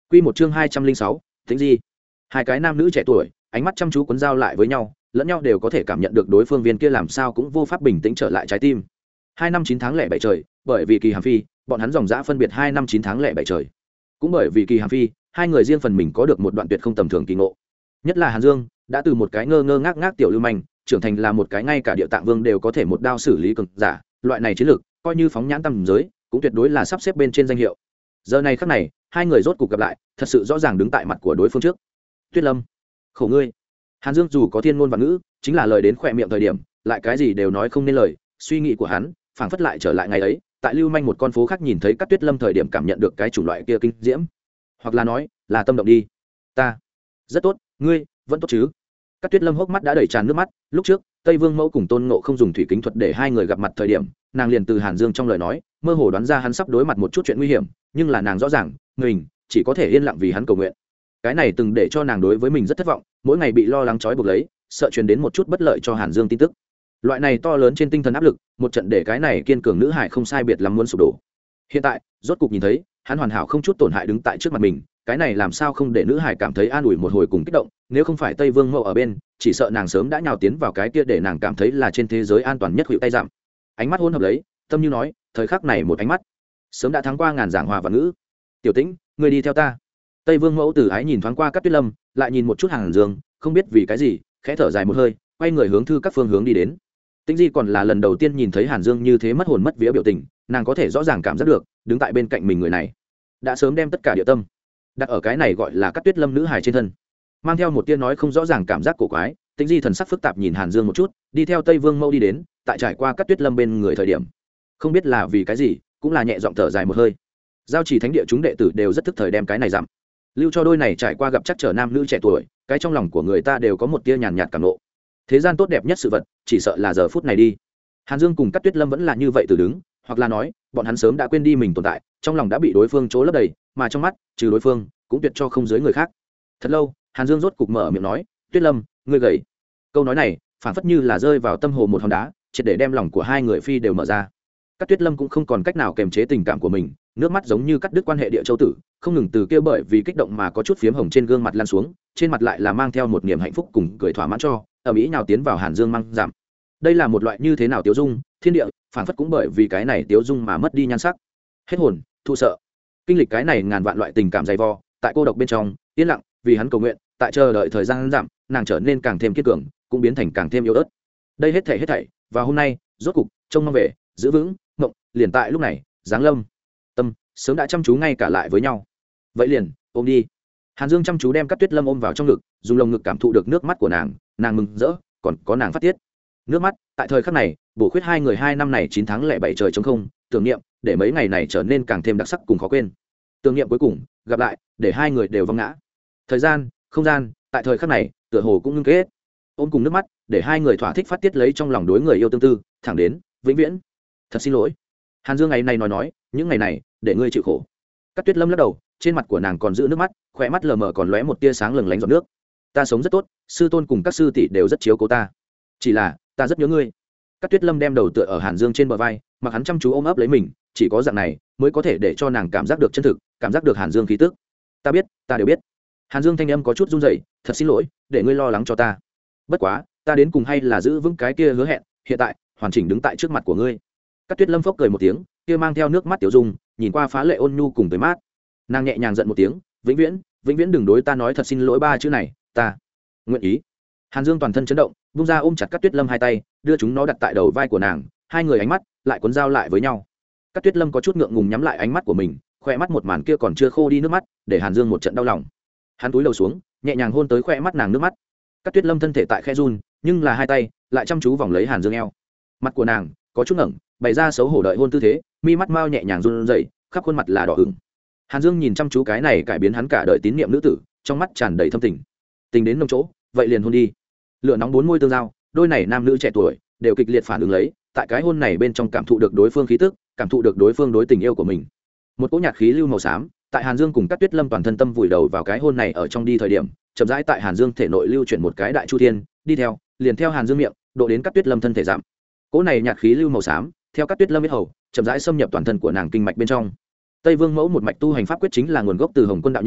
Quy một chương 206, Tĩnh Di. Hai cái nam nữ trẻ tuổi, ánh mắt chăm chú cuốn dao lại với nhau, lẫn nhau đều có thể cảm nhận được đối phương viên kia làm sao cũng vô pháp bình tĩnh trở lại trái tim. 2 năm 9 tháng lẻ 7 trời, bởi vì Kỳ Hàm Phi, bọn hắn dòng dã phân biệt 2 năm 9 tháng lẻ 7 trời. Cũng bởi vì Kỳ Hàm Phi, hai người riêng phần mình có được một đoạn tuyệt không tầm thường kỳ ngộ. Nhất là Hàn Dương, đã từ một cái ngơ ngơ ngác ngác tiểu lưu manh, trưởng thành là một cái ngay cả địa tạng vương đều có thể một đao xử lý cường giả, loại này chiến lược, coi như phóng nhãn tầm giới, cũng tuyệt đối là sắp xếp bên trên danh hiệu. Giờ này khắc này, hai người rốt cục gặp lại, thật sự rõ ràng đứng tại mặt của đối phương trước. Tuyết Lâm, khổ ngươi. Hàn Dương dù có thiên ngôn vạn ngữ, chính là lời đến khỏe miệng thời điểm, lại cái gì đều nói không nên lời, suy nghĩ của hắn phảng phất lại trở lại ngày ấy, tại lưu manh một con phố khác nhìn thấy các Tuyết Lâm thời điểm cảm nhận được cái chủng loại kia kinh diễm, hoặc là nói là tâm động đi. Ta rất tốt, ngươi vẫn tốt chứ? Các Tuyết Lâm hốc mắt đã đầy tràn nước mắt, lúc trước Tây Vương Mẫu cùng Tôn Ngộ không dùng thủy kính thuật để hai người gặp mặt thời điểm, nàng liền từ Hàn Dương trong lời nói mơ hồ đoán ra hắn sắp đối mặt một chút chuyện nguy hiểm, nhưng là nàng rõ ràng mình chỉ có thể yên lặng vì hắn cầu nguyện. Cái này từng để cho nàng đối với mình rất thất vọng, mỗi ngày bị lo lắng trói buộc lấy, sợ truyền đến một chút bất lợi cho Hàn Dương tin tức. Loại này to lớn trên tinh thần áp lực, một trận để cái này kiên cường nữ hải không sai biệt lắm muốn sụp đổ. Hiện tại rốt cục nhìn thấy hắn hoàn hảo không chút tổn hại đứng tại trước mặt mình, cái này làm sao không để nữ hải cảm thấy an ủi một hồi cùng kích động, nếu không phải Tây Vương Mẫu ở bên, chỉ sợ nàng sớm đã nhào tiến vào cái kia để nàng cảm thấy là trên thế giới an toàn nhất hữu tay giảm. Ánh mắt hỗn hợp lấy, tâm như nói, thời khắc này một ánh mắt, sớm đã thắng qua ngàn giảng hòa và ngữ. Tiểu Tĩnh, ngươi đi theo ta. Tây Vương Mẫu từ ái nhìn thoáng qua các Tuyết Lâm, lại nhìn một chút Hàn Dương, không biết vì cái gì, khẽ thở dài một hơi, quay người hướng thư các phương hướng đi đến. Tĩnh Di còn là lần đầu tiên nhìn thấy Hàn Dương như thế mất hồn mất vía biểu tình, nàng có thể rõ ràng cảm giác được, đứng tại bên cạnh mình người này, đã sớm đem tất cả địa tâm đặt ở cái này gọi là các Tuyết Lâm nữ hài trên thân. Mang theo một tia nói không rõ ràng cảm giác cổ quái, Tĩnh Di thần sắc phức tạp nhìn Hàn Dương một chút, đi theo Tây Vương Mẫu đi đến, tại trải qua các Tuyết Lâm bên người thời điểm, không biết là vì cái gì, cũng là nhẹ giọng thở dài một hơi. Giao Chỉ Thánh địa chúng đệ tử đều rất thức thời đem cái này dặm lưu cho đôi này trải qua gặp chắc trở nam nữ trẻ tuổi, cái trong lòng của người ta đều có một tia nhàn nhạt cảm nộ. Thế gian tốt đẹp nhất sự vật, chỉ sợ là giờ phút này đi. Hàn Dương cùng các Tuyết Lâm vẫn là như vậy từ đứng, hoặc là nói, bọn hắn sớm đã quên đi mình tồn tại, trong lòng đã bị đối phương trố lấp đầy, mà trong mắt, trừ đối phương, cũng tuyệt cho không dưới người khác. Thật lâu, Hàn Dương rốt cục mở miệng nói, "Tuyết Lâm, ngươi gầy." Câu nói này, phảng phất như là rơi vào tâm hồ một hòn đá, triệt để đem lòng của hai người phi đều mở ra. Các Tuyết Lâm cũng không còn cách nào kềm chế tình cảm của mình, nước mắt giống như cắt đứt quan hệ địa châu tử, không ngừng từ kia bởi vì kích động mà có chút phiếm hồng trên gương mặt lan xuống, trên mặt lại là mang theo một niềm hạnh phúc cùng cười thỏa mãn cho, ở mỹ nào tiến vào Hàn Dương mang giảm. Đây là một loại như thế nào tiêu dung, thiên địa, phảng phất cũng bởi vì cái này tiêu dung mà mất đi nhan sắc. Hết hồn, thu sợ. Kinh lịch cái này ngàn vạn loại tình cảm dày vò, tại cô độc bên trong, yên lặng, vì hắn cầu nguyện, tại chờ đợi thời gian giảm, nàng trở nên càng thêm kiên cường, cũng biến thành càng thêm yếu ớt. Đây hết thảy, và hôm nay, rốt cục, trông mong về, giữ vững, mộng, liền tại lúc này, giáng lâm. Tâm sớm đã chăm chú ngay cả lại với nhau. Vậy liền, ôm đi. Hàn Dương chăm chú đem các Tuyết Lâm ôm vào trong ngực, dùng lồng ngực cảm thụ được nước mắt của nàng mừng rỡ, còn có nàng phát tiết. Nước mắt, tại thời khắc này, bổ khuyết hai người 2 năm này 9 tháng lẻ 7 trời trống không, tưởng niệm, để mấy ngày này trở nên càng thêm đặc sắc cùng khó quên. Tưởng niệm cuối cùng, gặp lại, để hai người đều vấp ngã. Thời gian, không gian, tại thời khắc này, tựa hồ cũng ngưng kết. Ôm cùng nước mắt, để hai người thỏa thích phát tiết lấy trong lòng đối người yêu tương tư, thẳng đến vĩnh viễn. Thật xin lỗi. Hàn Dương ngày này nói, những ngày này, để ngươi chịu khổ. Các Tuyết Lâm lắc đầu, trên mặt của nàng còn giữ nước mắt, khóe mắt lờ mờ còn lóe một tia sáng lừng lánh giọt nước. Ta sống rất tốt, sư tôn cùng các sư tỷ đều rất chiếu cố ta. Chỉ là, ta rất nhớ ngươi. Các Tuyết Lâm đem đầu tựa ở Hàn Dương trên bờ vai, mặc hắn chăm chú ôm ấp lấy mình, chỉ có dạng này mới có thể để cho nàng cảm giác được chân thực, cảm giác được Hàn Dương khí tức. Ta biết, ta đều biết. Hàn Dương thanh âm có chút run rẩy, thật xin lỗi, để ngươi lo lắng cho ta. Bất quá, ta đến cùng hay là giữ vững cái kia hứa hẹn, hiện tại, hoàn chỉnh đứng tại trước mặt của ngươi. Các Tuyết Lâm phốc cười một tiếng, kia mang theo nước mắt tiểu dung, nhìn qua phá lệ ôn nhu cùng tới mát. Nàng nhẹ nhàng giận một tiếng, vĩnh viễn đừng đối ta nói thật xin lỗi 3 chữ này, ta nguyện ý. Hàn Dương toàn thân chấn động, vung ra ôm chặt Các Tuyết Lâm hai tay, đưa chúng nó đặt tại đầu vai của nàng, hai người ánh mắt lại cuốn dao lại với nhau. Các Tuyết Lâm có chút ngượng ngùng nhắm lại ánh mắt của mình, khoe mắt một màn kia còn chưa khô đi nước mắt, để Hàn Dương một trận đau lòng. Hắn túi lầu xuống, nhẹ nhàng hôn tới khoe mắt nàng nước mắt. Các Tuyết Lâm thân thể tại khe run, nhưng là hai tay lại chăm chú vòng lấy Hàn Dương eo. Mặt của nàng có chút ngẩng, bày ra xấu hổ đợi hôn tư thế, mi mắt mao nhẹ nhàng run rẩy, khắp khuôn mặt là đỏ ửng. Hàn Dương nhìn chăm chú cái này cải biến hắn cả đời tín niệm nữ tử, trong mắt tràn đầy thâm tình. Tình đến nông chỗ, vậy liền hôn đi. Lửa nóng bốn môi tương giao, đôi này nam nữ trẻ tuổi đều kịch liệt phản ứng lấy, tại cái hôn này bên trong cảm thụ được đối phương khí tức, cảm thụ được đối phương đối tình yêu của mình. Một cỗ nhạt khí lưu màu xám, tại Hàn Dương cùng Các Tuyết Lâm toàn thân tâm vùi đầu vào cái hôn này ở trong đi thời điểm, chậm rãi tại Hàn Dương thể nội lưu chuyển một cái đại chu thiên, đi theo, liền theo Hàn Dương miệng, độ đến Các Tuyết Lâm thân thể giảm. Cỗ này nhạt khí lưu màu xám, theo Các Tuyết Lâm biết hầu, chậm rãi xâm nhập toàn thân của nàng kinh mạch bên trong. Tây Vương Mẫu một mạch tu hành pháp quyết chính là nguồn gốc từ Hồng Quân đạo nhân,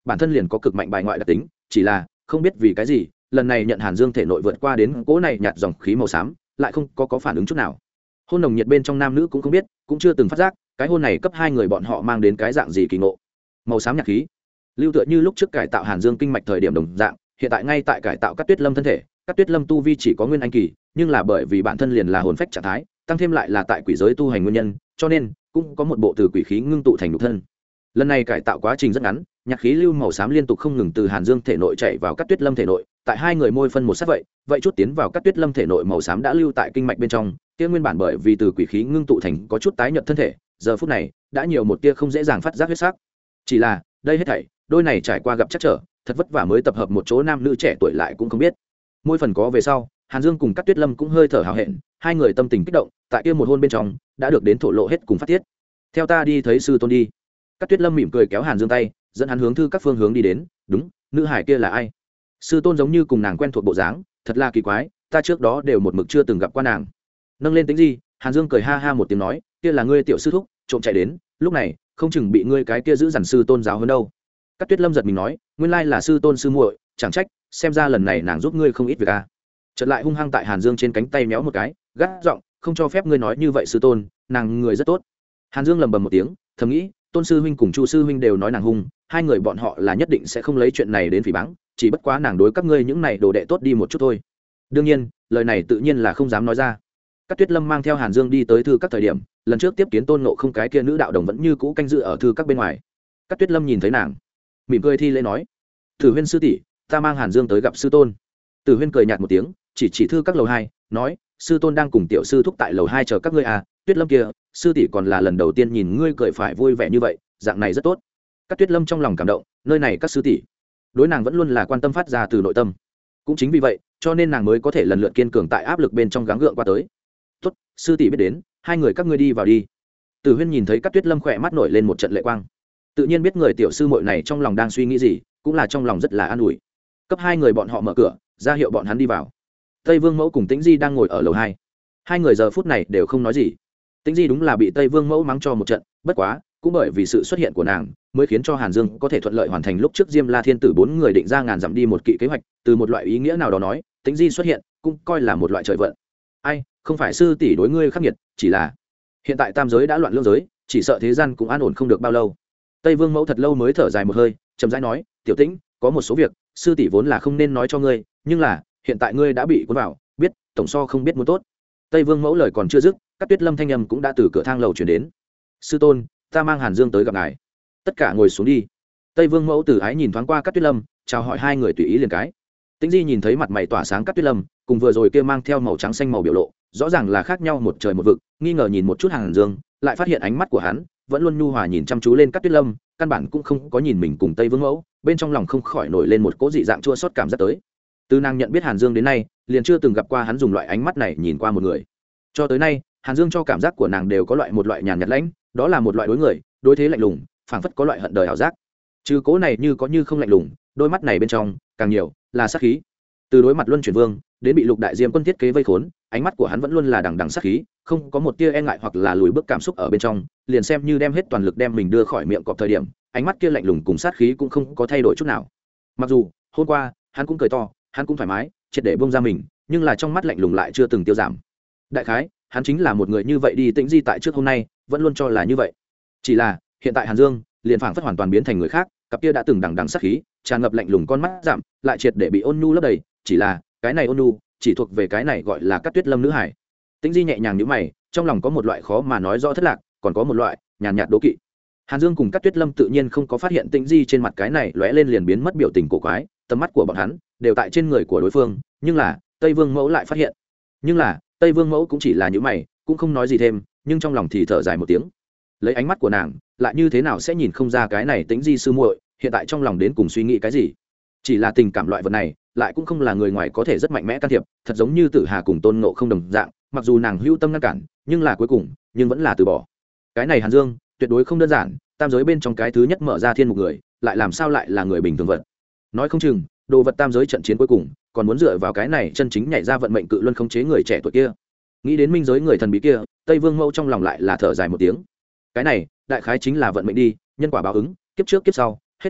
bản thân liền có cực mạnh bài ngoại đặc tính, chỉ là không biết vì cái gì lần này nhận Hàn Dương thể nội vượt qua đến cỗ này nhạt dòng khí màu xám lại không có phản ứng chút nào. Hôn nồng nhiệt bên trong nam nữ cũng không biết, cũng chưa từng phát giác cái hôn này cấp hai người bọn họ mang đến cái dạng gì kỳ ngộ. Màu xám nhạt khí lưu tựa như lúc trước cải tạo Hàn Dương kinh mạch thời điểm đồng dạng, hiện tại ngay tại cải tạo Cát Tuyết Lâm thân thể. Cát Tuyết Lâm tu vi chỉ có nguyên anh kỳ, nhưng là bởi vì bản thân liền là hồn phách trạng thái, tăng thêm lại là tại quỷ giới tu hành nguyên nhân, cho nên cũng có một bộ từ quỷ khí ngưng tụ thành nhục thân. Lần này cải tạo quá trình rất ngắn, nhạt khí lưu màu xám liên tục không ngừng từ Hàn Dương thể nội chạy vào Cát Tuyết Lâm thể nội, tại hai người môi phân một sát vậy chút tiến vào Cát Tuyết Lâm thể nội màu xám đã lưu tại kinh mạch bên trong, kia nguyên bản bởi vì từ quỷ khí ngưng tụ thành có chút tái nhợt thân thể, giờ phút này đã nhiều một tia không dễ dàng phát giác huyết sắc. Chỉ là, đây hết thảy, đôi này trải qua gặp chắc trở, thật vất vả mới tập hợp một chỗ nam nữ trẻ tuổi lại cũng không biết. Môi phần có về sau, Hàn Dương cùng Cát Tuyết Lâm cũng hơi thở hào hẹn, hai người tâm tình kích động, tại kia một hôn bên trong, đã được đến thổ lộ hết cùng phát tiết. Theo ta đi thấy sư tôn đi. Cát Tuyết Lâm mỉm cười kéo Hàn Dương tay, dẫn hắn hướng thư các phương hướng đi đến. Đúng, nữ hải kia là ai? Sư tôn giống như cùng nàng quen thuộc bộ dáng, thật là kỳ quái, ta trước đó đều một mực chưa từng gặp qua nàng. Nâng lên tính gì? Hàn Dương cười ha ha một tiếng nói, kia là ngươi tiểu sư thúc, trộm chạy đến, lúc này không chừng bị ngươi cái kia giữ dằn sư tôn giáo hơn đâu. Cát Tuyết Lâm giật mình nói, nguyên lai là sư tôn sư muội, chẳng trách, xem ra lần này nàng giúp ngươi không ít việc a. Chợt lại hung hăng tại Hàn Dương trên cánh tay méo một cái, gắt giọng, không cho phép ngươi nói như vậy sư tôn, nàng người rất tốt. Hàn Dương lầm bầm một tiếng, thầm nghĩ, tôn sư huynh cùng chu sư huynh đều nói nàng hung, hai người bọn họ là nhất định sẽ không lấy chuyện này đến phỉ báng, chỉ bất quá nàng đối các ngươi những này đồ đệ tốt đi một chút thôi. Đương nhiên, lời này tự nhiên là không dám nói ra. Cát Tuyết Lâm mang theo Hàn Dương đi tới thư các thời điểm, lần trước tiếp kiến Tôn Ngộ Không cái kia nữ đạo đồng vẫn như cũ canh giữ ở thư các bên ngoài. Cát Tuyết Lâm nhìn thấy nàng, mỉm cười thi lễ nói, Tử Huyên sư tỷ, ta mang Hàn Dương tới gặp sư tôn. Tử Huyên cười nhạt một tiếng, chỉ thư các lầu 2, nói, sư tôn đang cùng tiểu sư thúc tại lầu 2 chờ các ngươi à. Tuyết Lâm kia, sư tỷ còn là lần đầu tiên nhìn ngươi cười phải vui vẻ như vậy, dạng này rất tốt. Cát Tuyết Lâm trong lòng cảm động, nơi này các sư tỷ đối nàng vẫn luôn là quan tâm phát ra từ nội tâm, cũng chính vì vậy cho nên nàng mới có thể lần lượt kiên cường tại áp lực bên trong gắng gượng qua tới. Tốt, sư tỷ biết đến, hai người các ngươi đi vào đi. Tử Huyên nhìn thấy Cát Tuyết Lâm khỏe mắt nổi lên một trận lệ quang, tự nhiên biết người tiểu sư muội này trong lòng đang suy nghĩ gì, cũng là trong lòng rất là an ủi. Cấp hai người bọn họ mở cửa, ra hiệu bọn hắn đi vào. Tây Vương Mẫu cùng Tĩnh Di đang ngồi ở lầu 2, hai người giờ phút này đều không nói gì. Tĩnh Di đúng là bị Tây Vương Mẫu mắng cho một trận, bất quá cũng bởi vì sự xuất hiện của nàng mới khiến cho Hàn Dương có thể thuận lợi hoàn thành lúc trước Diêm La Thiên Tử 4 người định ra ngàn dặm đi một kỵ kế hoạch. Từ một loại ý nghĩa nào đó nói, Tĩnh Di xuất hiện cũng coi là một loại trời vận. Ai, không phải sư tỷ đối ngươi khắc nghiệt, chỉ là hiện tại tam giới đã loạn lương giới, chỉ sợ thế gian cũng an ổn không được bao lâu. Tây Vương Mẫu thật lâu mới thở dài một hơi, chậm rãi nói, tiểu Tĩnh, có một số việc sư tỷ vốn là không nên nói cho ngươi, nhưng là hiện tại ngươi đã bị cuốn vào, biết tổng so không biết muốn tốt. Tây Vương Mẫu lời còn chưa dứt, Cát Tuyết Lâm thanh âm cũng đã từ cửa thang lầu truyền đến. Sư tôn, ta mang Hàn Dương tới gặp ngài. Tất cả ngồi xuống đi. Tây Vương Mẫu từ ái nhìn thoáng qua Cát Tuyết Lâm, chào hỏi hai người tùy ý liền cái. Tĩnh Di nhìn thấy mặt mày tỏa sáng Cát Tuyết Lâm, cùng vừa rồi kia mang theo màu trắng xanh màu biểu lộ, rõ ràng là khác nhau một trời một vực, nghi ngờ nhìn một chút Hàn Dương, lại phát hiện ánh mắt của hắn vẫn luôn nhu hòa nhìn chăm chú lên Cát Tuyết Lâm, căn bản cũng không có nhìn mình cùng Tây Vương Mẫu, bên trong lòng không khỏi nổi lên một cỗ dị dạng chua xót cảm giác tới. Từ nàng nhận biết Hàn Dương đến nay, liền chưa từng gặp qua hắn dùng loại ánh mắt này nhìn qua một người. Cho tới nay, Hàn Dương cho cảm giác của nàng đều có một loại nhàn nhạt lãnh, đó là một loại đối người, đối thế lạnh lùng, phảng phất có loại hận đời ảo giác. Trừ cố này như có như không lạnh lùng, đôi mắt này bên trong càng nhiều là sát khí. Từ đối mặt luân chuyển vương đến bị Lục Đại Diêm quân thiết kế vây khốn, ánh mắt của hắn vẫn luôn là đằng đằng sát khí, không có một tia e ngại hoặc là lùi bước cảm xúc ở bên trong, liền xem như đem hết toàn lực đem mình đưa khỏi miệng cọp thời điểm, ánh mắt kia lạnh lùng cùng sát khí cũng không có thay đổi chút nào. Mặc dù hôm qua hắn cũng cười to, hắn cũng thoải mái, triệt để buông ra mình, nhưng là trong mắt lạnh lùng lại chưa từng tiêu giảm. Đại khái hắn chính là một người như vậy đi. Tĩnh Di tại trước hôm nay vẫn luôn cho là như vậy, chỉ là hiện tại Hàn Dương liền phảng phất hoàn toàn biến thành người khác, cặp kia đã từng đằng đằng sát khí tràn ngập lạnh lùng con mắt giảm lại triệt để bị ôn nhu lấp đầy. Chỉ là cái này ôn nhu chỉ thuộc về cái này gọi là Cát Tuyết Lâm nữ hải. Tĩnh Di nhẹ nhàng nhíu mày, trong lòng có một loại khó mà nói rõ thất lạc, còn có một loại nhàn nhạt đố kỵ. Hàn Dương cùng Cát Tuyết Lâm tự nhiên không có phát hiện Tĩnh Di trên mặt cái này lóe lên liền biến mất biểu tình cổ quái, tầm mắt của bọn hắn đều tại trên người của đối phương, nhưng là Tây Vương Mẫu lại phát hiện. Nhưng là Tây Vương Mẫu cũng chỉ là nhíu mày, cũng không nói gì thêm, nhưng trong lòng thì thở dài một tiếng. Lấy ánh mắt của nàng, lại như thế nào sẽ nhìn không ra cái này Tĩnh Di sư muội hiện tại trong lòng đến cùng suy nghĩ cái gì? Chỉ là tình cảm loại vật này, lại cũng không là người ngoài có thể rất mạnh mẽ can thiệp, thật giống như Tử Hà cùng Tôn Ngộ không đồng dạng, mặc dù nàng hữu tâm ngăn cản, nhưng là cuối cùng, nhưng vẫn là từ bỏ. Cái này Hàn Dương, tuyệt đối không đơn giản, tam giới bên trong cái thứ nhất mở ra thiên mục người, lại làm sao lại là người bình thường vật? Nói không chừng, đồ vật tam giới trận chiến cuối cùng, còn muốn dựa vào cái này chân chính nhảy ra vận mệnh cự luân khống chế người trẻ tuổi kia. Nghĩ đến minh giới người thần bí kia, Tây Vương Mẫu trong lòng lại là thở dài một tiếng. Cái này, đại khái chính là vận mệnh đi, nhân quả báo ứng, kiếp trước kiếp sau, hết thảy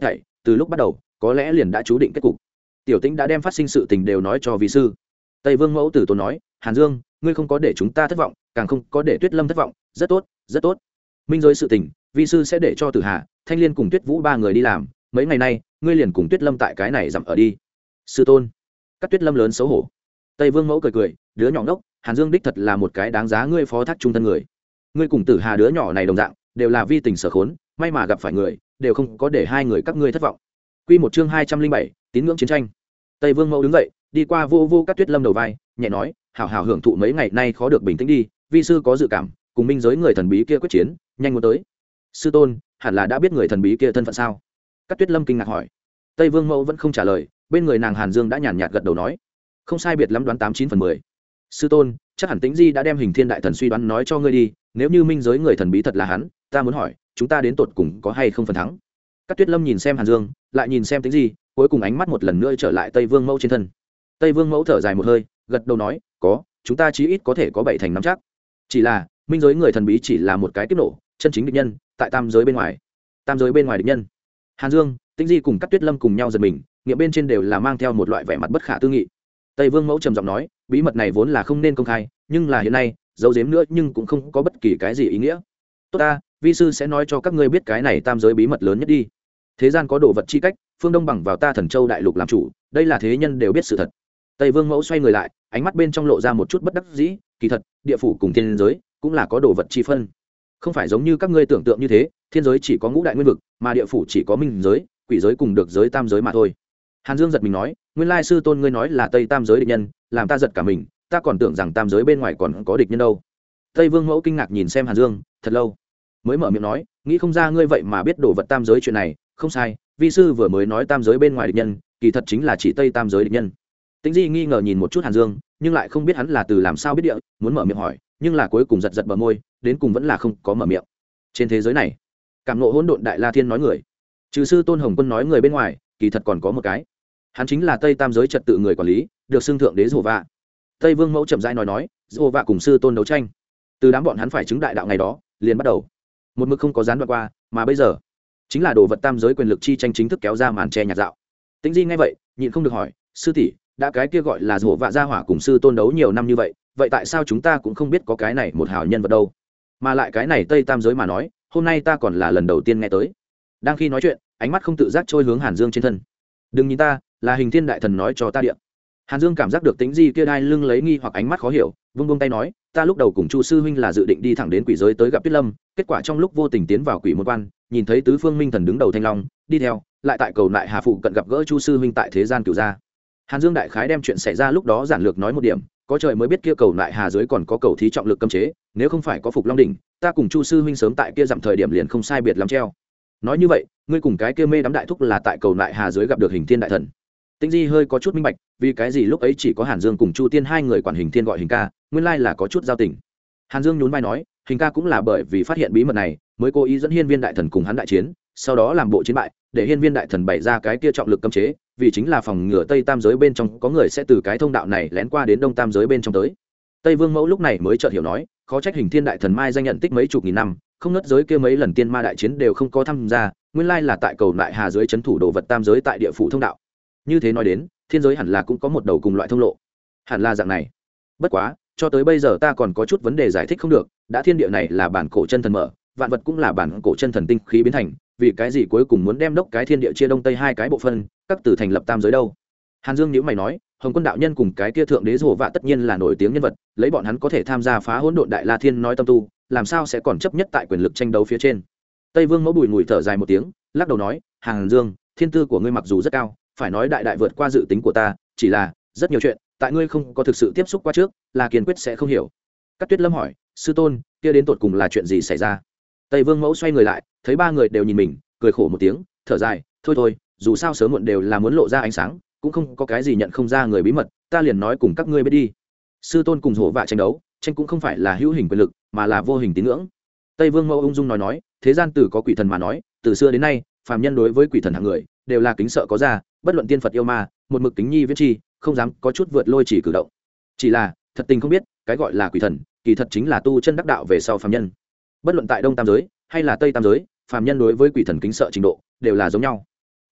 từ lúc bắt đầu có lẽ liền đã chú định kết cục. Tiểu Tĩnh đã đem phát sinh sự tình đều nói cho vị sư. Tây Vương Mẫu Tử Tôn nói, Hàn Dương, ngươi không có để chúng ta thất vọng, càng không có để Tuyết Lâm thất vọng, rất tốt, rất tốt. Minh giới sự tình, vị sư sẽ để cho Tử Hà, Thanh Liên cùng Tuyết Vũ ba người đi làm, mấy ngày nay, ngươi liền cùng Tuyết Lâm tại cái này dặm ở đi. Sư tôn. Các Tuyết Lâm lớn xấu hổ. Tây Vương Mẫu cười cười, đứa nhỏ ngốc, Hàn Dương đích thật là một cái đáng giá ngươi phó thác trung thân người. Ngươi cùng Tử Hà đứa nhỏ này đồng dạng, đều là vi tình sở khốn, may mà gặp phải người, đều không có để hai người các ngươi thất vọng. Quy một chương 207, tín ngưỡng chiến tranh. Tây Vương Mẫu đứng dậy, đi qua vô vô Các Tuyết Lâm đầu vai, nhẹ nói, hảo hảo hưởng thụ mấy ngày nay khó được bình tĩnh đi, vi sư có dự cảm, cùng minh giới người thần bí kia quyết chiến, nhanh muốn tới. Sư tôn, hẳn là đã biết người thần bí kia thân phận sao? Các Tuyết Lâm kinh ngạc hỏi. Tây Vương Mẫu vẫn không trả lời, bên người nàng Hàn Dương đã nhàn nhạt gật đầu nói, không sai biệt lắm đoán 89/10. Sư tôn, chắc hẳn Tĩnh Di đã đem Hình Thiên đại thần suy đoán nói cho ngươi đi, nếu như minh giới người thần bí thật là hắn, ta muốn hỏi, chúng ta đến tột cùng có hay không phần thắng? Các Tuyết Lâm nhìn xem Hàn Dương, lại nhìn xem Tĩnh Di, cuối cùng ánh mắt một lần nữa trở lại Tây Vương Mẫu trên thân. Tây Vương Mẫu thở dài một hơi, gật đầu nói, có, chúng ta chí ít có thể có 7 thành 5 chắc. Chỉ là, minh giới người thần bí chỉ là một cái kiếp nổ, chân chính địch nhân tại tam giới bên ngoài. Tam giới bên ngoài địch nhân. Hàn Dương, Tĩnh Di cùng Các Tuyết Lâm cùng nhau giật mình, nghĩa bên trên đều là mang theo một loại vẻ mặt bất khả tư nghị. Tây Vương Mẫu trầm giọng nói, bí mật này vốn là không nên công khai, nhưng là hiện nay, giấu giếm nữa nhưng cũng không có bất kỳ cái gì ý nghĩa. Tốt ta, vi sư sẽ nói cho các ngươi biết cái này tam giới bí mật lớn nhất đi. Thế gian có đồ vật chi cách, phương đông bằng vào ta Thần Châu đại lục làm chủ, đây là thế nhân đều biết sự thật. Tây Vương Mẫu xoay người lại, ánh mắt bên trong lộ ra một chút bất đắc dĩ, kỳ thật, địa phủ cùng thiên giới cũng là có đồ vật chi phân. Không phải giống như các ngươi tưởng tượng như thế, thiên giới chỉ có ngũ đại nguyên vực, mà địa phủ chỉ có minh giới, quỷ giới cùng được giới tam giới mà thôi. Hàn Dương giật mình nói, nguyên lai sư tôn ngươi nói là Tây tam giới địch nhân, làm ta giật cả mình, ta còn tưởng rằng tam giới bên ngoài còn có địch nhân đâu. Tây Vương Mẫu kinh ngạc nhìn xem Hàn Dương, thật lâu mới mở miệng nói, nghĩ không ra ngươi vậy mà biết đồ vật tam giới chuyện này, không sai, vi sư vừa mới nói tam giới bên ngoài địch nhân, kỳ thật chính là chỉ Tây tam giới địch nhân. Tĩnh Di nghi ngờ nhìn một chút Hàn Dương, nhưng lại không biết hắn là từ làm sao biết địa, muốn mở miệng hỏi, nhưng là cuối cùng giật giật bờ môi, đến cùng vẫn là không có mở miệng. Trên thế giới này, cảm ngộ hỗn độn đại la thiên nói người, trừ sư tôn Hồng Quân nói người bên ngoài, kỳ thật còn có một cái, hắn chính là Tây tam giới trật tự người quản lý, được xưng thượng đế Dồ Vạ. Tây Vương Mẫu chậm rãi nói, Dồ Vạ cùng sư tôn đấu tranh, từ đám bọn hắn phải chứng đại đạo ngày đó liền bắt đầu, một mực không có gián đoạn qua, mà bây giờ chính là đồ vật tam giới quyền lực chi tranh chính thức kéo ra màn che nhạt dạo. Tĩnh Di nghe vậy, nhịn không được hỏi, sư tỷ, đã cái kia gọi là Dồ Vạ gia hỏa cùng sư tôn đấu nhiều năm như vậy, vậy tại sao chúng ta cũng không biết có cái này một hảo nhân vật đâu? Mà lại cái này Tây tam giới mà nói, hôm nay ta còn là lần đầu tiên nghe tới. Đang khi nói chuyện, ánh mắt không tự giác trôi hướng Hàn Dương trên thân. Đừng nhìn ta, là Hình Thiên đại thần nói cho ta điện. Hàn Dương cảm giác được Tĩnh Di kia đai lưng lấy nghi hoặc ánh mắt khó hiểu, vung vung tay nói, ta lúc đầu cùng Chu sư huynh là dự định đi thẳng đến quỷ giới tới gặp Tuyết Lâm, kết quả trong lúc vô tình tiến vào quỷ môn quan, nhìn thấy tứ phương minh thần đứng đầu thanh long, đi theo, lại tại cầu lại Hà phụ cận gặp gỡ Chu sư huynh tại thế gian cửu gia. Hàn Dương đại khái đem chuyện xảy ra lúc đó giản lược nói một điểm, có trời mới biết kia cầu lại Hà dưới còn có cầu thí trọng lực cấm chế, nếu không phải có Phục Long đỉnh, ta cùng Chu sư huynh sớm tại kia dặm thời điểm liền không sai biệt lắm treo. Nói như vậy, ngươi cùng cái kia mê đắm đại thúc là tại cầu lại Hà dưới gặp được Hình Thiên đại thần. Tĩnh Di hơi có chút minh bạch, vì cái gì lúc ấy chỉ có Hàn Dương cùng Chu Tiên hai người quản Hình Thiên gọi Hình ca, nguyên lai là có chút giao tình. Hàn Dương nhún vai nói, Hình ca cũng là bởi vì phát hiện bí mật này, mới cố ý dẫn Hiên Viên đại thần cùng hắn đại chiến, sau đó làm bộ chiến bại, để Hiên Viên đại thần bày ra cái kia trọng lực cấm chế, vì chính là phòng ngừa Tây tam giới bên trong có người sẽ từ cái thông đạo này lén qua đến Đông tam giới bên trong tới. Tây Vương Mẫu lúc này mới chợt hiểu nói, khó trách Hình Thiên đại thần mai danh nhận tích mấy chục nghìn năm, không nứt giới kia mấy lần tiên ma đại chiến đều không có tham gia, nguyên lai là tại cầu lại Hà dưới trấn thủ đồ vật tam giới tại địa phủ thông đạo. Như thế nói đến, thiên giới hẳn là cũng có một đầu cùng loại thông lộ, hẳn là dạng này. Bất quá, cho tới bây giờ ta còn có chút vấn đề giải thích không được, đã thiên địa này là bản cổ chân thần mở, vạn vật cũng là bản cổ chân thần tinh khí biến thành, vì cái gì cuối cùng muốn đem đốc cái thiên địa chia đông tây hai cái bộ phân, các từ thành lập tam giới đâu? Hàn Dương nhíu mày nói, Hồng Quân đạo nhân cùng cái kia thượng đế Dồ Vạ tất nhiên là nổi tiếng nhân vật, lấy bọn hắn có thể tham gia phá hỗn độn đại la thiên nói tâm tu, làm sao sẽ còn chấp nhất tại quyền lực tranh đấu phía trên? Tây Vương Mẫu bùi ngùi thở dài một tiếng, lắc đầu nói, Hàn Dương, thiên tư của ngươi mặc dù rất cao, phải nói đại đại vượt qua dự tính của ta, chỉ là rất nhiều chuyện tại ngươi không có thực sự tiếp xúc qua trước, là kiên quyết sẽ không hiểu. Các Tuyết Lâm hỏi, sư tôn, kia đến tột cùng là chuyện gì xảy ra? Tây Vương Mẫu xoay người lại, thấy ba người đều nhìn mình, cười khổ một tiếng, thở dài, thôi thôi, dù sao sớm muộn đều là muốn lộ ra ánh sáng, cũng không có cái gì nhận không ra người bí mật, ta liền nói cùng các ngươi biết đi. Sư tôn cùng Dồ Vạ tranh đấu, tranh cũng không phải là hữu hình quyền lực, mà là vô hình tín ngưỡng. Tây Vương Mẫu ung dung nói, thế gian từ có quỷ thần mà nói, từ xưa đến nay, phàm nhân đối với quỷ thần hạng người đều là kính sợ có ra, bất luận tiên Phật yêu ma, một mực kính nhi viễn chi, không dám có chút vượt lôi chỉ cử động. Chỉ là thật tình không biết, cái gọi là quỷ thần, kỳ thật chính là tu chân đắc đạo về sau phàm nhân. Bất luận tại Đông tam giới hay là Tây tam giới, phàm nhân đối với quỷ thần kính sợ trình độ đều là giống nhau.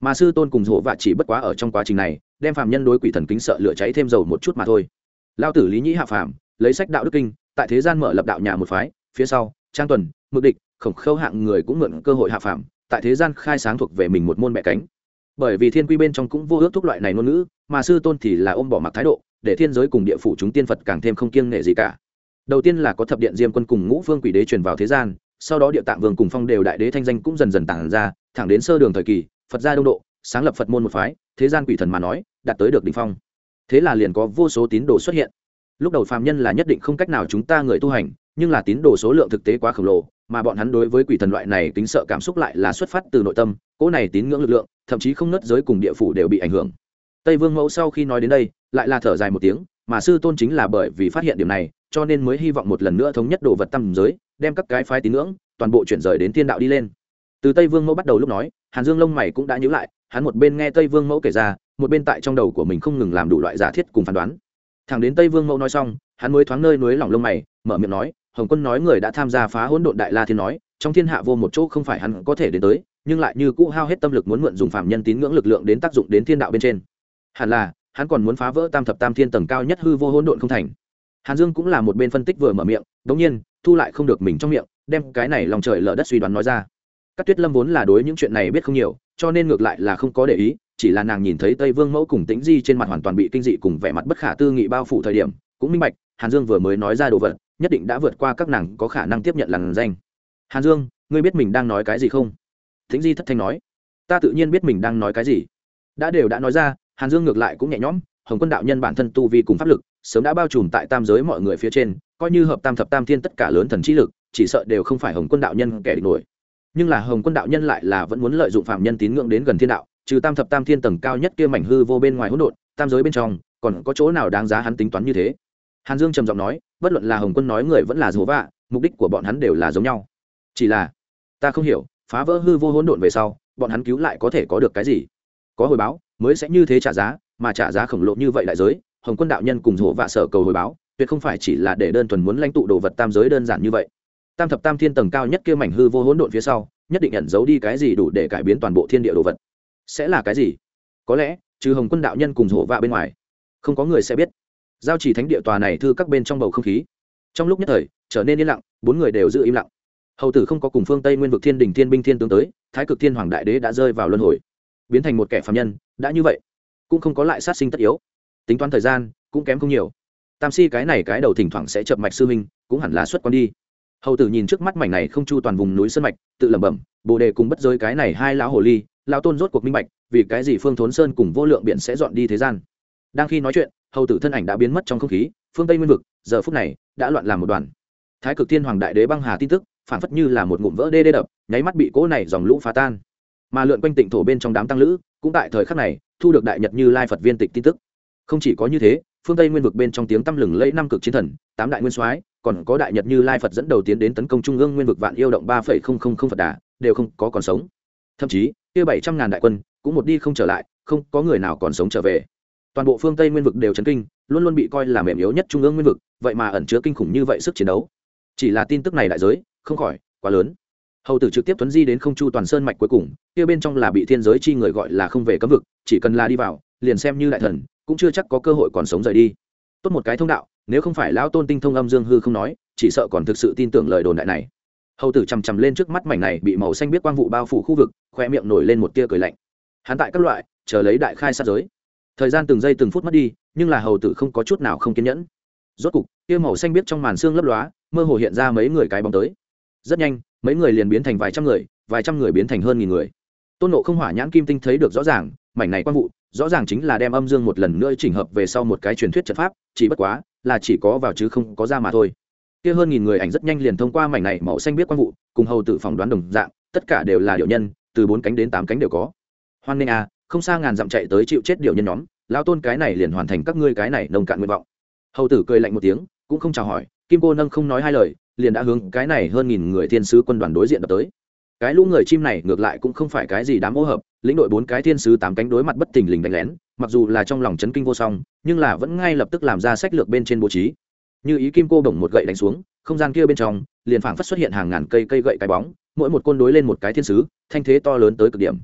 mà sư tôn cùng hổ vạ chỉ bất quá ở trong quá trình này đem phàm nhân đối quỷ thần kính sợ lửa cháy thêm dầu một chút mà thôi. Lao tử Lý Nhĩ hạ phàm, lấy sách đạo đức kinh tại thế gian mở lập đạo nhà một phái, phía sau Trang Tuần, Mực Địch, Khổng Khâu hạng người cũng mượn cơ hội hạ phàm, tại thế gian khai sáng thuộc về mình một môn mẹ cánh. Bởi vì thiên quy bên trong cũng vô ước thúc loại này ngôn ngữ, mà sư tôn thì là ôm bỏ mặc thái độ, để thiên giới cùng địa phủ chúng tiên Phật càng thêm không kiêng nể gì cả. Đầu tiên là có thập điện diêm quân cùng ngũ phương quỷ đế truyền vào thế gian, sau đó địa tạng vương cùng phong đều đại đế thanh danh cũng dần dần tản ra, thẳng đến sơ đường thời kỳ Phật gia đông độ, sáng lập Phật môn một phái, thế gian quỷ thần mà nói đạt tới được đỉnh phong. Thế là liền có vô số tín đồ xuất hiện. Lúc đầu phàm nhân là nhất định không cách nào chúng ta người tu hành, nhưng là tín đồ số lượng thực tế quá khổng lồ, mà bọn hắn đối với quỷ thần loại này kính sợ cảm xúc lại là xuất phát từ nội tâm, cỗ này tín ngưỡng lực lượng thậm chí không nứt giới cùng địa phủ đều bị ảnh hưởng. Tây Vương Mẫu sau khi nói đến đây lại là thở dài một tiếng, mà sư tôn chính là bởi vì phát hiện điểm này cho nên mới hy vọng một lần nữa thống nhất đồ vật tam giới, đem các cái phái tín ngưỡng toàn bộ chuyển rời đến thiên đạo đi lên. Từ Tây Vương Mẫu bắt đầu lúc nói, Hàn Dương lông mày cũng đã nhíu lại, hắn một bên nghe Tây Vương Mẫu kể ra, một bên tại trong đầu của mình không ngừng làm đủ loại giả thiết cùng phán đoán. Thẳng đến Tây Vương Mẫu nói xong, hắn mới thoáng nơi núi lỏng lông mày, mở miệng nói, Hồng Quân nói người đã tham gia phá hỗn độn đại la thiên nói, trong thiên hạ vô một chỗ không phải hắn có thể đến tới, nhưng lại như cũ hao hết tâm lực muốn mượn dùng phạm nhân tín ngưỡng lực lượng đến tác dụng đến thiên đạo bên trên. Hẳn là hắn còn muốn phá vỡ tam thập tam thiên tầng cao nhất hư vô hỗn độn không thành. Hàn Dương cũng là một bên phân tích vừa mở miệng, đống nhiên thu lại không được mình trong miệng, đem cái này lòng trời lở đất suy đoán nói ra. Các Tuyết Lâm vốn là đối những chuyện này biết không nhiều, cho nên ngược lại là không có để ý, chỉ là nàng nhìn thấy Tây Vương Mẫu cùng Tĩnh Di trên mặt hoàn toàn bị kinh dị cùng vẻ mặt bất khả tư nghị bao phủ thời điểm, cũng minh bạch, Hàn Dương vừa mới nói ra đồ vật, nhất định đã vượt qua các nàng có khả năng tiếp nhận lằn danh. Hàn Dương, ngươi biết mình đang nói cái gì không? Tĩnh Di thất thanh nói. Ta tự nhiên biết mình đang nói cái gì. Đã nói ra, Hàn Dương ngược lại cũng nhẹ nhõm, Hồng Quân đạo nhân bản thân tu vi cùng pháp lực, sớm đã bao trùm tại tam giới mọi người phía trên, coi như hợp tam thập tam thiên tất cả lớn thần trí lực, chỉ sợ đều không phải Hồng Quân đạo nhân kẻ địch nổi. Nhưng là Hồng Quân đạo nhân lại là vẫn muốn lợi dụng phạm nhân tín ngưỡng đến gần thiên đạo, trừ tam thập tam thiên tầng cao nhất kia mảnh hư vô bên ngoài hỗn độn, tam giới bên trong, còn có chỗ nào đáng giá hắn tính toán như thế? Hàn Dương trầm giọng nói, bất luận là Hồng Quân nói người vẫn là Dỗ Vạ, mục đích của bọn hắn đều là giống nhau. Chỉ là, ta không hiểu, phá vỡ hư vô hỗn độn về sau, bọn hắn cứu lại có thể có được cái gì? Có hồi báo, mới sẽ như thế trả giá, mà trả giá khổng lồ như vậy đại giới, Hồng Quân đạo nhân cùng Dỗ Vạ sở cầu hồi báo, tuyệt không phải chỉ là để đơn thuần muốn lãnh tụ đồ vật tam giới đơn giản như vậy. Tam thập tam thiên tầng cao nhất kia mảnh hư vô hỗn độn phía sau, nhất định ẩn giấu đi cái gì đủ để cải biến toàn bộ thiên địa đồ vật. Sẽ là cái gì? Có lẽ trừ Hồng Quân đạo nhân cùng Dỗ Vạ bên ngoài, không có người sẽ biết. Giao chỉ thánh địa tòa này thư các bên trong bầu không khí trong lúc nhất thời trở nên yên lặng, bốn người đều giữ im lặng. Hầu tử không có cùng phương Tây Nguyên vực thiên đình thiên binh thiên tướng tới, Thái Cực Thiên Hoàng đại đế đã rơi vào luân hồi, biến thành một kẻ phàm nhân, đã như vậy cũng không có lại sát sinh tất yếu, tính toán thời gian cũng kém không nhiều. Tam Si cái này cái đầu thỉnh thoảng sẽ chập mạch sư minh, cũng hẳn là xuất quan đi. Hầu tử nhìn trước mắt mảnh này không chu toàn vùng núi sơn mạch, tự lẩm bẩm, Bồ Đề cùng Bất Giới cái này hai lão hồ ly, lão tôn rốt cuộc minh bạch, vì cái gì Phương Thốn Sơn cùng Vô Lượng Biển sẽ dọn đi thế gian. Đang khi nói chuyện, hầu tử thân ảnh đã biến mất trong không khí, phương Tây Nguyên vực giờ phút này đã loạn làm một đoàn. Thái Cực Thiên Hoàng đại đế băng hà tin tức phản phất như là một ngụm vỡ đê đập, nháy mắt bị cỗ này dòng lũ phá tan. Mà lượn quanh tịnh thổ bên trong đám tăng lữ cũng tại thời khắc này thu được đại nhật Như Lai Phật viên tịch tin tức. Không chỉ có như thế, phương Tây Nguyên vực bên trong tiếng tăm lừng lẫy năm cực chiến thần, tám đại nguyên soái, còn có đại nhật Như Lai Phật dẫn đầu tiến đến tấn công trung ương Nguyên vực vạn yêu động 3,000 Phật đà đều không có còn sống. Thậm chí kia 700.000 đại quân cũng một đi không trở lại, không có người nào còn sống trở về. Toàn bộ phương Tây Nguyên vực đều chấn kinh, luôn luôn bị coi là mềm yếu nhất trung ương Nguyên vực, vậy mà ẩn chứa kinh khủng như vậy sức chiến đấu. Chỉ là tin tức này đại giới không khỏi quá lớn. Hầu tử trực tiếp tuấn di đến không chu toàn sơn mạch cuối cùng, kia bên trong là bị thiên giới chi người gọi là không về cấm vực, chỉ cần là đi vào, liền xem như đại thần cũng chưa chắc có cơ hội còn sống rời đi. Tốt một cái thông đạo, nếu không phải lão tôn tinh thông âm dương hư không nói, chỉ sợ còn thực sự tin tưởng lời đồn đại này. Hầu tử chằm chằm lên trước mắt mảnh này bị màu xanh biết quang vụ bao phủ khu vực, khoe miệng nổi lên một tia cười lạnh. Hắn tại các loại chờ lấy đại khai sát giới. Thời gian từng giây từng phút mất đi, nhưng là hầu tử không có chút nào không kiên nhẫn. Rốt cục kia màu xanh biết trong màn sương lấp lóa, mơ hồ hiện ra mấy người cái bóng tới. Rất nhanh mấy người liền biến thành vài trăm người biến thành hơn nghìn người. Tôn Ngộ Không hỏa nhãn kim tinh thấy được rõ ràng, mảnh này quang vụ rõ ràng chính là đem âm dương một lần nữa chỉnh hợp về sau một cái truyền thuyết trận pháp, chỉ bất quá là chỉ có vào chứ không có ra mà thôi. Kia hơn nghìn người ảnh rất nhanh liền thông qua mảnh này màu xanh biết quang vụ, cùng hầu tử phỏng đoán đồng dạng, tất cả đều là điệu nhân, từ 4 cánh đến 8 cánh đều có. Hoan nghênh a, không xa ngàn dặm chạy tới chịu chết điệu nhân nhóm, lão tôn cái này liền hoàn thành các ngươi cái này nông cạn nguyện vọng. Hầu tử cười lạnh một tiếng, cũng không chào hỏi, kim cô nâng không nói hai lời, liền đã hướng cái này hơn nghìn người thiên sứ quân đoàn đối diện đập tới. Cái lũ người chim này ngược lại cũng không phải cái gì đám ô hợp, lĩnh đội 4 cái thiên sứ 8 cánh đối mặt bất thình lình đánh lén, mặc dù là trong lòng chấn kinh vô song, nhưng là vẫn ngay lập tức làm ra sách lược bên trên bố trí. Như ý kim cô bổng một gậy đánh xuống, không gian kia bên trong liền phảng phất xuất hiện hàng ngàn cây gậy cái bóng, mỗi một côn đối lên một cái thiên sứ, thanh thế to lớn tới cực điểm.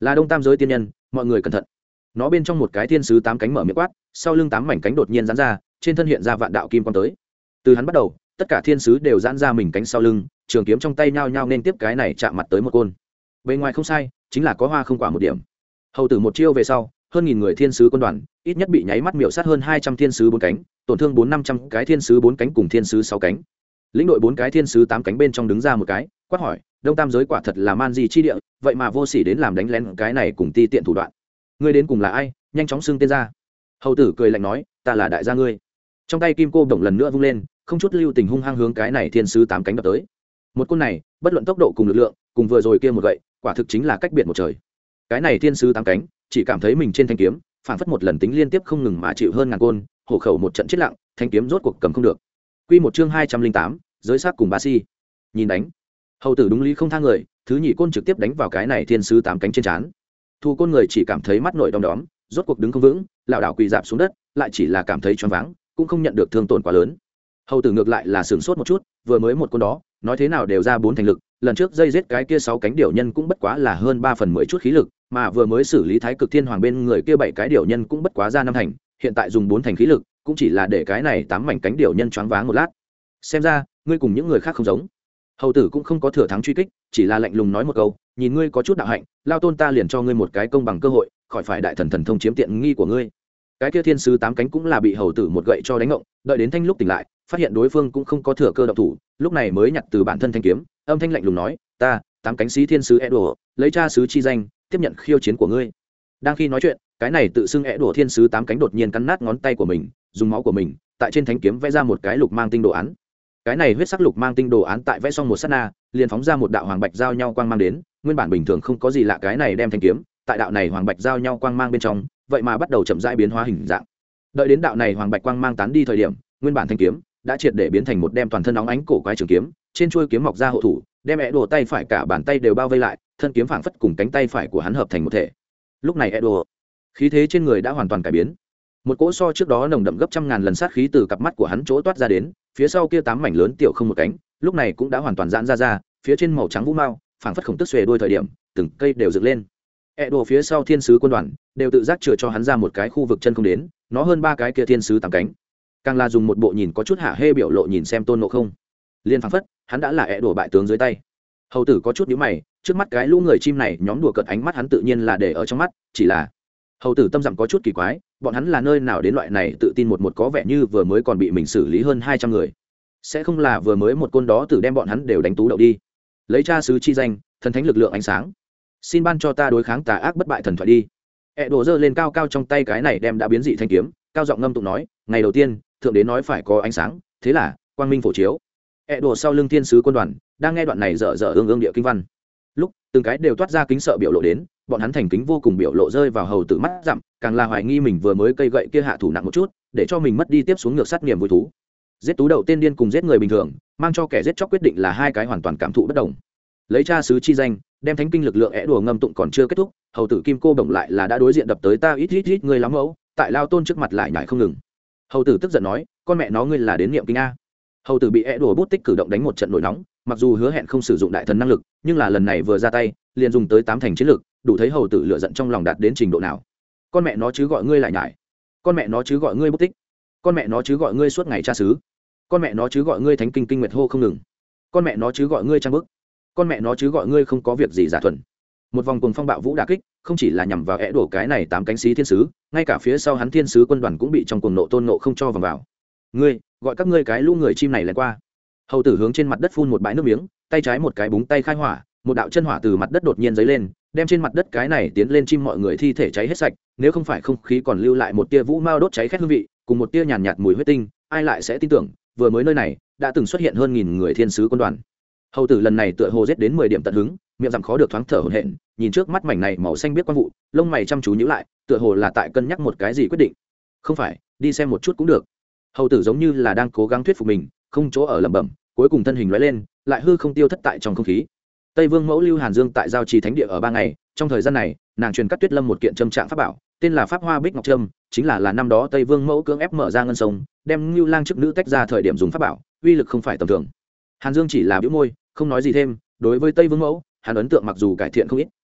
là Đông Tam giới tiên nhân, mọi người cẩn thận. Nó bên trong một cái thiên sứ 8 cánh mở miệng quát, sau lưng 8 mảnh cánh đột nhiên giãn ra, trên thân hiện ra vạn đạo kim quang tới. Từ hắn bắt đầu, tất cả thiên sứ đều giãn ra mình cánh sau lưng, trường kiếm trong tay nhao nhao nên tiếp cái này chạm mặt tới một côn. Bên ngoài không sai, chính là có hoa không quả một điểm. Hầu tử một chiêu về sau, hơn nghìn người thiên sứ quân đoàn, ít nhất bị nháy mắt miểu sát hơn 200 thiên sứ 4 cánh, tổn thương 400-500 cái thiên sứ 4 cánh cùng thiên sứ 6 cánh. Lĩnh đội 4 cái thiên sứ 8 cánh bên trong đứng ra một cái, quát hỏi, Đông Tam giới quả thật là man gì chi địa, vậy mà vô sỉ đến làm đánh lén cái này cùng ti tiện thủ đoạn. Ngươi đến cùng là ai, nhanh chóng xưng tên ra. Hầu tử cười lạnh nói, ta là đại gia ngươi. Trong tay kim cô đồng lần nữa vung lên, không chút lưu tình hung hăng hướng cái này thiên sứ 8 cánh đập tới. Một côn này, bất luận tốc độ cùng lực lượng, cùng vừa rồi kia một gậy, quả thực chính là cách biệt một trời. Cái này thiên sứ 8 cánh, chỉ cảm thấy mình trên thanh kiếm, phản phất một lần tính liên tiếp không ngừng mà chịu hơn ngàn côn, hổ khẩu một trận chết lặng, thanh kiếm rốt cuộc cầm không được. Quy một chương 208, giới sát cùng ba si. Nhìn đánh. Hầu tử đúng lý không tha người, thứ nhị côn trực tiếp đánh vào cái này thiên sứ 8 cánh trên trán. Thu côn người chỉ cảm thấy mắt nổi đom đóm, rốt cuộc đứng không vững, lảo đảo quỳ rạp xuống đất, lại chỉ là cảm thấy choáng váng, cũng không nhận được thương tổn quá lớn. Hầu tử ngược lại là sửng sốt một chút, vừa mới một côn đó, nói thế nào đều ra 4 thành lực, lần trước dây giết cái kia 6 cánh điểu nhân cũng bất quá là hơn 3/10 chút khí lực, mà vừa mới xử lý Thái Cực Thiên Hoàng bên người kia 7 cái điểu nhân cũng bất quá ra 5 thành, hiện tại dùng 4 thành khí lực, cũng chỉ là để cái này 8 mảnh cánh điểu nhân choáng váng một lát. Xem ra, ngươi cùng những người khác không giống. Hầu tử cũng không có thừa thắng truy kích, chỉ là lạnh lùng nói một câu, nhìn ngươi có chút đạo hạnh, lao tôn ta liền cho ngươi một cái công bằng cơ hội, khỏi phải đại thần thần thông chiếm tiện nghi của ngươi. Cái kia thiên sứ 8 cánh cũng là bị hầu tử một gậy cho đánh ngộng, đợi đến thanh lúc tỉnh lại, phát hiện đối phương cũng không có thừa cơ động thủ, lúc này mới nhặt từ bản thân thanh kiếm, âm thanh lạnh lùng nói, ta 8 cánh sĩ thiên sứ Edo, lấy cha sứ chi danh, tiếp nhận khiêu chiến của ngươi. Đang khi nói chuyện, cái này tự xưng Edo thiên sứ 8 cánh đột nhiên cắn nát ngón tay của mình, dùng máu của mình tại trên thanh kiếm vẽ ra một cái lục mang tinh đồ án. Cái này huyết sắc lục mang tinh đồ án tại vẽ xong một sát na, liền phóng ra một đạo hoàng bạch giao nhau quang mang đến, nguyên bản bình thường không có gì lạ, cái này đem thanh kiếm, tại đạo này hoàng bạch giao nhau quang mang bên trong, vậy mà bắt đầu chậm rãi biến hóa hình dạng. Đợi đến đạo này hoàng bạch quang mang tán đi thời điểm, nguyên bản thanh kiếm đã triệt để biến thành một đem toàn thân óng ánh cổ quái trường kiếm, trên chuôi kiếm mọc ra hộ thủ, đem Edo tay phải cả bàn tay đều bao vây lại, thân kiếm phảng phất cùng cánh tay phải của hắn hợp thành một thể. Lúc này Edo, khí thế trên người đã hoàn toàn cải biến. Một cỗ so trước đó nồng đậm gấp trăm ngàn lần sát khí từ cặp mắt của hắn chỗ toát ra đến, phía sau kia 8 mảnh lớn tiểu không một cánh, lúc này cũng đã hoàn toàn giãn ra, phía trên màu trắng vũ mao, phảng phất khổng tức xuề đuôi thời điểm, từng cây đều dựng lên. Edo phía sau thiên sứ quân đoàn đều tự giác chừa cho hắn ra một cái khu vực chân không đến, nó hơn 3 cái kia thiên sứ 8 cánh, càng là dùng một bộ nhìn có chút hạ hê biểu lộ nhìn xem Tôn Ngộ Không. Liên phảng phất, hắn đã là Edo bại tướng dưới tay. Hầu tử có chút nhíu mày, trước mắt cái lũ người chim này nhóm đùa cợt ánh mắt hắn tự nhiên là để ở trong mắt, chỉ là hầu tử tâm dặm có chút kỳ quái, bọn hắn là nơi nào đến loại này tự tin một có vẻ như vừa mới còn bị mình xử lý hơn 200 người, sẽ không là vừa mới một côn đó tử đem bọn hắn đều đánh tú đậu đi. Lấy cha sứ chi danh, thần thánh lực lượng ánh sáng, xin ban cho ta đối kháng tà ác bất bại thần thoại đi. Đổ giơ lên cao cao trong tay cái này đem đã biến dị thanh kiếm, cao giọng ngâm tụng nói, ngày đầu tiên thượng đế nói phải có ánh sáng, thế là quang minh phổ chiếu. Đổ sau lưng thiên sứ quân đoàn đang nghe đoạn này dở dở ương ương địa kinh văn lúc, từng cái đều toát ra kính sợ biểu lộ đến, bọn hắn thành kính vô cùng biểu lộ rơi vào hầu tử mắt dặm, càng là hoài nghi mình vừa mới cây gậy kia hạ thủ nặng một chút, để cho mình mất đi tiếp xuống ngược sát niềm vui thú. Giết tú đậu tên điên cùng giết người bình thường, mang cho kẻ giết chóc quyết định là hai cái hoàn toàn cảm thụ bất đồng. Lấy cha sứ chi danh, đem thánh kinh lực lượng đùa ngâm tụng còn chưa kết thúc, hầu tử kim cô bổng lại là đã đối diện đập tới ta ít người lắm mẫu, tại lao tôn trước mặt lại nhảy không ngừng. Hầu tử tức giận nói, con mẹ nó ngươi là đến niệm kinh a. Hầu tử bị đùa bút tích cử động đánh một trận nổi nóng, mặc dù hứa hẹn không sử dụng đại thần năng lực, nhưng là lần này vừa ra tay liền dùng tới 8 thành chiến lực, đủ thấy hầu tử lựa giận trong lòng đạt đến trình độ nào. Con mẹ nó chứ gọi ngươi lại nhảy, con mẹ nó chứ gọi ngươi bút tích, con mẹ nó chứ gọi ngươi suốt ngày tra xứ, con mẹ nó chứ gọi ngươi thánh kinh kinh nguyệt hô không ngừng, con mẹ nó chứ gọi ngươi trang bức, con mẹ nó chứ gọi ngươi không có việc gì giả thuần. Một vòng cuồng phong bạo vũ đả kích, không chỉ là nhằm vào đổ cái này 8 cánh xí thiên sứ, ngay cả phía sau hắn thiên sứ quân đoàn cũng bị trong cuồng nộ Tôn Ngộ không cho vào. Ngươi gọi các ngươi cái lũ người chim này lên qua. Hầu tử hướng trên mặt đất phun một bãi nước miếng, tay trái một cái búng tay khai hỏa, một đạo chân hỏa từ mặt đất đột nhiên dấy lên, đem trên mặt đất cái này tiến lên chim mọi người thi thể cháy hết sạch, nếu không phải không khí còn lưu lại một tia vũ mao đốt cháy khét hương vị, cùng một tia nhàn nhạt mùi huyết tinh, ai lại sẽ tin tưởng, vừa mới nơi này đã từng xuất hiện hơn 1000 người thiên sứ quân đoàn. Hầu tử lần này tựa hồ giết đến 10 điểm tận hứng, miệng rằm khó được thoáng thở hổn hển, nhìn trước mắt mảnh này màu xanh biết quang vụ, lông mày chăm chú nhíu lại, tựa hồ là tại cân nhắc một cái gì quyết định. Không phải, đi xem một chút cũng được. Hầu tử giống như là đang cố gắng thuyết phục mình, không chỗ ở lẩm bẩm, cuối cùng thân hình lóe lên, lại hư không tiêu thất tại trong không khí. Tây Vương mẫu Lưu Hàn Dương tại giao trì thánh địa ở 3 ngày, trong thời gian này, nàng truyền cắt Tuyết Lâm một kiện trâm trạng pháp bảo, tên là Pháp Hoa Bích Ngọc Trâm, chính là năm đó Tây Vương mẫu cưỡng ép mở ra ngân sông, đem Nưu Lang chức nữ tách ra thời điểm dùng pháp bảo, uy lực không phải tầm thường. Hàn Dương chỉ là bĩu môi, không nói gì thêm, đối với Tây Vương mẫu, hắn ấn tượng mặc dù cải thiện không ít,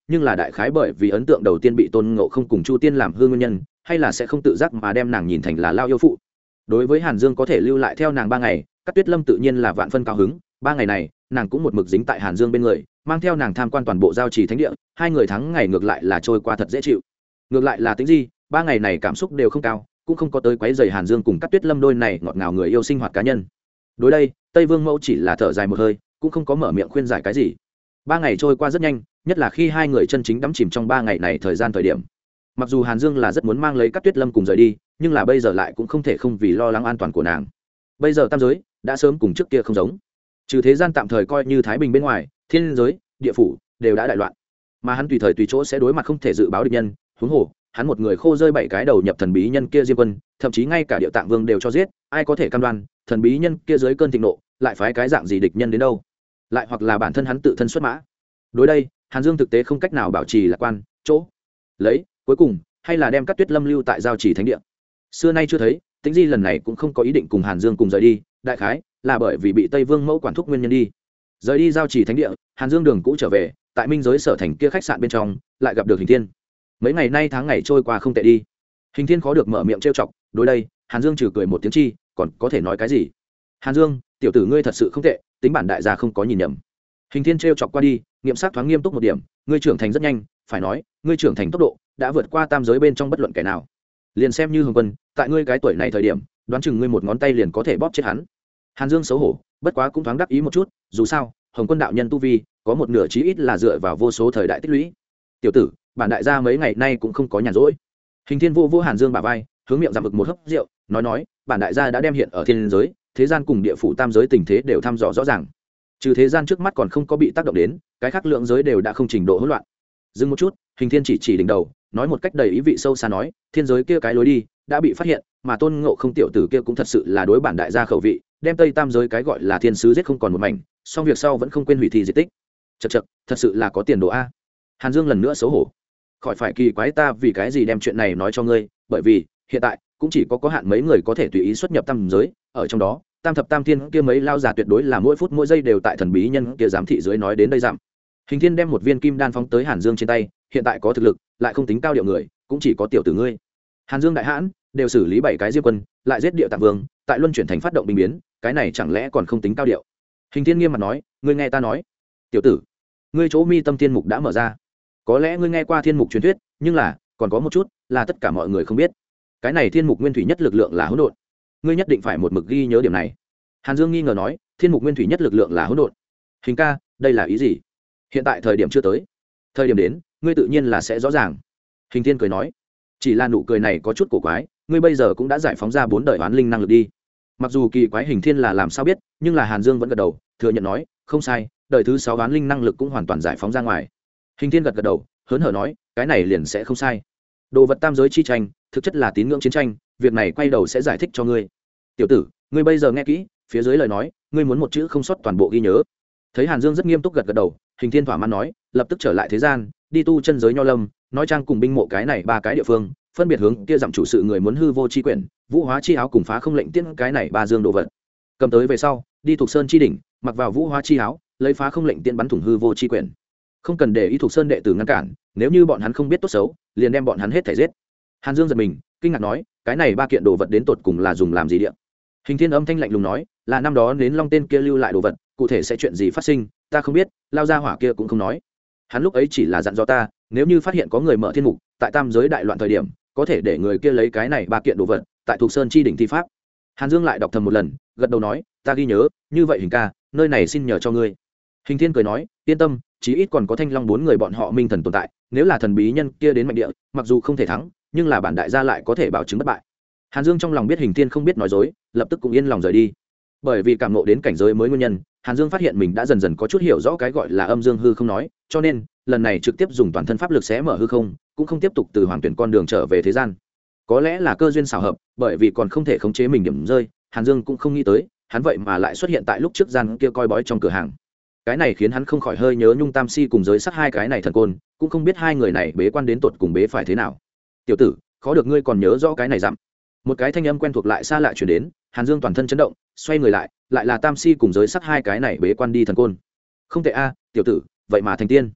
nhưng là đại khái bởi vì ấn tượng đầu tiên bị tôn ngộ không cùng chu tiên làm hư nguyên nhân, hay là sẽ không tự giác mà đem nàng nhìn thành là lao yêu phụ. Đối với Hàn Dương có thể lưu lại theo nàng 3 ngày, Cát Tuyết Lâm tự nhiên là vạn phân cao hứng. 3 ngày này nàng cũng một mực dính tại Hàn Dương bên người, mang theo nàng tham quan toàn bộ giao trì thánh địa. 2 người tháng ngày ngược lại là trôi qua thật dễ chịu. Ngược lại là Tĩnh Di, 3 ngày này cảm xúc đều không cao, cũng không có tới quấy rầy Hàn Dương cùng Cát Tuyết Lâm đôi này ngọt ngào người yêu sinh hoạt cá nhân. Đối đây, Tây Vương Mẫu chỉ là thở dài một hơi, cũng không có mở miệng khuyên giải cái gì. 3 ngày trôi qua rất nhanh, nhất là khi 2 người chân chính đắm chìm trong 3 ngày này thời điểm. Mặc dù Hàn Dương là rất muốn mang lấy Cát Tuyết Lâm cùng rời đi, nhưng là bây giờ lại cũng không thể không vì lo lắng an toàn của nàng. Bây giờ tam giới đã sớm cùng trước kia không giống, trừ thế gian tạm thời coi như thái bình bên ngoài, thiên giới, địa phủ đều đã đại loạn, mà hắn tùy thời tùy chỗ sẽ đối mặt không thể dự báo địch nhân. Huống hồ hắn một người khô rơi 7 cái đầu nhập thần bí nhân kia Diêm Quân, thậm chí ngay cả Địa Tạng Vương đều cho giết, ai có thể cam đoan thần bí nhân kia dưới cơn thịnh nộ lại phái cái dạng gì địch nhân đến đâu, lại hoặc là bản thân hắn tự thân xuất mã. Đối đây, Hàn Dương thực tế không cách nào bảo trì lạc quan, chỗ lấy cuối cùng hay là đem Cát Tuyết Lâm lưu tại giao chỉ thánh địa. Xưa nay chưa thấy, Tĩnh Di lần này cũng không có ý định cùng Hàn Dương cùng rời đi, đại khái là bởi vì bị Tây Vương Mẫu quản thúc nguyên nhân đi. Rời đi giao chỉ thánh địa, Hàn Dương đường cũ trở về, tại Minh Giới Sở Thành kia khách sạn bên trong, lại gặp được Hình Thiên. Mấy ngày nay tháng ngày trôi qua không tệ đi. Hình Thiên khó được mở miệng trêu chọc, đối đây, Hàn Dương trừ cười một tiếng chi, còn có thể nói cái gì? Hàn Dương, tiểu tử ngươi thật sự không tệ, tính bản đại gia không có nhìn nhầm. Hình Thiên trêu chọc qua đi, nghiệm sát thoáng nghiêm túc một điểm, ngươi trưởng thành rất nhanh, phải nói, ngươi trưởng thành tốc độ đã vượt qua tam giới bên trong bất luận kẻ nào. Liền xem như Hồng Quân, tại ngươi cái tuổi này thời điểm, đoán chừng ngươi một ngón tay liền có thể bóp chết hắn. Hàn Dương xấu hổ, bất quá cũng thoáng đắc ý một chút, dù sao, Hồng Quân đạo nhân tu vi, có một nửa chí ít là dựa vào vô số thời đại tích lũy. Tiểu tử, bản đại gia mấy ngày nay cũng không có nhàn rỗi. Hình Thiên vô Hàn Dương bả vai, hướng miệng giảm vực một hớp rượu, nói, bản đại gia đã đem hiện ở thiên giới, thế gian cùng địa phủ tam giới tình thế đều thăm dò rõ ràng. Trừ thế gian trước mắt còn không có bị tác động đến, cái khác lượng giới đều đã không trình độ hỗn loạn. Dừng một chút, Hình Thiên chỉ đỉnh đầu, nói một cách đầy ý vị sâu xa nói, thiên giới kia cái lối đi đã bị phát hiện, mà Tôn Ngộ Không tiểu tử kia cũng thật sự là đối bản đại gia khẩu vị, đem Tây Tam giới cái gọi là thiên sứ giết không còn một mảnh, song việc sau vẫn không quên hủy thi diệt tích. Chậc, thật sự là có tiền đồ a. Hàn Dương lần nữa xấu hổ, khỏi phải kỳ quái ta vì cái gì đem chuyện này nói cho ngươi, bởi vì hiện tại cũng chỉ có hạn mấy người có thể tùy ý xuất nhập tam giới, ở trong đó tam thập tam thiên kia mấy lao già tuyệt đối là mỗi phút mỗi giây đều tại thần bí nhân kia giám thị dưới nói đến đây giảm. Hình Thiên đem một viên kim đan phóng tới Hàn Dương trên tay, hiện tại có thực lực, lại không tính cao điệu người, cũng chỉ có tiểu tử ngươi. Hàn Dương đại hãn, đều xử lý 7 cái Diêm Quân, lại giết Địa Tạng Vương, tại luân chuyển thành phát động binh biến, cái này chẳng lẽ còn không tính cao điệu? Hình Thiên nghiêm mặt nói, ngươi nghe ta nói, tiểu tử, ngươi chỗ mi tâm thiên mục đã mở ra. Có lẽ ngươi nghe qua thiên mục truyền thuyết, nhưng là còn có một chút là tất cả mọi người không biết. Cái này thiên mục nguyên thủy nhất lực lượng là hỗn độn. Ngươi nhất định phải một mực ghi nhớ điểm này. Hàn Dương nghi ngờ nói, thiên mục nguyên thủy nhất lực lượng là hỗn độn. Hình ca, đây là ý gì? Hiện tại thời điểm chưa tới, thời điểm đến, ngươi tự nhiên là sẽ rõ ràng. Hình Thiên cười nói, chỉ là nụ cười này có chút cổ quái, ngươi bây giờ cũng đã giải phóng ra 4 đời oán linh năng lực đi. Mặc dù kỳ quái Hình Thiên là làm sao biết, nhưng là Hàn Dương vẫn gật đầu, thừa nhận nói, không sai, đời thứ 6 oán linh năng lực cũng hoàn toàn giải phóng ra ngoài. Hình Thiên gật đầu, hớn hở nói, cái này liền sẽ không sai. Đồ vật tam giới chi tranh, thực chất là tín ngưỡng chiến tranh, việc này quay đầu sẽ giải thích cho ngươi. Tiểu tử, ngươi bây giờ nghe kỹ, phía dưới lời nói, ngươi muốn một chữ không sót toàn bộ ghi nhớ. Thấy Hàn Dương rất nghiêm túc gật đầu, Hình Thiên thỏa mãn nói, lập tức trở lại thế gian, đi tu chân giới nho lâm, nói trang cùng binh mộ cái này 3 cái địa phương, phân biệt hướng kia dặm chủ sự người muốn hư vô chi quyển, vũ hóa chi áo cùng phá không lệnh tiễn cái này 3 dương đồ vật. Cầm tới về sau, đi thuộc sơn chi đỉnh, mặc vào vũ hóa chi áo, lấy phá không lệnh tiễn bắn thủng hư vô chi quyển. Không cần để ý thuộc sơn đệ tử ngăn cản, nếu như bọn hắn không biết tốt xấu, liền đem bọn hắn hết thảy giết. Hàn Dương giật mình, kinh ngạc nói, cái này 3 kiện đồ vật đến tột cùng là dùng làm gì địa? Hình Thiên âm thanh lạnh lùng nói, là năm đó đến Long tên kia lưu lại đồ vật, cụ thể sẽ chuyện gì phát sinh, ta không biết, lao ra hỏa kia cũng không nói. Hắn lúc ấy chỉ là dặn dò ta, nếu như phát hiện có người mở thiên mục, tại tam giới đại loạn thời điểm, có thể để người kia lấy cái này 3 kiện đồ vật, tại thuộc sơn chi đỉnh thi pháp. Hàn Dương lại đọc thầm một lần, gật đầu nói, ta ghi nhớ, như vậy Hình ca, nơi này xin nhờ cho ngươi. Hình Thiên cười nói, yên tâm, chí ít còn có Thanh Long 4 người bọn họ minh thần tồn tại, nếu là thần bí nhân kia đến mạnh địa, mặc dù không thể thắng, nhưng là bản đại gia lại có thể bảo chứng bất bại. Hàn Dương trong lòng biết Hình Thiên không biết nói dối, lập tức cũng yên lòng rời đi. Bởi vì cảm ngộ đến cảnh giới mới nguyên nhân, Hàn Dương phát hiện mình đã dần dần có chút hiểu rõ cái gọi là âm dương hư không nói, cho nên lần này trực tiếp dùng toàn thân pháp lực xé mở hư không, cũng không tiếp tục từ hoàng tuyển con đường trở về thế gian. Có lẽ là cơ duyên xảo hợp, bởi vì còn không thể khống chế mình điểm rơi, Hàn Dương cũng không nghĩ tới, hắn vậy mà lại xuất hiện tại lúc trước gian kia coi bói trong cửa hàng. Cái này khiến hắn không khỏi hơi nhớ Nhung Tam Si cùng giới sát 2 cái này thần côn, cũng không biết 2 người này bế quan đến tột cùng bế phải thế nào. Tiểu tử, khó được ngươi còn nhớ rõ cái này dặm. Một cái thanh âm quen thuộc lại xa lạ truyền đến, Hàn Dương toàn thân chấn động, xoay người lại là Tam Si cùng giới sát 2 cái này bế quan đi thần côn. Không tệ a, tiểu tử, vậy mà thành tiên.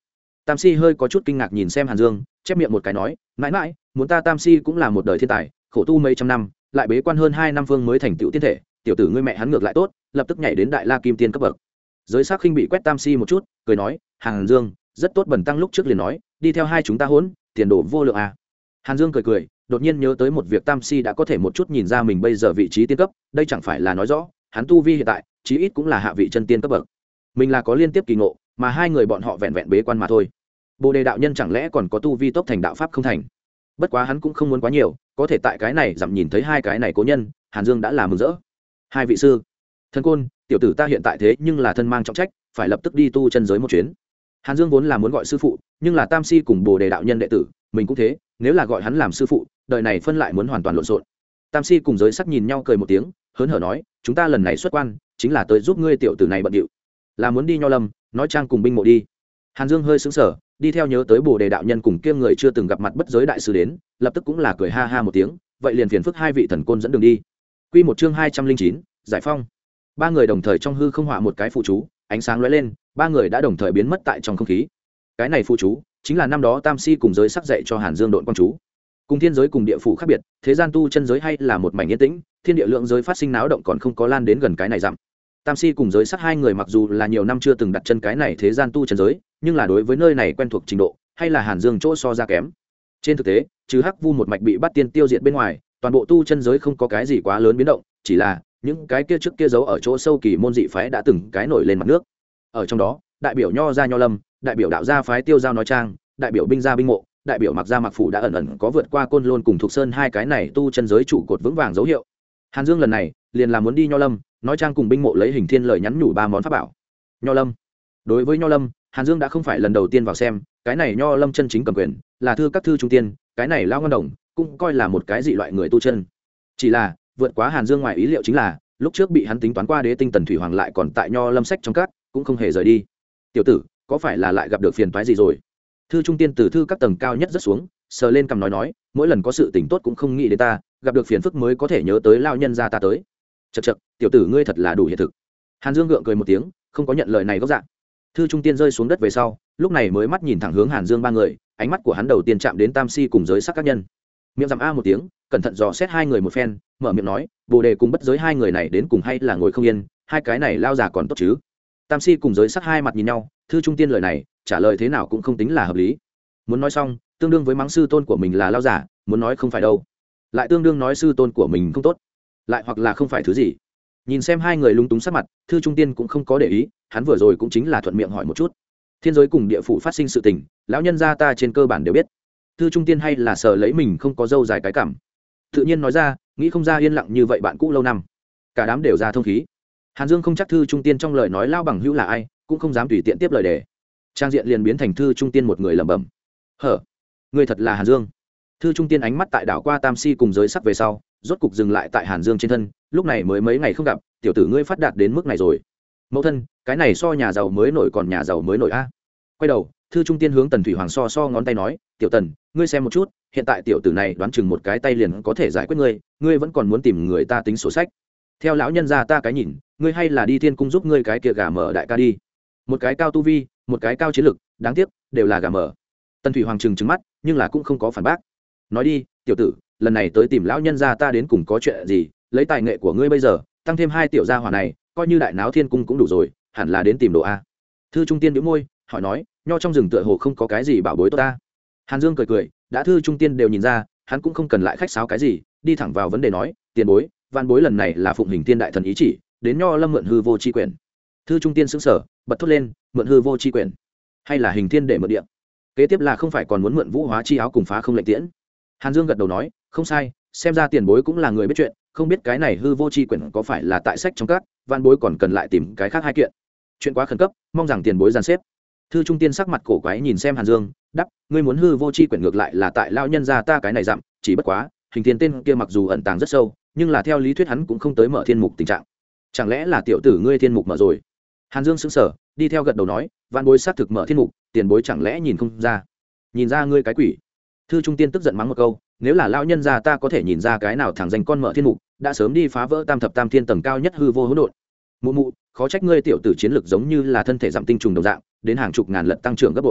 Tam si hơi có chút kinh ngạc nhìn xem Hàn Dương, chép miệng một cái nói, mãi mãi muốn ta Tam si cũng là một đời thiên tài, khổ tu mấy trăm năm, lại bế quan hơn 2 năm phương mới thành tựu tiên thể, tiểu tử ngươi mẹ hắn ngược lại tốt, lập tức nhảy đến đại la kim tiên cấp bậc. Giới sắc khinh bị quét Tam si một chút, cười nói, Hàn Dương rất tốt. Bần tăng lúc trước liền nói, đi theo hai chúng ta hỗn, tiền đồ vô lượng à. Hàn Dương cười cười, đột nhiên nhớ tới một việc, Tam si đã có thể một chút nhìn ra mình bây giờ vị trí tiên cấp, đây chẳng phải là nói rõ hắn tu vi hiện tại chí ít cũng là hạ vị chân tiên cấp bậc. Mình là có liên tiếp kỳ ngộ, mà hai người bọn họ vẹn vẹn bế quan mà thôi. Bồ Đề đạo nhân chẳng lẽ còn có tu vi tốc thành đạo pháp không thành? Bất quá hắn cũng không muốn quá nhiều, có thể tại cái này dặm nhìn thấy hai cái này cố nhân, Hàn Dương đã là mừng rỡ. Hai vị sư, Thần Côn, tiểu tử ta hiện tại thế nhưng là thân mang trọng trách, phải lập tức đi tu chân giới một chuyến. Hàn Dương vốn là muốn gọi sư phụ, nhưng là Tam Si cùng Bồ Đề đạo nhân đệ tử, mình cũng thế, nếu là gọi hắn làm sư phụ, đời này phân lại muốn hoàn toàn lộn xộn. Tam Si cùng Giới Sắc nhìn nhau cười một tiếng, hớn hở nói, chúng ta lần này xuất quan, chính là tới giúp ngươi tiểu tử này bận điệu, là muốn đi Nho Lâm, nói trang cùng binh mộ đi. Hàn Dương hơi sững sờ, đi theo nhớ tới Bồ Đề đạo nhân cùng kia người chưa từng gặp mặt bất giới đại sư đến, lập tức cũng là cười ha ha một tiếng, vậy liền phiền phức hai vị thần côn dẫn đường đi. Quy một chương 209, giải phong. Ba người đồng thời trong hư không họa một cái phụ chú, ánh sáng lóe lên, ba người đã đồng thời biến mất tại trong không khí. Cái này phụ chú chính là năm đó Tam Si cùng Giới Sắc dạy cho Hàn Dương độn quang chú. Cùng thiên giới cùng địa phủ khác biệt, thế gian tu chân giới hay là một mảnh yên tĩnh, thiên địa lượng giới phát sinh náo động còn không có lan đến gần cái này dặm. Tam Si cùng Giới Sắc hai người mặc dù là nhiều năm chưa từng đặt chân cái này thế gian tu chân giới, nhưng là đối với nơi này quen thuộc trình độ, hay là Hàn Dương chỗ so ra kém. Trên thực tế, trừ Hắc Vu một mạch bị bắt tiên tiêu diệt bên ngoài, toàn bộ tu chân giới không có cái gì quá lớn biến động, chỉ là những cái kia trước kia giấu ở chỗ sâu kỳ môn dị phái đã từng cái nổi lên mặt nước. Ở trong đó, đại biểu Nho gia Nho Lâm, đại biểu đạo gia phái Tiêu Giao nói trang, đại biểu binh gia binh mộ, đại biểu Mặc gia Mặc phủ đã ẩn ẩn có vượt qua Côn Lôn cùng Thục Sơn hai cái này tu chân giới trụ cột vững vàng dấu hiệu. Hàn Dương lần này liền là muốn đi Nho Lâm, nói trang cùng binh mộ lấy Hình Thiên lời nhắn nhủ ba món pháp bảo. Nho Lâm. Đối với Nho Lâm, Hàn Dương đã không phải lần đầu tiên vào xem, cái này Nho Lâm chân chính cầm quyền, là thư các thư trung tiên, cái này lao ngân đồng, cũng coi là một cái dị loại người tu chân. Chỉ là, vượt quá Hàn Dương ngoài ý liệu chính là, lúc trước bị hắn tính toán qua đế tinh Tần Thủy Hoàng lại còn tại Nho Lâm sách trong các, cũng không hề rời đi. Tiểu tử, có phải là lại gặp được phiền toái gì rồi? Thư trung tiên từ thư các tầng cao nhất rất xuống, sờ lên cằm nói, mỗi lần có sự tình tốt cũng không nghĩ đến ta, gặp được phiền phức mới có thể nhớ tới lao nhân gia ta tới. Chậc chậc, tiểu tử ngươi thật là đủ hiện thực. Hàn Dương gượng cười một tiếng, không có nhận lời này gốc dạng. Thư trung tiên rơi xuống đất về sau, lúc này mới mắt nhìn thẳng hướng Hàn Dương ba người, ánh mắt của hắn đầu tiên chạm đến Tam Si cùng Giới Sắc các nhân. Miệng dặm a một tiếng, cẩn thận dò xét hai người một phen, mở miệng nói, Bồ Đề cùng bất giới hai người này đến cùng hay là ngồi không yên, hai cái này lao già còn tốt chứ? Tam Si cùng Giới Sắc hai mặt nhìn nhau, thư trung tiên lời này trả lời thế nào cũng không tính là hợp lý. Muốn nói xong, tương đương với mắng sư tôn của mình là lao giả, muốn nói không phải đâu, lại tương đương nói sư tôn của mình không tốt, lại hoặc là không phải thứ gì. Nhìn xem hai người lung túng sắc mặt, thư trung tiên cũng không có để ý, hắn vừa rồi cũng chính là thuận miệng hỏi một chút. Thiên giới cùng địa phủ phát sinh sự tình, lão nhân gia ta trên cơ bản đều biết. Thư trung tiên hay là sợ lấy mình không có dâu dài cái cảm, tự nhiên nói ra, nghĩ không ra yên lặng như vậy bạn cũ lâu năm, cả đám đều ra thông khí. Hàn Dương không chắc thư trung tiên trong lời nói lao bằng hữu là ai, cũng không dám tùy tiện tiếp lời đề. Trang diện liền biến thành thư trung tiên một người lẩm bẩm, hở, người thật là Hàn Dương. Thư trung tiên ánh mắt tại đảo qua Tam Si cùng Giới Sắc về sau, rốt cục dừng lại tại Hàn Dương trên thân, lúc này mới mấy ngày không gặp, tiểu tử ngươi phát đạt đến mức này rồi. Mẫu thân, cái này so nhà giàu mới nổi còn nhà giàu mới nổi a. Quay đầu, thư trung tiên hướng Tần Thủy Hoàng so ngón tay nói, tiểu Tần, ngươi xem một chút, hiện tại tiểu tử này đoán chừng một cái tay liền có thể giải quyết ngươi, ngươi vẫn còn muốn tìm người ta tính sổ sách. Theo lão nhân gia ta cái nhìn, ngươi hay là đi thiên cung giúp ngươi cái kia gà mở đại ca đi. Một cái cao tu vi, một cái cao chiến lực, đáng tiếc đều là gà mở. Tần Thủy Hoàng trừng mắt, nhưng là cũng không có phản bác. Nói đi, tiểu tử, lần này tới tìm lão nhân gia ta đến cùng có chuyện gì? Lấy tài nghệ của ngươi bây giờ, tăng thêm hai tiểu gia hỏa này, coi như đại náo thiên cung cũng đủ rồi, hẳn là đến tìm đồ a. Thư trung tiên bĩu môi, hỏi nói, nho trong rừng tựa hồ không có cái gì bảo bối tốt ta. Hàn Dương cười cười, đã thư trung tiên đều nhìn ra, hắn cũng không cần lại khách sáo cái gì, đi thẳng vào vấn đề nói, tiền bối, văn bối lần này là phụng Hình Tiên đại thần ý chỉ, đến Nho Lâm mượn hư vô chi quyền. Thư trung tiên sững sờ, bật thốt lên, mượn hư vô chi quyền, hay là Hình Thiên để mượn địa? Kế tiếp là không phải còn muốn mượn vũ hóa chi áo cùng phá không lệnh tiễn? Hàn Dương gật đầu nói, không sai, xem ra tiền bối cũng là người biết chuyện, không biết cái này hư vô chi quyền có phải là tại sách trong các, văn bối còn cần lại tìm cái khác hai kiện. Chuyện quá khẩn cấp, mong rằng tiền bối dàn xếp. Thư trung tiên sắc mặt cổ quái nhìn xem Hàn Dương, đắp, ngươi muốn hư vô chi quyển ngược lại là tại lao nhân gia ta cái này dặm, chỉ bất quá, Hình Thiên tên kia mặc dù ẩn tàng rất sâu, nhưng là theo lý thuyết hắn cũng không tới mở thiên mục tình trạng. Chẳng lẽ là tiểu tử ngươi thiên mục mở rồi? Hàn Dương sững sờ, đi theo gật đầu nói, vạn bối xác thực mở thiên mục, tiền bối chẳng lẽ nhìn không ra? Nhìn ra ngươi cái quỷ. Thư trung tiên tức giận mắng một câu, nếu là lao nhân gia ta có thể nhìn ra cái nào thẳng danh con mở thiên mục, đã sớm đi phá vỡ tam thập tam thiên tầng cao nhất hư vô hỗn độn. Mụ mụ, khó trách ngươi tiểu tử chiến lực giống như là thân thể giảm tinh trùng đồng dạng, đến hàng chục ngàn lần tăng trưởng gấp bội.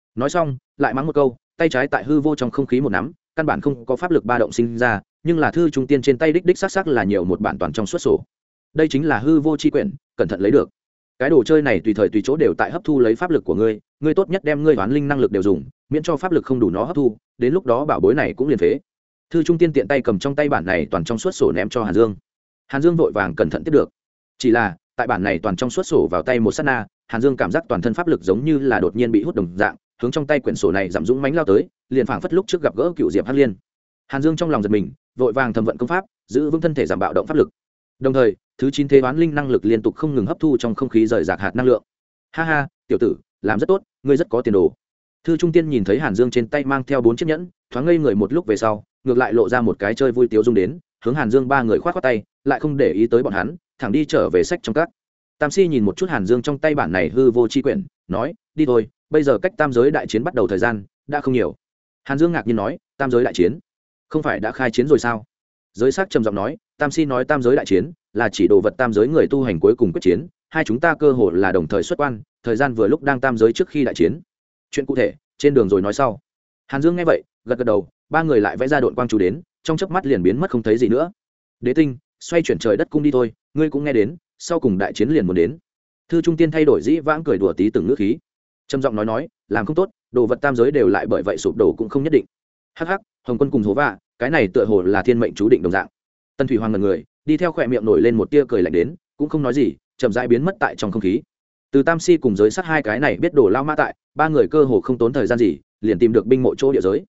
nói xong lại mắng một câu, tay trái tại hư vô trong không khí một nắm, căn bản không có pháp lực ba động sinh ra, nhưng là thư trung tiên trên tay đích đích xác xác là nhiều một bản toàn trong suốt sổ. Đây chính là hư vô chi quyển, cẩn thận lấy được. Cái đồ chơi này tùy thời tùy chỗ đều tại hấp thu lấy pháp lực của ngươi, ngươi tốt nhất đem ngươi đoán linh năng lực đều dùng, miễn cho pháp lực không đủ nó hấp thu, đến lúc đó bảo bối này cũng liền phế. Thư trung tiên tiện tay cầm trong tay bản này toàn trong suốt sổ ném cho Hàn Dương. Hàn Dương vội vàng cẩn thận tiếp được. Chỉ là, tại bản này toàn trong suốt sổ vào tay một sát na, Hàn Dương cảm giác toàn thân pháp lực giống như là đột nhiên bị hút đồng dạng, hướng trong tay quyển sổ này giảm dũng mãnh lao tới, liền phảng phất lúc trước gặp gỡ cựu Diệp Hắc Liên. Hàn Dương trong lòng giật mình, vội vàng thầm vận công pháp, giữ vững thân thể giảm bạo động pháp lực. Đồng thời, thứ 9 thế đoán linh năng lực liên tục không ngừng hấp thu trong không khí rời rạc hạt năng lượng. Ha ha, tiểu tử, làm rất tốt, ngươi rất có tiền đồ. Thư trung tiên nhìn thấy Hàn Dương trên tay mang theo 4 chiếc nhẫn, thoáng ngây người một lúc về sau, ngược lại lộ ra một cái chơi vui tiếu dung đến, hướng Hàn Dương ba người khoát khoát tay, lại không để ý tới bọn hắn, thẳng đi trở về sách trong các. Tam Si nhìn một chút Hàn Dương trong tay bản này hư vô chi quyển, nói, đi thôi, bây giờ cách tam giới đại chiến bắt đầu thời gian đã không nhiều. Hàn Dương ngạc nhiên nói, tam giới đại chiến, không phải đã khai chiến rồi sao? Giới sắc trầm giọng nói, Tam Si nói tam giới đại chiến là chỉ đồ vật tam giới người tu hành cuối cùng quyết chiến, hai chúng ta cơ hồ là đồng thời xuất quan, thời gian vừa lúc đang tam giới trước khi đại chiến. Chuyện cụ thể trên đường rồi nói sau. Hàn Dương nghe vậy gật gật đầu, ba người lại vẽ ra đội quang chú đến, trong chớp mắt liền biến mất không thấy gì nữa. Đế tinh, xoay chuyển trời đất cung đi thôi, ngươi cũng nghe đến, sau cùng đại chiến liền muốn đến. Thư trung tiên thay đổi dĩ vãng cười đùa tí từng ngữ khí, trầm giọng nói, làm không tốt đồ vật tam giới đều lại bởi vậy sụp đổ cũng không nhất định. Hắc hắc, Hồng Quân cùng Hố Vạ, cái này tựa hồ là thiên mệnh chú định đồng dạng. Tân Thủy Hoàng ngần người, đi theo khỏe miệng nổi lên một tia cười lạnh đến, cũng không nói gì, chậm rãi biến mất tại trong không khí. Từ Tam Si cùng giới sát hai cái này biết đồ lao ma tại, ba người cơ hồ không tốn thời gian gì, liền tìm được binh mộ chỗ địa giới.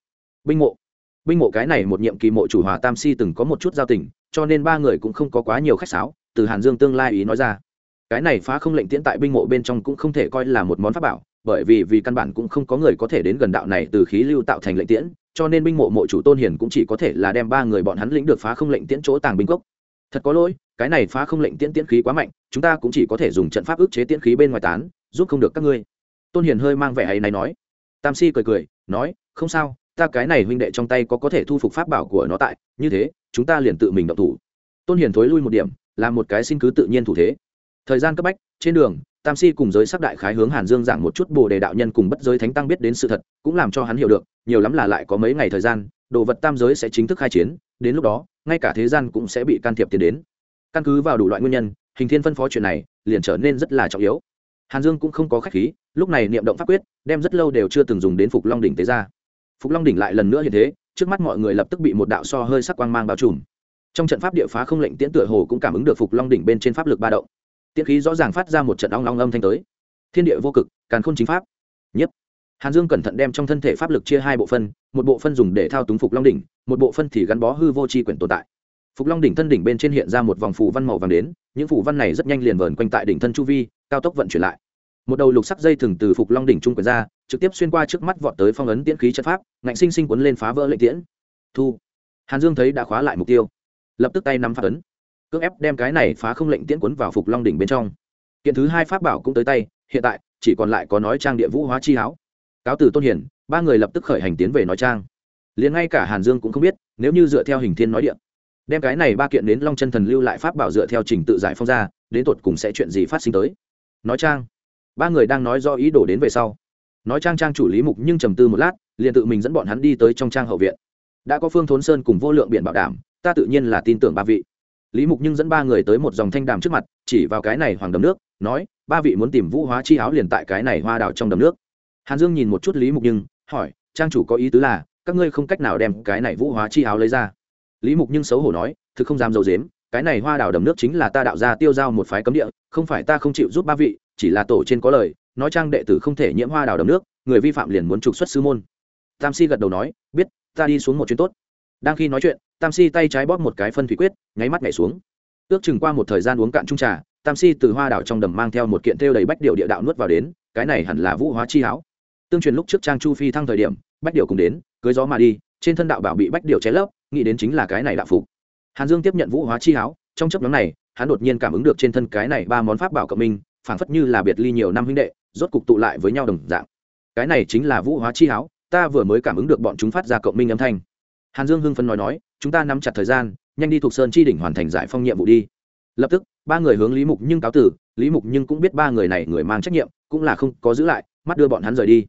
Binh mộ cái này một nhiệm kỳ mộ chủ Hòa Tam Si từng có một chút giao tình, cho nên ba người cũng không có quá nhiều khách sáo. Từ Hàn Dương tương lai ý nói ra, cái này phá không lệnh tiễn tại binh mộ bên trong cũng không thể coi là một món pháp bảo, bởi vì căn bản cũng không có người có thể đến gần đạo này từ khí lưu tạo thành lệnh tiễn, cho nên binh mộ mộ chủ Tôn Hiền cũng chỉ có thể là đem ba người bọn hắn lĩnh được phá không lệnh tiễn chỗ tàng binh cốc. Thật có lỗi, cái này phá không lệnh tiễn khí quá mạnh, chúng ta cũng chỉ có thể dùng trận pháp ức chế tiễn khí bên ngoài tán, giúp không được các ngươi. Tôn Hiền hơi mang vẻ hay này nói. Tam Si cười nói, không sao, ta cái này huynh đệ trong tay có thể thu phục pháp bảo của nó tại, như thế chúng ta liền tự mình động thủ. Tôn Hiền thối lui một điểm, làm một cái xin cứ tự nhiên thủ thế. Thời gian cấp bách, trên đường Tam Si cùng giới sắc đại khái hướng Hàn Dương giảng một chút Bồ Đề đạo nhân cùng bất giới thánh tăng biết đến sự thật, cũng làm cho hắn hiểu được, nhiều lắm là lại có mấy ngày thời gian, đồ vật tam giới sẽ chính thức khai chiến, đến lúc đó, ngay cả thế gian cũng sẽ bị can thiệp tiến đến. Căn cứ vào đủ loại nguyên nhân, Hình Thiên phân phó chuyện này, liền trở nên rất là trọng yếu. Hàn Dương cũng không có khách khí, lúc này niệm động pháp quyết, đem rất lâu đều chưa từng dùng đến Phục Long đỉnh tế ra. Phục Long đỉnh lại lần nữa hiện thế, trước mắt mọi người lập tức bị một đạo so hơi sắc quang mang bao trùm. Trong trận pháp địa phá không lệnh tiễn tựa hồ cũng cảm ứng được Phục Long đỉnh bên trên pháp lực ba động. Tiễn khí rõ ràng phát ra một trận ong ong âm thanh tới. Thiên địa vô cực, càn khôn chính pháp. Nhất. Hàn Dương cẩn thận đem trong thân thể pháp lực chia hai bộ phận, một bộ phận dùng để thao túng Phục Long đỉnh, một bộ phận thì gắn bó hư vô chi quyển tồn tại. Phục Long đỉnh thân đỉnh bên trên hiện ra một vòng phù văn màu vàng đến, những phù văn này rất nhanh liền vờn quanh tại đỉnh thân chu vi, cao tốc vận chuyển lại. Một đầu lục sắc dây thừng từ Phục Long đỉnh trung quyển ra, trực tiếp xuyên qua trước mắt vọt tới phong ấn tiễn khí trận pháp, ngạnh sinh sinh cuốn lên phá vỡ lệnh tiễn. Thu. Hàn Dương thấy đã khóa lại mục tiêu, lập tức tay nắm pháp ấn, cưỡng ép đem cái này phá không lệnh tiễn cuốn vào Phục Long đỉnh bên trong. Kiện thứ hai pháp bảo cũng tới tay, hiện tại chỉ còn lại có nói trang địa vũ hóa chi áo. Cáo từ Tôn Hiền, ba người lập tức khởi hành tiến về nói trang. Liền ngay cả Hàn Dương cũng không biết, nếu như dựa theo Hình Thiên nói địa, đem cái này ba kiện đến Long Chân Thần lưu lại pháp bảo dựa theo trình tự giải phong ra, đến tột cùng sẽ chuyện gì phát sinh tới. Nói trang, ba người đang nói do ý đồ đến về sau. Nói trang trang chủ Lý Mục nhưng trầm tư một lát, liền tự mình dẫn bọn hắn đi tới trong trang hậu viện. Đã có Phương Thốn Sơn cùng Vô Lượng Biển bảo đảm, ta tự nhiên là tin tưởng ba vị. Lý Mục nhưng dẫn ba người tới một dòng thanh đàm trước mặt, chỉ vào cái này hoàng đầm nước, nói, ba vị muốn tìm vũ hóa chi áo liền tại cái này hoa đào trong đầm nước. Hàn Dương nhìn một chút Lý Mục nhưng hỏi, trang chủ có ý tứ là các ngươi không cách nào đem cái này vũ hóa chi áo lấy ra? Lý Mục nhưng xấu hổ nói, thực không dám dầu dếm, cái này hoa đào đầm nước chính là ta đạo ra tiêu giao một phái cấm địa, không phải ta không chịu giúp ba vị, chỉ là tổ trên có lời, nói trang đệ tử không thể nhiễm hoa đào đầm nước, người vi phạm liền muốn trục xuất sư môn. Tam Si gật đầu nói, biết, ta đi xuống một chuyến tốt. Đang khi nói chuyện, Tam Si tay trái bóp một cái phân thủy quyết, nháy mắt nhảy xuống. Ước chừng qua một thời gian uống cạn chung trà, Tam Si từ hoa đảo trong đầm mang theo một kiện thêu đầy bách điệu địa đạo nuốt vào đến, cái này hẳn là vũ hóa chi áo. Tương truyền lúc trước Trang Chu Phi thăng thời điểm, bách điệu cùng đến, cưới gió mà đi, trên thân đạo bảo bị bách điệu cháy lấp, nghĩ đến chính là cái này đạo phục. Hàn Dương tiếp nhận vũ hóa chi áo, trong chốc ngắn này, hắn đột nhiên cảm ứng được trên thân cái này ba món pháp bảo cộng minh, phảng phất như là biệt ly nhiều năm huynh đệ, rốt cục tụ lại với nhau đồng dạng. Cái này chính là vũ hóa chi áo, ta vừa mới cảm ứng được bọn chúng phát ra cộng minh âm thanh. Hàn Dương hưng phấn nói, chúng ta nắm chặt thời gian, nhanh đi thuộc sơn chi đỉnh hoàn thành giải phong nhiệm vụ đi. Lập tức, ba người hướng Lý Mục nhưng cáo tử, Lý Mục nhưng cũng biết ba người này người mang trách nhiệm, cũng là không có giữ lại, mắt đưa bọn hắn rời đi.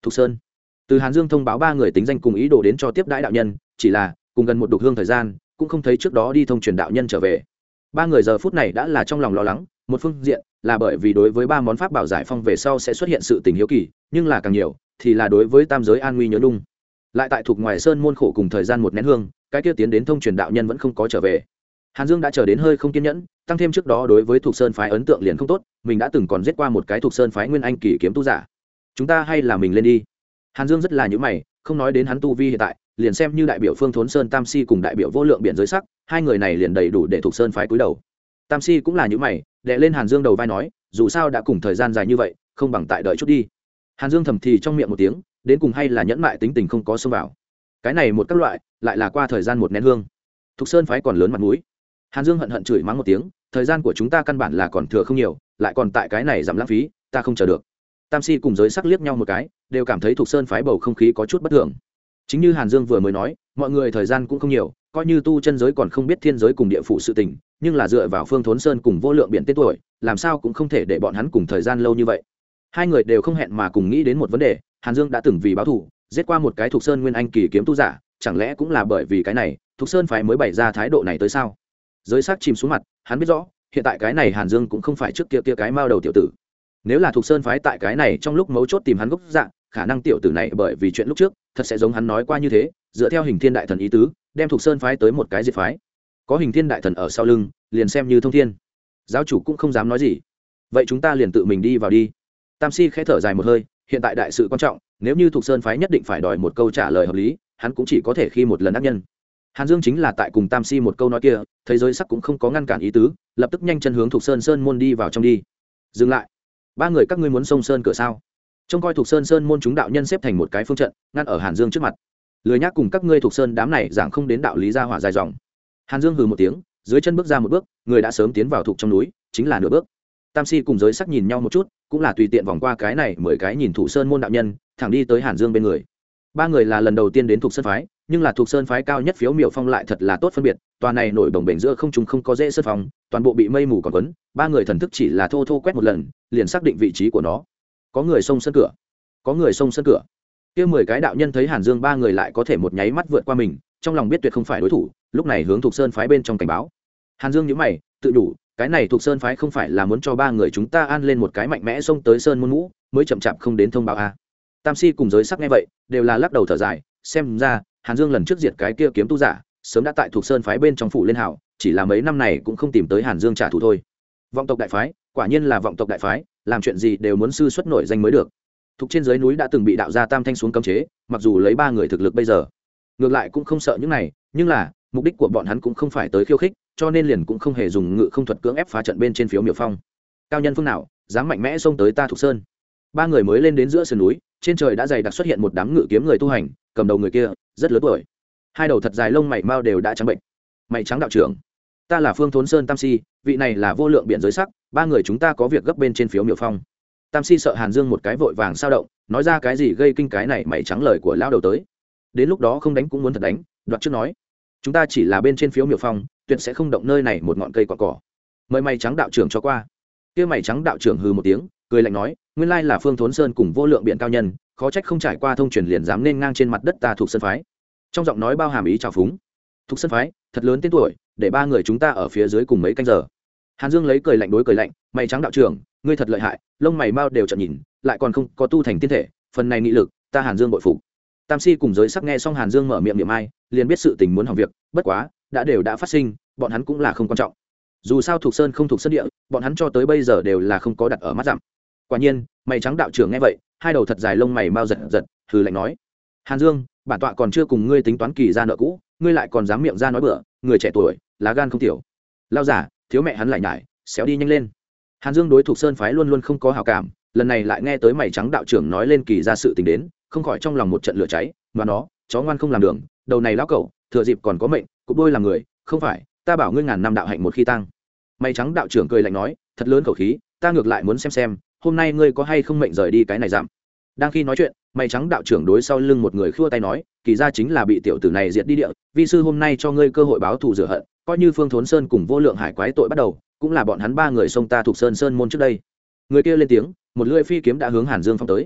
Thục Sơn. Từ Hàn Dương thông báo ba người tính danh cùng ý đồ đến cho tiếp đãi đạo nhân, chỉ là cùng gần một đục hương thời gian, cũng không thấy trước đó đi thông truyền đạo nhân trở về. Ba người giờ phút này đã là trong lòng lo lắng, một phương diện là bởi vì đối với ba món pháp bảo giải phong về sau sẽ xuất hiện sự tình hiếu kỳ, nhưng là càng nhiều thì là đối với tam giới an nguy nhớ nhung. Lại tại thuộc ngoài sơn môn khổ cùng thời gian một nén hương, cái kia tiến đến thông truyền đạo nhân vẫn không có trở về. Hàn Dương đã chờ đến hơi không kiên nhẫn, tăng thêm trước đó đối với thuộc sơn phái ấn tượng liền không tốt, mình đã từng còn giết qua một cái thuộc sơn phái nguyên anh kỳ kiếm tu giả. Chúng ta hay là mình lên đi. Hàn Dương rất là nhíu mày, không nói đến hắn tu vi hiện tại, liền xem như đại biểu Phương Thốn Sơn Tam Si cùng đại biểu Vô Lượng Biển giới sắc, hai người này liền đầy đủ để thuộc sơn phái cúi đầu. Tam Si cũng là nhíu mày, đè lên Hàn Dương đầu vai nói, dù sao đã cùng thời gian dài như vậy, không bằng tại đợi chút đi. Hàn Dương thầm thì trong miệng một tiếng, đến cùng hay là nhẫn mại tính tình không có xông vào. Cái này một các loại, lại là qua thời gian một nén hương. Thuộc sơn phái còn lớn mặt mũi. Hàn Dương hận hận chửi mắng một tiếng, thời gian của chúng ta căn bản là còn thừa không nhiều, lại còn tại cái này giảm lãng phí, ta không chờ được. Tam Si cùng giới sắc liếc nhau một cái, đều cảm thấy thuộc sơn phái bầu không khí có chút bất thường. Chính như Hàn Dương vừa mới nói, mọi người thời gian cũng không nhiều, coi như tu chân giới còn không biết thiên giới cùng địa phủ sự tình, nhưng là dựa vào Phương Thốn Sơn cùng Vô Lượng Biển tên tuổi, làm sao cũng không thể để bọn hắn cùng thời gian lâu như vậy. Hai người đều không hẹn mà cùng nghĩ đến một vấn đề, Hàn Dương đã từng vì báo thù, giết qua một cái thuộc sơn nguyên anh kỳ kiếm tu giả, chẳng lẽ cũng là bởi vì cái này, thuộc sơn phái mới bày ra thái độ này tới sao? Giới sắc chìm xuống mặt, hắn biết rõ, hiện tại cái này Hàn Dương cũng không phải trước kia cái mao đầu tiểu tử. Nếu là thuộc sơn phái tại cái này trong lúc mấu chốt tìm hắn gốc dạng, khả năng tiểu tử này bởi vì chuyện lúc trước, thật sẽ giống hắn nói qua như thế, dựa theo Hình Thiên đại thần ý tứ, đem thuộc sơn phái tới một cái diệt phái. Có Hình Thiên đại thần ở sau lưng, liền xem như thông thiên. Giáo chủ cũng không dám nói gì. Vậy chúng ta liền tự mình đi vào đi. Tam Si khẽ thở dài một hơi, hiện tại đại sự quan trọng, nếu như thuộc sơn phái nhất định phải đòi một câu trả lời hợp lý, hắn cũng chỉ có thể khi một lần ác nhân. Hàn Dương chính là tại cùng Tam Si một câu nói kia, thấy giới sắc cũng không có ngăn cản ý tứ, lập tức nhanh chân hướng thuộc sơn sơn môn đi vào trong đi. Dừng lại, ba người các ngươi muốn xông sơn cửa sao? Trông coi thuộc sơn sơn môn chúng đạo nhân xếp thành một cái phương trận, ngăn ở Hàn Dương trước mặt. Lười nhác cùng các ngươi thuộc sơn đám này giảng không đến đạo lý ra hỏa dài dòng. Hàn Dương hừ một tiếng, dưới chân bước ra một bước, người đã sớm tiến vào thuộc trong núi, chính là nửa bước. Tam Si cùng giới sắc nhìn nhau một chút, cũng là tùy tiện vòng qua cái này 10 cái nhìn thủ sơn môn đạo nhân, thẳng đi tới Hàn Dương bên người. Ba người là lần đầu tiên đến thuộc sơn phái, nhưng là thuộc sơn phái cao nhất phiếu miểu phong lại thật là tốt phân biệt, tòa này nổi đồng bền giữa không trung không có dễ sơn phong, toàn bộ bị mây mù còn quấn, ba người thần thức chỉ là thô thô quét một lần, liền xác định vị trí của nó. Có người xông sân cửa, có người xông sân cửa. Kia 10 cái đạo nhân thấy Hàn Dương ba người lại có thể một nháy mắt vượt qua mình, trong lòng biết tuyệt không phải đối thủ, lúc này hướng thuộc sơn phái bên trong cảnh báo. Hàn Dương nhíu mày, tự đủ, cái này thuộc sơn phái không phải là muốn cho ba người chúng ta an lên một cái mạnh mẽ xông tới sơn môn mũ, mới chậm chạp không đến thông báo a. Tam Si cùng giới sắc nghe vậy, đều là lắc đầu thở dài, xem ra Hàn Dương lần trước diệt cái kia kiếm tu giả, sớm đã tại thuộc sơn phái bên trong phủ lên hảo, chỉ là mấy năm này cũng không tìm tới Hàn Dương trả thù thôi. Vọng tộc đại phái, quả nhiên là vọng tộc đại phái, làm chuyện gì đều muốn sư xuất nổi danh mới được. Thuộc trên dưới núi đã từng bị đạo gia Tam Thanh xuống cấm chế, mặc dù lấy ba người thực lực bây giờ, ngược lại cũng không sợ những này, nhưng là mục đích của bọn hắn cũng không phải tới khiêu khích, cho nên liền cũng không hề dùng ngự không thuật cưỡng ép phá trận bên trên phiếu miểu phong. Cao nhân phương nào dám mạnh mẽ xông tới ta thuộc sơn? Ba người mới lên đến giữa sườn núi, trên trời đã dày đặc xuất hiện một đám ngự kiếm người tu hành, cầm đầu người kia rất lớn tuổi, hai đầu thật dài lông mày mao đều đã trắng bệnh. Mày trắng đạo trưởng, ta là Phương Thốn Sơn Tam Si, vị này là Vô Lượng Biển giới sắc, ba người chúng ta có việc gấp bên trên phiếu miểu phong. Tam Si sợ Hàn Dương một cái vội vàng sao động, nói ra cái gì gây kinh cái này mày trắng lời của lão đầu tới. Đến lúc đó không đánh cũng muốn thật đánh, đoạt trước nói, chúng ta chỉ là bên trên phiếu miểu phong, tuyệt sẽ không động nơi này một ngọn cây cỏ cỏ. Mời mày trắng đạo trưởng cho qua. Kia mày trắng đạo trưởng hừ một tiếng, cười lạnh nói, nguyên lai là Phương Thốn Sơn cùng Vô Lượng Biển cao nhân, khó trách không trải qua thông truyền liền dám nên ngang trên mặt đất ta thuộc sơn phái. Trong giọng nói bao hàm ý trào phúng. Thuộc sơn phái thật lớn tên tuổi, để ba người chúng ta ở phía dưới cùng mấy canh giờ. Hàn Dương lấy cười lạnh đối cười lạnh, mày trắng đạo trưởng, ngươi thật lợi hại, lông mày mau đều trợn nhìn, lại còn không có tu thành tiên thể, phần này nghị lực, ta Hàn Dương bội phục. Tam Si cùng giới sắc nghe xong Hàn Dương mở miệng niệm ai, liền biết sự tình muốn hỏng việc, bất quá, đã phát sinh, bọn hắn cũng là không quan trọng. Dù sao thuộc sơn không thuộc sơn địa, bọn hắn cho tới bây giờ đều là không có đặt ở mắt dặm. Quả nhiên, mày trắng đạo trưởng nghe vậy, hai đầu thật dài lông mày mau giật giật, hừ lạnh nói: Hàn Dương, bản tọa còn chưa cùng ngươi tính toán kỳ ra nợ cũ, ngươi lại còn dám miệng ra nói bừa, người trẻ tuổi, lá gan không tiểu. Lao giả, thiếu mẹ hắn lại nhải, xéo đi nhanh lên. Hàn Dương đối thuộc sơn phái luôn luôn không có hảo cảm, lần này lại nghe tới mày trắng đạo trưởng nói lên kỳ ra sự tình đến, không khỏi trong lòng một trận lửa cháy, mà nó, chó ngoan không làm đường, đầu này lão cẩu, thừa dịp còn có mệnh, cụp đôi làm người, không phải, ta bảo ngươi ngàn năm đạo hạnh một khi tăng. Mày trắng đạo trưởng cười lạnh nói, thật lớn khẩu khí, ta ngược lại muốn xem, hôm nay ngươi có hay không mệnh rời đi cái này giảm. Đang khi nói chuyện, mày trắng đạo trưởng đối sau lưng một người khua tay nói, kỳ ra chính là bị tiểu tử này diệt đi địa, vi sư hôm nay cho ngươi cơ hội báo thù rửa hận, coi như Phương Thốn Sơn cùng Vô Lượng Hải quái tội bắt đầu, cũng là bọn hắn ba người xông ta thuộc sơn môn trước đây. Người kia lên tiếng, một lưỡi phi kiếm đã hướng Hàn Dương phong tới.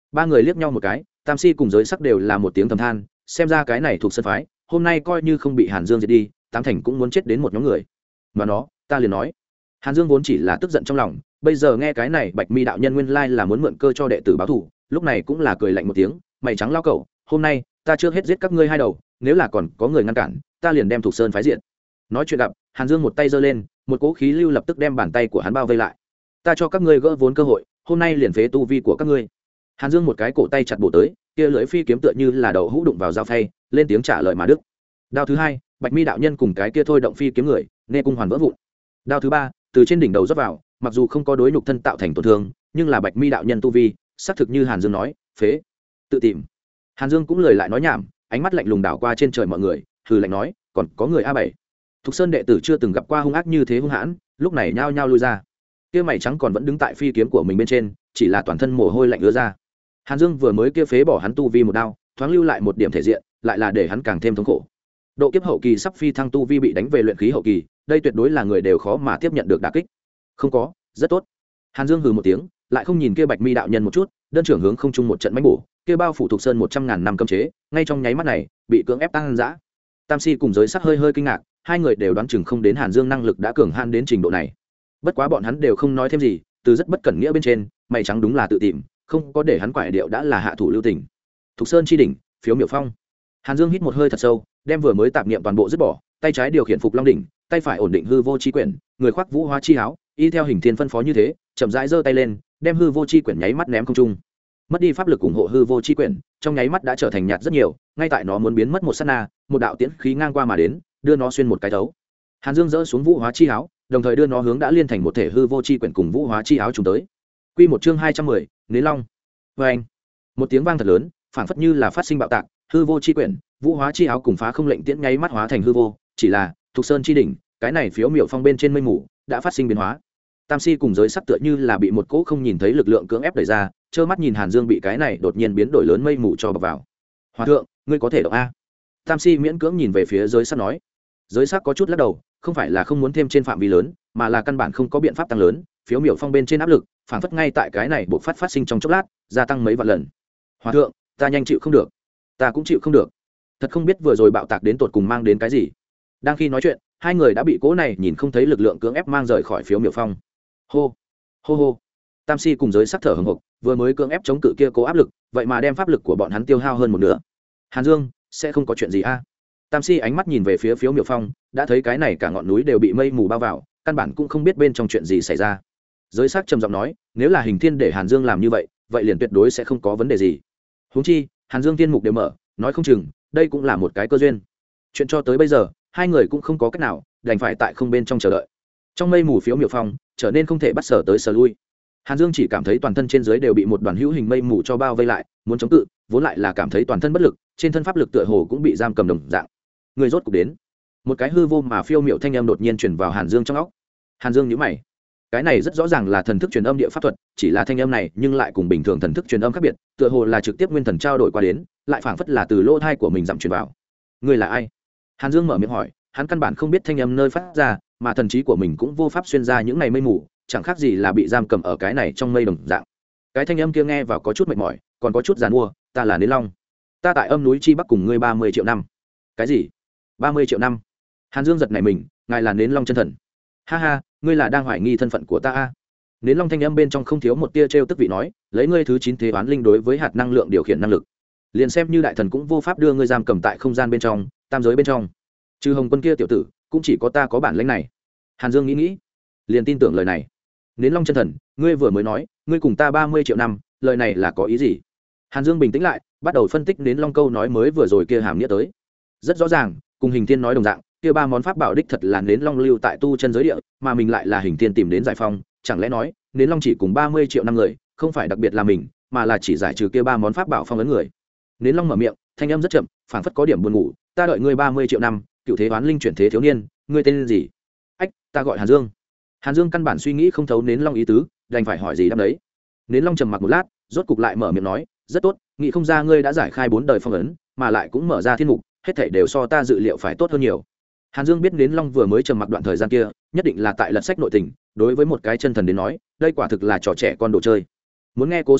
ba người liếc nhau một cái, Tam Si cùng Giới Sắc đều là một tiếng thầm than, xem ra cái này thuộc sân phái hôm nay coi như không bị Hàn Dương diệt đi, tám thành cũng muốn chết đến một nhóm người. Mà nó, ta liền nói, Hàn Dương vốn chỉ là tức giận trong lòng, bây giờ nghe cái này Bạch Mi đạo nhân nguyên lai là muốn mượn cơ cho đệ tử báo thù, lúc này cũng là cười lạnh một tiếng, mày trắng lao cẩu, hôm nay ta trước hết giết các ngươi hai đầu, nếu là còn có người ngăn cản, ta liền đem thuộc sơn phái diện. Nói chuyện gặp, Hàn Dương một tay giơ lên, một cỗ khí lưu lập tức đem bàn tay của hắn bao vây lại. Ta cho các ngươi gỡ vốn cơ hội, hôm nay liền phế tu vi của các ngươi. Hàn Dương một cái cổ tay chặt bổ tới, kia lưỡi phi kiếm tựa như là đầu hũ đụng vào dao phay, lên tiếng trả lời mà đức. Đao thứ hai, Bạch Mi đạo nhân cùng cái kia thôi động phi kiếm người, nghe cung hoàn vỡ vụn. Đao thứ ba, từ trên đỉnh đầu rót vào, mặc dù không có đối nhục thân tạo thành tổn thương, nhưng là Bạch Mi đạo nhân tu vi, xác thực như Hàn Dương nói, phế, tự tìm. Hàn Dương cũng lời lại nói nhảm, ánh mắt lạnh lùng đảo qua trên trời mọi người, hừ lạnh nói, còn có người A7. Thục Sơn đệ tử chưa từng gặp qua hung ác như thế hung hãn, lúc này nhao nhao lui ra. Kia mày trắng còn vẫn đứng tại phi kiếm của mình bên trên, chỉ là toàn thân mồ hôi lạnh ứa ra. Hàn Dương vừa mới kia phế bỏ hắn tu vi một đao, thoáng lưu lại một điểm thể diện, lại là để hắn càng thêm thống khổ. Độ kiếp hậu kỳ sắp phi thăng tu vi bị đánh về luyện khí hậu kỳ, đây tuyệt đối là người đều khó mà tiếp nhận được đả kích. Không có, rất tốt. Hàn Dương hừ một tiếng, lại không nhìn kia Bạch Mi đạo nhân một chút, đơn trưởng hướng không trung một trận mãnh bổ, kia bao phủ Thục Sơn 100.000 năm cấm chế, ngay trong nháy mắt này, bị cưỡng ép tăng dã. Tam Si cùng Giới Sắc hơi hơi kinh ngạc, hai người đều đoán chừng không đến Hàn Dương năng lực đã cường han đến trình độ này. Bất quá bọn hắn đều không nói thêm gì, từ rất bất cẩn nghĩa bên trên, mày trắng đúng là tự tìm, không có để hắn quải điệu đã là hạ thủ lưu tình. Thục Sơn chi đỉnh, phiếu miểu phong. Hàn Dương hít một hơi thật sâu, đem vừa mới tạp niệm toàn bộ dứt bỏ, tay trái điều khiển Phục Long đỉnh, tay phải ổn định hư vô chi quyển, người khoác vũ hóa chi áo, y theo hình thiên phân phó như thế, chậm rãi giơ tay lên, đem hư vô chi quyển nháy mắt ném không trung. Mất đi pháp lực ủng hộ hư vô chi quyển, trong nháy mắt đã trở thành nhạt rất nhiều, ngay tại nó muốn biến mất một sát na, một đạo tiễn khí ngang qua mà đến, đưa nó xuyên một cái thấu. Hàn Dương giơ xuống vũ hóa chi áo, đồng thời đưa nó hướng đã liên thành một thể hư vô chi quyển cùng vũ hóa chi áo trùng tới. Quy một chương 210, Nến Long. Oeng. Một tiếng vang thật lớn, phảng phất như là phát sinh bạo tạc, hư vô chi quyển, vũ hóa chi áo cùng phá không lệnh tiễn nháy mắt hóa thành hư vô, chỉ là Thục Sơn chi đỉnh, cái này phiếu miểu phong bên trên mây mù đã phát sinh biến hóa. Tam Si cùng Giới Sắc tựa như là bị một cỗ không nhìn thấy lực lượng cưỡng ép đẩy ra, trơ mắt nhìn Hàn Dương bị cái này đột nhiên biến đổi lớn mây mù cho bọc vào. Hòa thượng, ngươi có thể động a? Tam Si miễn cưỡng nhìn về phía Giới Sắc nói. Giới Sắc có chút lắc đầu, không phải là không muốn thêm trên phạm vi lớn, mà là căn bản không có biện pháp tăng lớn, phiếu miểu phong bên trên áp lực, phảng phất ngay tại cái này buộc phát sinh trong chốc lát, gia tăng mấy vạn lần. Hòa thượng, ta nhanh chịu không được, ta cũng chịu không được. Thật không biết vừa rồi bạo tạc đến tột cùng mang đến cái gì. Đang khi nói chuyện, hai người đã bị cỗ này nhìn không thấy lực lượng cưỡng ép mang rời khỏi phiếu miểu phong. Hô, hô hô. Tam Si cùng Giới Sắc thở hổn hộc, vừa mới cưỡng ép chống cự kia cố áp lực, vậy mà đem pháp lực của bọn hắn tiêu hao hơn một nửa. Hàn Dương, sẽ không có chuyện gì a? Tam Si ánh mắt nhìn về phía phiếu miểu phong, đã thấy cái này cả ngọn núi đều bị mây mù bao vào, căn bản cũng không biết bên trong chuyện gì xảy ra. Giới Sắc trầm giọng nói, nếu là Hình Thiên để Hàn Dương làm như vậy, vậy liền tuyệt đối sẽ không có vấn đề gì. Huống chi, Hàn Dương tiên mục đều mở, nói không chừng, đây cũng là một cái cơ duyên. Chuyện cho tới bây giờ, hai người cũng không có cách nào, đành phải tại không bên trong chờ đợi. Trong mây mù phiếu miểu phong, trở nên không thể bắt sở tới sở lui. Hàn Dương chỉ cảm thấy toàn thân trên dưới đều bị một đoàn hữu hình mây mù cho bao vây lại, muốn chống cự, vốn lại là cảm thấy toàn thân bất lực, trên thân pháp lực tựa hồ cũng bị giam cầm đồng dạng. Người rốt cục đến. Một cái hư vô mà phiêu miểu thanh âm đột nhiên truyền vào Hàn Dương trong óc. Hàn Dương nhíu mày. Cái này rất rõ ràng là thần thức truyền âm địa pháp thuật, chỉ là thanh âm này nhưng lại cùng bình thường thần thức truyền âm khác biệt, tựa hồ là trực tiếp nguyên thần trao đổi qua đến, lại phảng phất là từ lỗ tai của mình dặm truyền vào. Người là ai? Hàn Dương mở miệng hỏi, hắn căn bản không biết thanh âm nơi phát ra, mà thần trí của mình cũng vô pháp xuyên ra những này mây mù, chẳng khác gì là bị giam cầm ở cái này trong mây đồng dạng. Cái thanh âm kia nghe vào có chút mệt mỏi, còn có chút giàn mua, ta là Nến Long. Ta tại âm núi chi bắc cùng ngươi 30 triệu năm. Cái gì? 30 triệu năm? Hàn Dương giật nảy mình, ngài là Nến Long chân thần. Ha ha, ngươi là đang hoài nghi thân phận của ta a? Nến Long thanh âm bên trong không thiếu một tia trêu tức vị nói, lấy ngươi thứ 9 thế oán linh đối với hạt năng lượng điều khiển năng lực, liền xem như đại thần cũng vô pháp đưa ngươi giam cầm tại không gian bên trong, tam giới bên trong. Trừ Hồng Quân kia tiểu tử, cũng chỉ có ta có bản lĩnh này. Hàn Dương nghĩ, liền tin tưởng lời này. Nến Long chân thần, ngươi vừa mới nói, ngươi cùng ta 30 triệu năm, lời này là có ý gì? Hàn Dương bình tĩnh lại, bắt đầu phân tích Nến Long câu nói mới vừa rồi kia hàm nghĩa tới. Rất rõ ràng, cùng Hình Thiên nói đồng dạng, kia ba món pháp bảo đích thật là Nến Long lưu tại tu chân giới địa, mà mình lại là Hình Thiên tìm đến giải phong, chẳng lẽ nói, Nến Long chỉ cùng 30 triệu năm người, không phải đặc biệt là mình, mà là chỉ giải trừ kia ba món pháp bảo phong ấn người. Nến Long mở miệng, thanh âm rất chậm, phảng phất có điểm buồn ngủ, ta đợi ngươi 30 triệu năm, cựu thế oán linh chuyển thế thiếu niên, ngươi tên gì? Ách, ta gọi Hàn Dương. Hàn Dương căn bản suy nghĩ không thấu Nến Long ý tứ, đành phải hỏi gì đáp đấy. Nến Long trầm mặc một lát, rốt cục lại mở miệng nói, rất tốt, nghĩ không ra ngươi đã giải khai 4 đời phong ấn, mà lại cũng mở ra thiên mục, hết thảy đều so ta dự liệu phải tốt hơn nhiều. Hàn Dương biết Nến Long vừa mới trầm mặc đoạn thời gian kia, nhất định là tại lật sách nội tình, đối với một cái chân thần đến nói, đây quả thực là trò trẻ con đồ chơi. Muốn nghe cố sự à,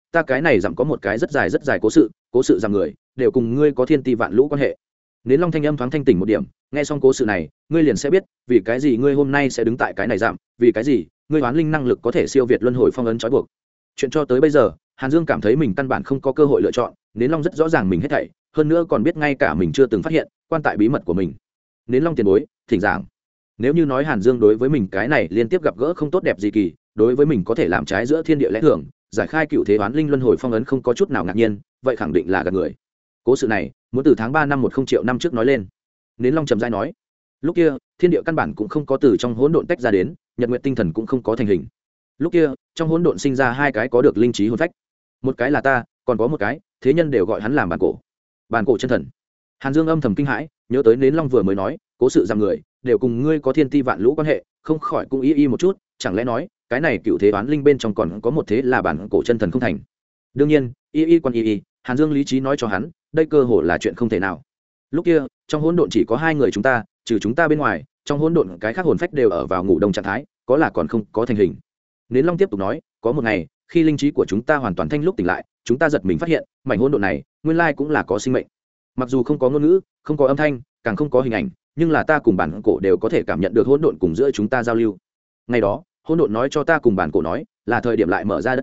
ta cái này dặm có một cái rất dài cố sự rằng người đều cùng ngươi có thiên ti vạn lũ quan hệ. Nến Long thanh âm thoáng thanh tỉnh một điểm, nghe xong cố sự này ngươi liền sẽ biết vì cái gì ngươi hôm nay sẽ đứng tại cái này dặm, vì cái gì ngươi hoán linh năng lực có thể siêu việt luân hồi phong ấn trói buộc. Chuyện cho tới bây giờ Hàn Dương cảm thấy mình căn bản không có cơ hội lựa chọn. Nến Long rất rõ ràng mình hết thảy, hơn nữa còn biết ngay cả mình chưa từng phát hiện quan tại bí mật của mình. Nến Long tiền bối thỉnh giảng. Nếu như nói Hàn Dương đối với mình cái này liên tiếp gặp gỡ không tốt đẹp gì kỳ, đối với mình có thể làm trái giữa thiên địa lẽ thường, giải khai cựu thế oán linh luân hồi phong ấn không có chút nào ngạc nhiên, vậy khẳng định là gạt người. Cố sự này muốn từ tháng 3 năm 10 triệu năm trước nói lên. Nến Long trầm rãi nói, lúc kia thiên địa căn bản cũng không có từ trong hỗn độn tách ra đến, nhật nguyệt tinh thần cũng không có thành hình. Lúc kia trong hỗn độn sinh ra hai cái có được linh trí hồn phách, một cái là ta, còn có một cái thế nhân đều gọi hắn làm bản cổ chân thần. Hàn Dương âm thầm kinh hãi, nhớ tới Nến Long vừa mới nói cố sự rằng người đều cùng ngươi có thiên ti vạn lũ quan hệ, không khỏi cũng y một chút, chẳng lẽ nói cái này cựu thế oán linh bên trong còn có một thế là bản cổ chân thần không thành. Đương nhiên quan Hàn Dương lý trí nói cho hắn đây cơ hồ là chuyện không thể nào. Lúc kia trong hỗn độn chỉ có hai người chúng ta, trừ chúng ta bên ngoài trong hỗn độn cái khác hồn phách đều ở vào ngủ đông trạng thái, có là còn không có thành hình. Nến Long tiếp tục nói, có một ngày khi linh trí của chúng ta hoàn toàn thanh lúc tỉnh lại, chúng ta giật mình phát hiện mảnh hỗn độn này nguyên lai cũng là có sinh mệnh. Mặc dù không có ngôn ngữ, không có âm thanh, càng không có hình ảnh, nhưng là ta cùng bản cổ đều có thể cảm nhận được hỗn độn cùng giữa chúng ta giao lưu. Ngày đó hỗn độn nói cho ta cùng bản cổ nói là thời điểm lại mở ra đất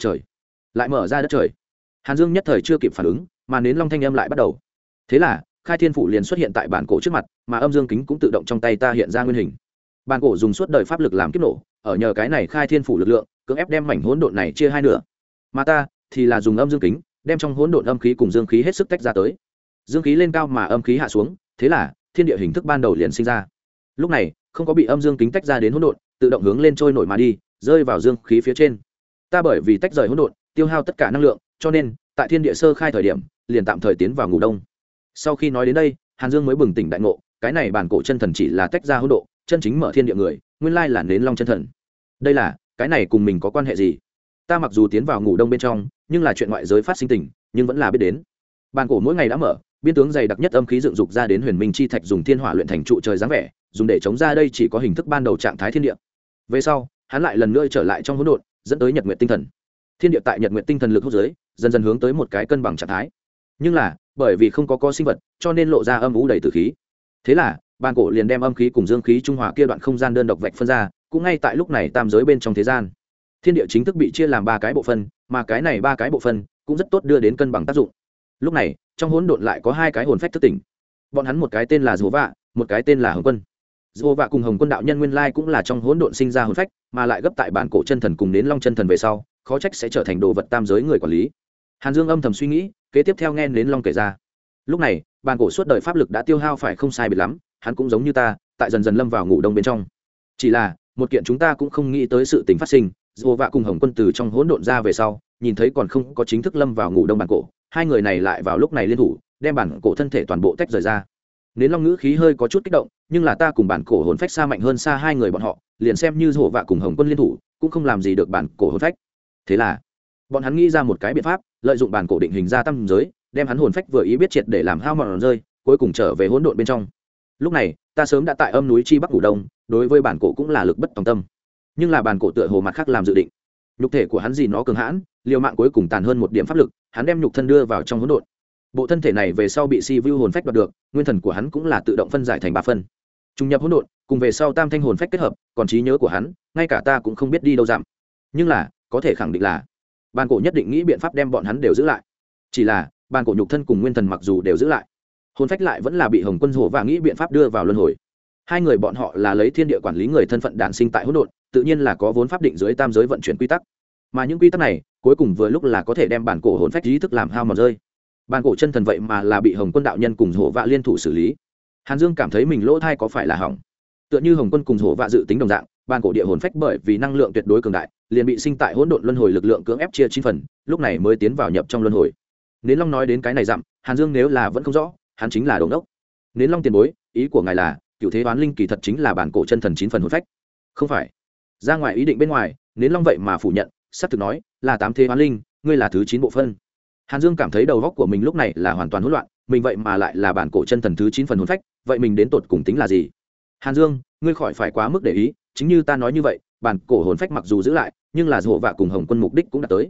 trời. Hàn Dương nhất thời chưa kịp phản ứng, mà Nến Long thanh âm lại bắt đầu. Thế là khai thiên phủ liền xuất hiện tại bản cổ trước mặt, mà âm dương kính cũng tự động trong tay ta hiện ra nguyên hình. Bản cổ dùng suốt đời pháp lực làm kiếp nổ, ở nhờ cái này khai thiên phủ lực lượng cưỡng ép đem mảnh hỗn độn này chia hai nửa, mà ta thì là dùng âm dương kính đem trong hỗn độn âm khí cùng dương khí hết sức tách ra tới. Dương khí lên cao mà âm khí hạ xuống, thế là thiên địa hình thức ban đầu liền sinh ra. Lúc này không có bị âm dương kính tách ra đến hỗn độn, tự động hướng lên trôi nổi mà đi, rơi vào dương khí phía trên. Ta bởi vì tách rời hỗn độn tiêu hao tất cả năng lượng, cho nên tại thiên địa sơ khai thời điểm liền tạm thời tiến vào ngủ đông. Sau khi nói đến đây Hàn Dương mới bừng tỉnh đại ngộ, cái này bản cổ chân thần chỉ là tách ra hỗn độn, chân chính mở thiên địa người nguyên lai là Nến Long chân thần. Đây là cái này cùng mình có quan hệ gì? Ta mặc dù tiến vào ngủ đông bên trong, nhưng là chuyện ngoại giới phát sinh tình nhưng vẫn là biết đến. Bản cổ mỗi ngày đã mở biên tướng dày đặc nhất âm khí dựng dục ra đến huyền minh chi thạch, dùng thiên hỏa luyện thành trụ trời dáng vẻ, dùng để chống ra đây chỉ có hình thức ban đầu trạng thái thiên địa. Về sau hắn lại lần nữa trở lại trong hỗn độn, dẫn tới nhật nguyệt tinh thần. Thiên địa tại nhật nguyệt tinh thần lực hút dưới dần dần hướng tới một cái cân bằng trạng thái, nhưng là bởi vì không có sinh vật cho nên lộ ra âm u đầy tử khí. Thế là bản cổ liền đem âm khí cùng dương khí trung hòa kia đoạn không gian đơn độc vạch phân ra, cũng ngay tại lúc này tam giới bên trong thế gian thiên địa chính thức bị chia làm ba cái bộ phận, mà cái này ba cái bộ phận cũng rất tốt đưa đến cân bằng tác dụng. Lúc này trong hỗn độn lại có hai cái hồn phách thức tỉnh, bọn hắn một cái tên là Dỗ Vạ, một cái tên là Hồng Quân. Dỗ Vạ cùng Hồng Quân đạo nhân nguyên lai cũng là trong hỗn độn sinh ra hồn phách, mà lại gấp tại bản cổ chân thần cùng Nến Long chân thần về sau, khó trách sẽ trở thành đồ vật tam giới người quản lý. Hàn Dương âm thầm suy nghĩ, kế tiếp theo nghe Nến Long kể ra. Lúc này bản cổ suốt đời pháp lực đã tiêu hao phải không sai biệt lắm, hắn cũng giống như ta tại dần dần lâm vào ngủ đông bên trong. Chỉ là một kiện chúng ta cũng không nghĩ tới sự tình phát sinh, Dỗ Vạ cùng Hồng Quân từ trong hỗn độn ra về sau, nhìn thấy còn không có chính thức lâm vào ngủ đông bản cổ, hai người này lại vào lúc này liên thủ đem bản cổ thân thể toàn bộ tách rời ra. Nến Long ngữ khí hơi có chút kích động, nhưng là ta cùng bản cổ hồn phách xa mạnh hơn xa hai người bọn họ, liền xem như Dỗ Vạ cùng Hồng Quân liên thủ cũng không làm gì được bản cổ hồn phách. Thế là bọn hắn nghĩ ra một cái biện pháp, lợi dụng bản cổ định hình ra tam giới, đem hắn hồn phách vừa ý biết triệt để làm hao mòn rơi, cuối cùng trở về hỗn độn bên trong. Lúc này ta sớm đã tại âm núi chi bắc ngủ đông, đối với bản cổ cũng là lực bất tòng tâm, nhưng là bản cổ tựa hồ mặt khác làm dự định. Nhục thể của hắn gì nó cường hãn, liều mạng cuối cùng tàn hơn một điểm pháp lực, hắn đem nhục thân đưa vào trong hỗn độn. Bộ thân thể này về sau bị si vu hồn phách đoạt được, nguyên thần của hắn cũng là tự động phân giải thành ba phân, trùng nhập hỗn độn, cùng về sau tam thanh hồn phách kết hợp, còn trí nhớ của hắn ngay cả ta cũng không biết đi đâu giảm. Nhưng là có thể khẳng định là bản cổ nhất định nghĩ biện pháp đem bọn hắn đều giữ lại. Chỉ là bản cổ nhục thân cùng nguyên thần mặc dù đều giữ lại, hồn phách lại vẫn là bị Hồng Quân Dỗ Vạ nghĩ biện pháp đưa vào luân hồi. Hai người bọn họ là lấy thiên địa quản lý người thân phận đản sinh tại hỗn độn, tự nhiên là có vốn pháp định dưới tam giới vận chuyển quy tắc, mà những quy tắc này cuối cùng vừa lúc là có thể đem bản cổ hồn phách ý thức làm hao mòn rơi. Bản cổ chân thần vậy mà là bị Hồng Quân đạo nhân cùng Dỗ Vạ liên thủ xử lý. Hàn Dương cảm thấy mình lỗ thai có phải là hỏng, tựa như Hồng Quân cùng Dỗ Vạ dự tính đồng dạng, bản cổ địa hồn phách bởi vì năng lượng tuyệt đối cường đại, liền bị sinh tại hỗn độn luân hồi lực lượng cưỡng ép chia 9 phần, lúc này mới tiến vào nhập trong luân hồi. Nến Long nói đến cái này dặm, Hàn Dương nếu là vẫn không rõ, hắn chính là đồ đốc. Nến Long tiền bối, ý của ngài là cựu thế oán linh kỳ thật chính là bản cổ chân thần 9 phần hồn phách? Không phải. Ra ngoài ý định bên ngoài, Nến Long vậy mà phủ nhận, sắp thực nói là 8 thế oán linh, ngươi là thứ 9 bộ phân. Hàn Dương cảm thấy đầu óc của mình lúc này là hoàn toàn hỗn loạn, mình vậy mà lại là bản cổ chân thần thứ 9 phần hồn phách, vậy mình đến tột cùng tính là gì? Hàn Dương, ngươi khỏi phải quá mức để ý, chính như ta nói như vậy, bản cổ hồn phách mặc dù giữ lại, nhưng là Dỗ Vạ cùng Hồng Quân mục đích cũng đã tới.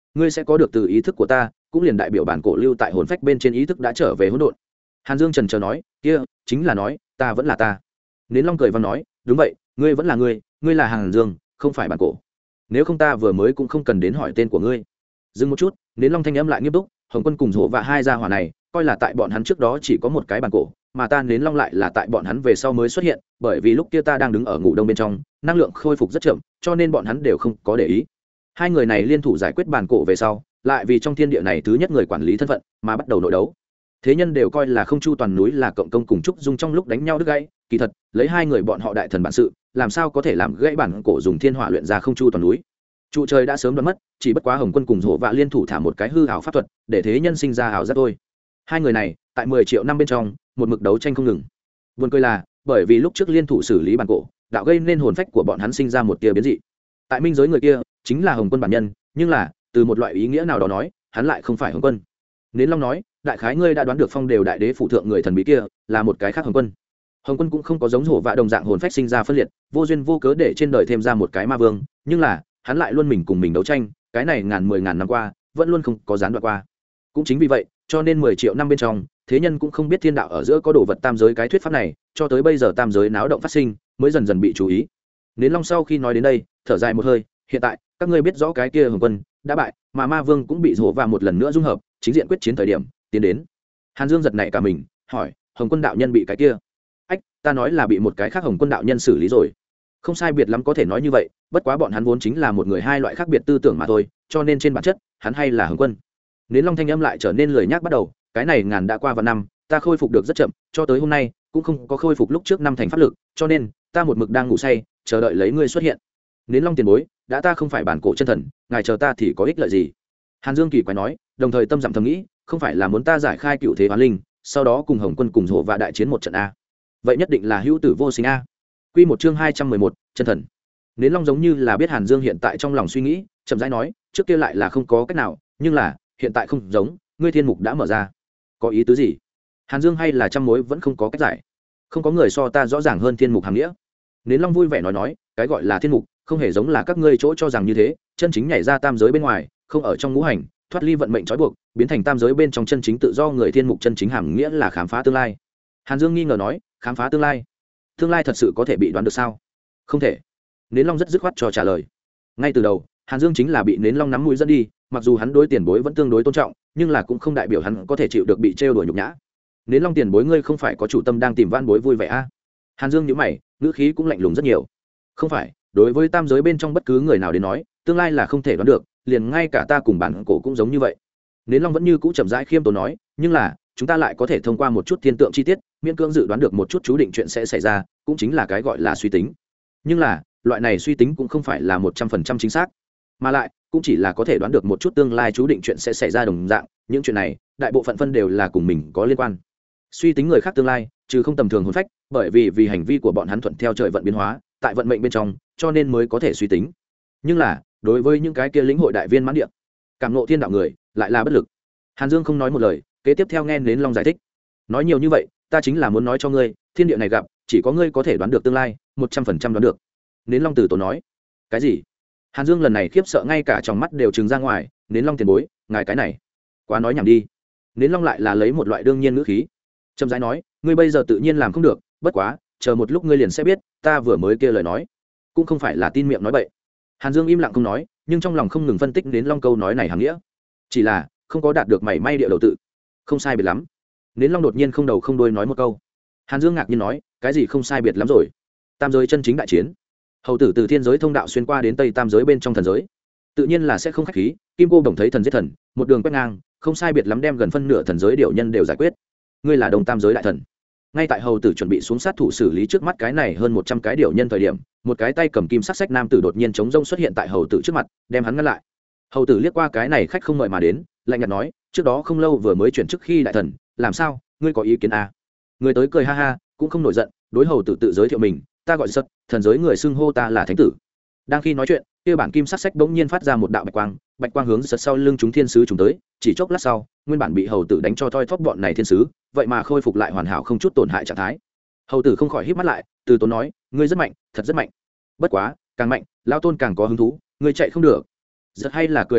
ngươi sẽ có được từ ý thức của ta, cũng liền đại biểu bản cổ lưu tại hồn phách bên trên ý thức đã trở về hỗn độn. Hàn Dương trần chờ nói, kia chính là nói ta vẫn là ta. Nến Long cười và nói, đúng vậy, ngươi vẫn là ngươi là Hàn Dương, không phải bản cổ. Nếu không ta vừa mới cũng không cần đến hỏi tên của ngươi. Dừng một chút, Nến Long thanh âm lại nghiêm túc, Hồng Quân cùng Hổ và hai gia hỏa này, coi là tại bọn hắn trước đó chỉ có một cái bản cổ, mà ta Nến Long lại là tại bọn hắn về sau mới xuất hiện, bởi vì lúc kia ta đang đứng ở ngủ đông bên trong, năng lượng khôi phục rất chậm, cho nên bọn hắn đều không có để ý. Hai người này liên thủ giải quyết bản cổ về sau, lại vì trong thiên địa này thứ nhất người quản lý thân phận, mà bắt đầu nội đấu. Thế nhân đều coi là không chu toàn núi là cộng công cùng trúc dung trong lúc đánh nhau đứt gãy, kỳ thật, lấy hai người bọn họ đại thần bản sự, làm sao có thể làm gãy bản cổ dùng thiên hỏa luyện ra không chu toàn núi. Trụ trời đã sớm đoán mất, chỉ bất quá Hồng Quân cùng Hổ Vạ liên thủ thả một cái hư ảo pháp thuật, để thế nhân sinh ra ảo giác thôi. Hai người này, tại 10 triệu năm bên trong, một mực đấu tranh không ngừng. Buồn cười là, bởi vì lúc trước liên thủ xử lý bản cổ, đạo gây nên hồn phách của bọn hắn sinh ra một tia biến dị. Tại minh giới người kia, chính là Hồng Quân bản nhân, nhưng là, từ một loại ý nghĩa nào đó nói, hắn lại không phải Hồng Quân. Nến Long nói, đại khái ngươi đã đoán được Phong Đều đại đế phụ thượng người thần bí kia, là một cái khác Hồng Quân. Hồng Quân cũng không có giống Hổ Vạ đồng dạng hồn phách sinh ra phân liệt, vô duyên vô cớ để trên đời thêm ra một cái ma vương, nhưng là, hắn lại luôn mình cùng mình đấu tranh, cái này ngàn năm qua, vẫn luôn không có gián đoạn qua. Cũng chính vì vậy, cho nên 10 triệu năm bên trong, thế nhân cũng không biết thiên đạo ở giữa có đồ vật tam giới cái thuyết pháp này, cho tới bây giờ tam giới náo động phát sinh, mới dần dần bị chú ý. Nến Long sau khi nói đến đây, thở dài một hơi, hiện tại, các ngươi biết rõ cái kia Hồng Quân đã bại, mà ma vương cũng bị Hổ Vạ một lần nữa dung hợp, chính diện quyết chiến thời điểm, tiến đến. Hàn Dương giật nảy cả mình, hỏi, Hồng Quân đạo nhân bị cái kia? Ách, ta nói là bị một cái khác Hồng Quân đạo nhân xử lý rồi. Không sai biệt lắm có thể nói như vậy, bất quá bọn hắn vốn chính là một người hai loại khác biệt tư tưởng mà thôi, cho nên trên bản chất, hắn hay là Hồng Quân. Nến Long thanh âm lại trở nên lười nhác bắt đầu, cái này ngàn đã qua vạn năm, ta khôi phục được rất chậm, cho tới hôm nay cũng không có khôi phục lúc trước năm thành pháp lực, cho nên ta một mực đang ngủ say, chờ đợi lấy ngươi xuất hiện. Nến Long tiền bối, đã ta không phải bản cổ chân thần, ngài chờ ta thì có ích lợi gì? Hàn Dương kỳ quái nói, đồng thời tâm dặm thầm nghĩ, không phải là muốn ta giải khai cựu thế hoán linh, sau đó cùng Hồng Quân cùng Hổ Vạ đại chiến một trận a? Vậy nhất định là hữu tử vô sinh a. Quy một chương 211, chân thần. Nến Long giống như là biết Hàn Dương hiện tại trong lòng suy nghĩ, chậm rãi nói, trước kia lại là không có cách nào, nhưng là, hiện tại không giống, ngươi thiên mục đã mở ra. Có ý tứ gì? Hàn Dương hay là trăm mối vẫn không có cách giải. Không có người so ta rõ ràng hơn thiên mục hàm nghĩa. Nến Long vui vẻ nói, cái gọi là thiên mục, không hề giống là các ngươi chỗ cho rằng như thế, chân chính nhảy ra tam giới bên ngoài, không ở trong ngũ hành, thoát ly vận mệnh trói buộc, biến thành tam giới bên trong chân chính tự do người thiên mục chân chính hàm nghĩa là khám phá tương lai. Hàn Dương nghi ngờ nói, khám phá tương lai? Tương lai thật sự có thể bị đoán được sao? Không thể. Nến Long rất dứt khoát cho trả lời. Ngay từ đầu, Hàn Dương chính là bị Nến Long nắm mũi dẫn đi, mặc dù hắn đối tiền bối vẫn tương đối tôn trọng, nhưng là cũng không đại biểu hắn có thể chịu được bị trêu đuổi nhục nhã. Nến Long tiền bối, ngươi không phải có chủ tâm đang tìm van bối vui vẻ a? Hàn Dương nhíu mày, ngữ khí cũng lạnh lùng rất nhiều. Không phải, đối với tam giới bên trong bất cứ người nào đến nói, tương lai là không thể đoán được, liền ngay cả ta cùng bản cổ cũng giống như vậy. Nến Long vẫn như cũ chậm rãi khiêm tốn nói, nhưng là chúng ta lại có thể thông qua một chút thiên tượng chi tiết, miễn cưỡng dự đoán được một chút chú định chuyện sẽ xảy ra, cũng chính là cái gọi là suy tính. Nhưng là, loại này suy tính cũng không phải là 100% chính xác, mà lại cũng chỉ là có thể đoán được một chút tương lai chú định chuyện sẽ xảy ra đồng dạng, những chuyện này, đại bộ phận phân đều là cùng mình có liên quan. Suy tính người khác tương lai, trừ không tầm thường hồn phách, bởi vì hành vi của bọn hắn thuận theo trời vận biến hóa, tại vận mệnh bên trong, cho nên mới có thể suy tính. Nhưng là, đối với những cái kia lĩnh hội đại viên mãn địa, cảm ngộ thiên đạo người, lại là bất lực. Hàn Dương không nói một lời, kế tiếp theo nghe Nến Long giải thích. Nói nhiều như vậy, ta chính là muốn nói cho ngươi, thiên địa này gặp, chỉ có ngươi có thể đoán được tương lai, 100% đoán được. Nến Long từ tốn nói. Cái gì? Hàn Dương lần này khiếp sợ ngay cả trong mắt đều trừng ra ngoài. Nến Long tiền bối, ngài cái này, quá nói nhảm đi. Nến Long lại là lấy một loại đương nhiên ngữ khí, chậm rãi nói, ngươi bây giờ tự nhiên làm không được, bất quá, chờ một lúc ngươi liền sẽ biết, ta vừa mới kia lời nói, cũng không phải là tin miệng nói bậy. Hàn Dương im lặng không nói, nhưng trong lòng không ngừng phân tích Nến Long câu nói này hàm nghĩa, chỉ là không có đạt được mảy may địa đầu tự. Không sai biệt lắm. Nến Long đột nhiên không đầu không đuôi nói một câu. Hàn Dương ngạc nhiên nói, cái gì không sai biệt lắm rồi? Tam giới chân chính đại chiến, hầu tử từ thiên giới thông đạo xuyên qua đến tây tam giới bên trong thần giới, tự nhiên là sẽ không khách khí. Kim cô đồng thấy thần giết thần, một đường quét ngang, không sai biệt lắm đem gần phân nửa thần giới điểu nhân đều giải quyết. Ngươi là đồng tam giới đại thần. Ngay tại hầu tử chuẩn bị xuống sát thủ xử lý trước mắt cái này hơn 100 cái điểu nhân thời điểm, một cái tay cầm kim sắc sách nam tử đột nhiên chống rông xuất hiện tại hầu tử trước mặt, đem hắn ngăn lại. Hầu tử liếc qua cái này khách không mời mà đến, lạnh nhạt nói, trước đó không lâu vừa mới chuyển chức khi đại thần, làm sao, ngươi có ý kiến à? Người tới cười ha ha, cũng không nổi giận, đối hầu tử tự giới thiệu mình, ta gọi Sật, thần giới người xưng hô ta là thánh tử. Đang khi nói chuyện, kia bản kim sắc sách bỗng nhiên phát ra một đạo bạch quang hướng Sật sau lưng chúng thiên sứ chúng tới, chỉ chốc lát sau, nguyên bản bị hầu tử đánh cho thoi thóp bọn này thiên sứ, vậy mà khôi phục lại hoàn hảo không chút tổn hại trạng thái. Hầu tử không khỏi híp mắt lại, từ tốn nói, ngươi rất mạnh, thật rất mạnh. Bất quá, càng mạnh, lão tôn càng có hứng thú, ngươi chạy không được. Rất hay là cười ha ha,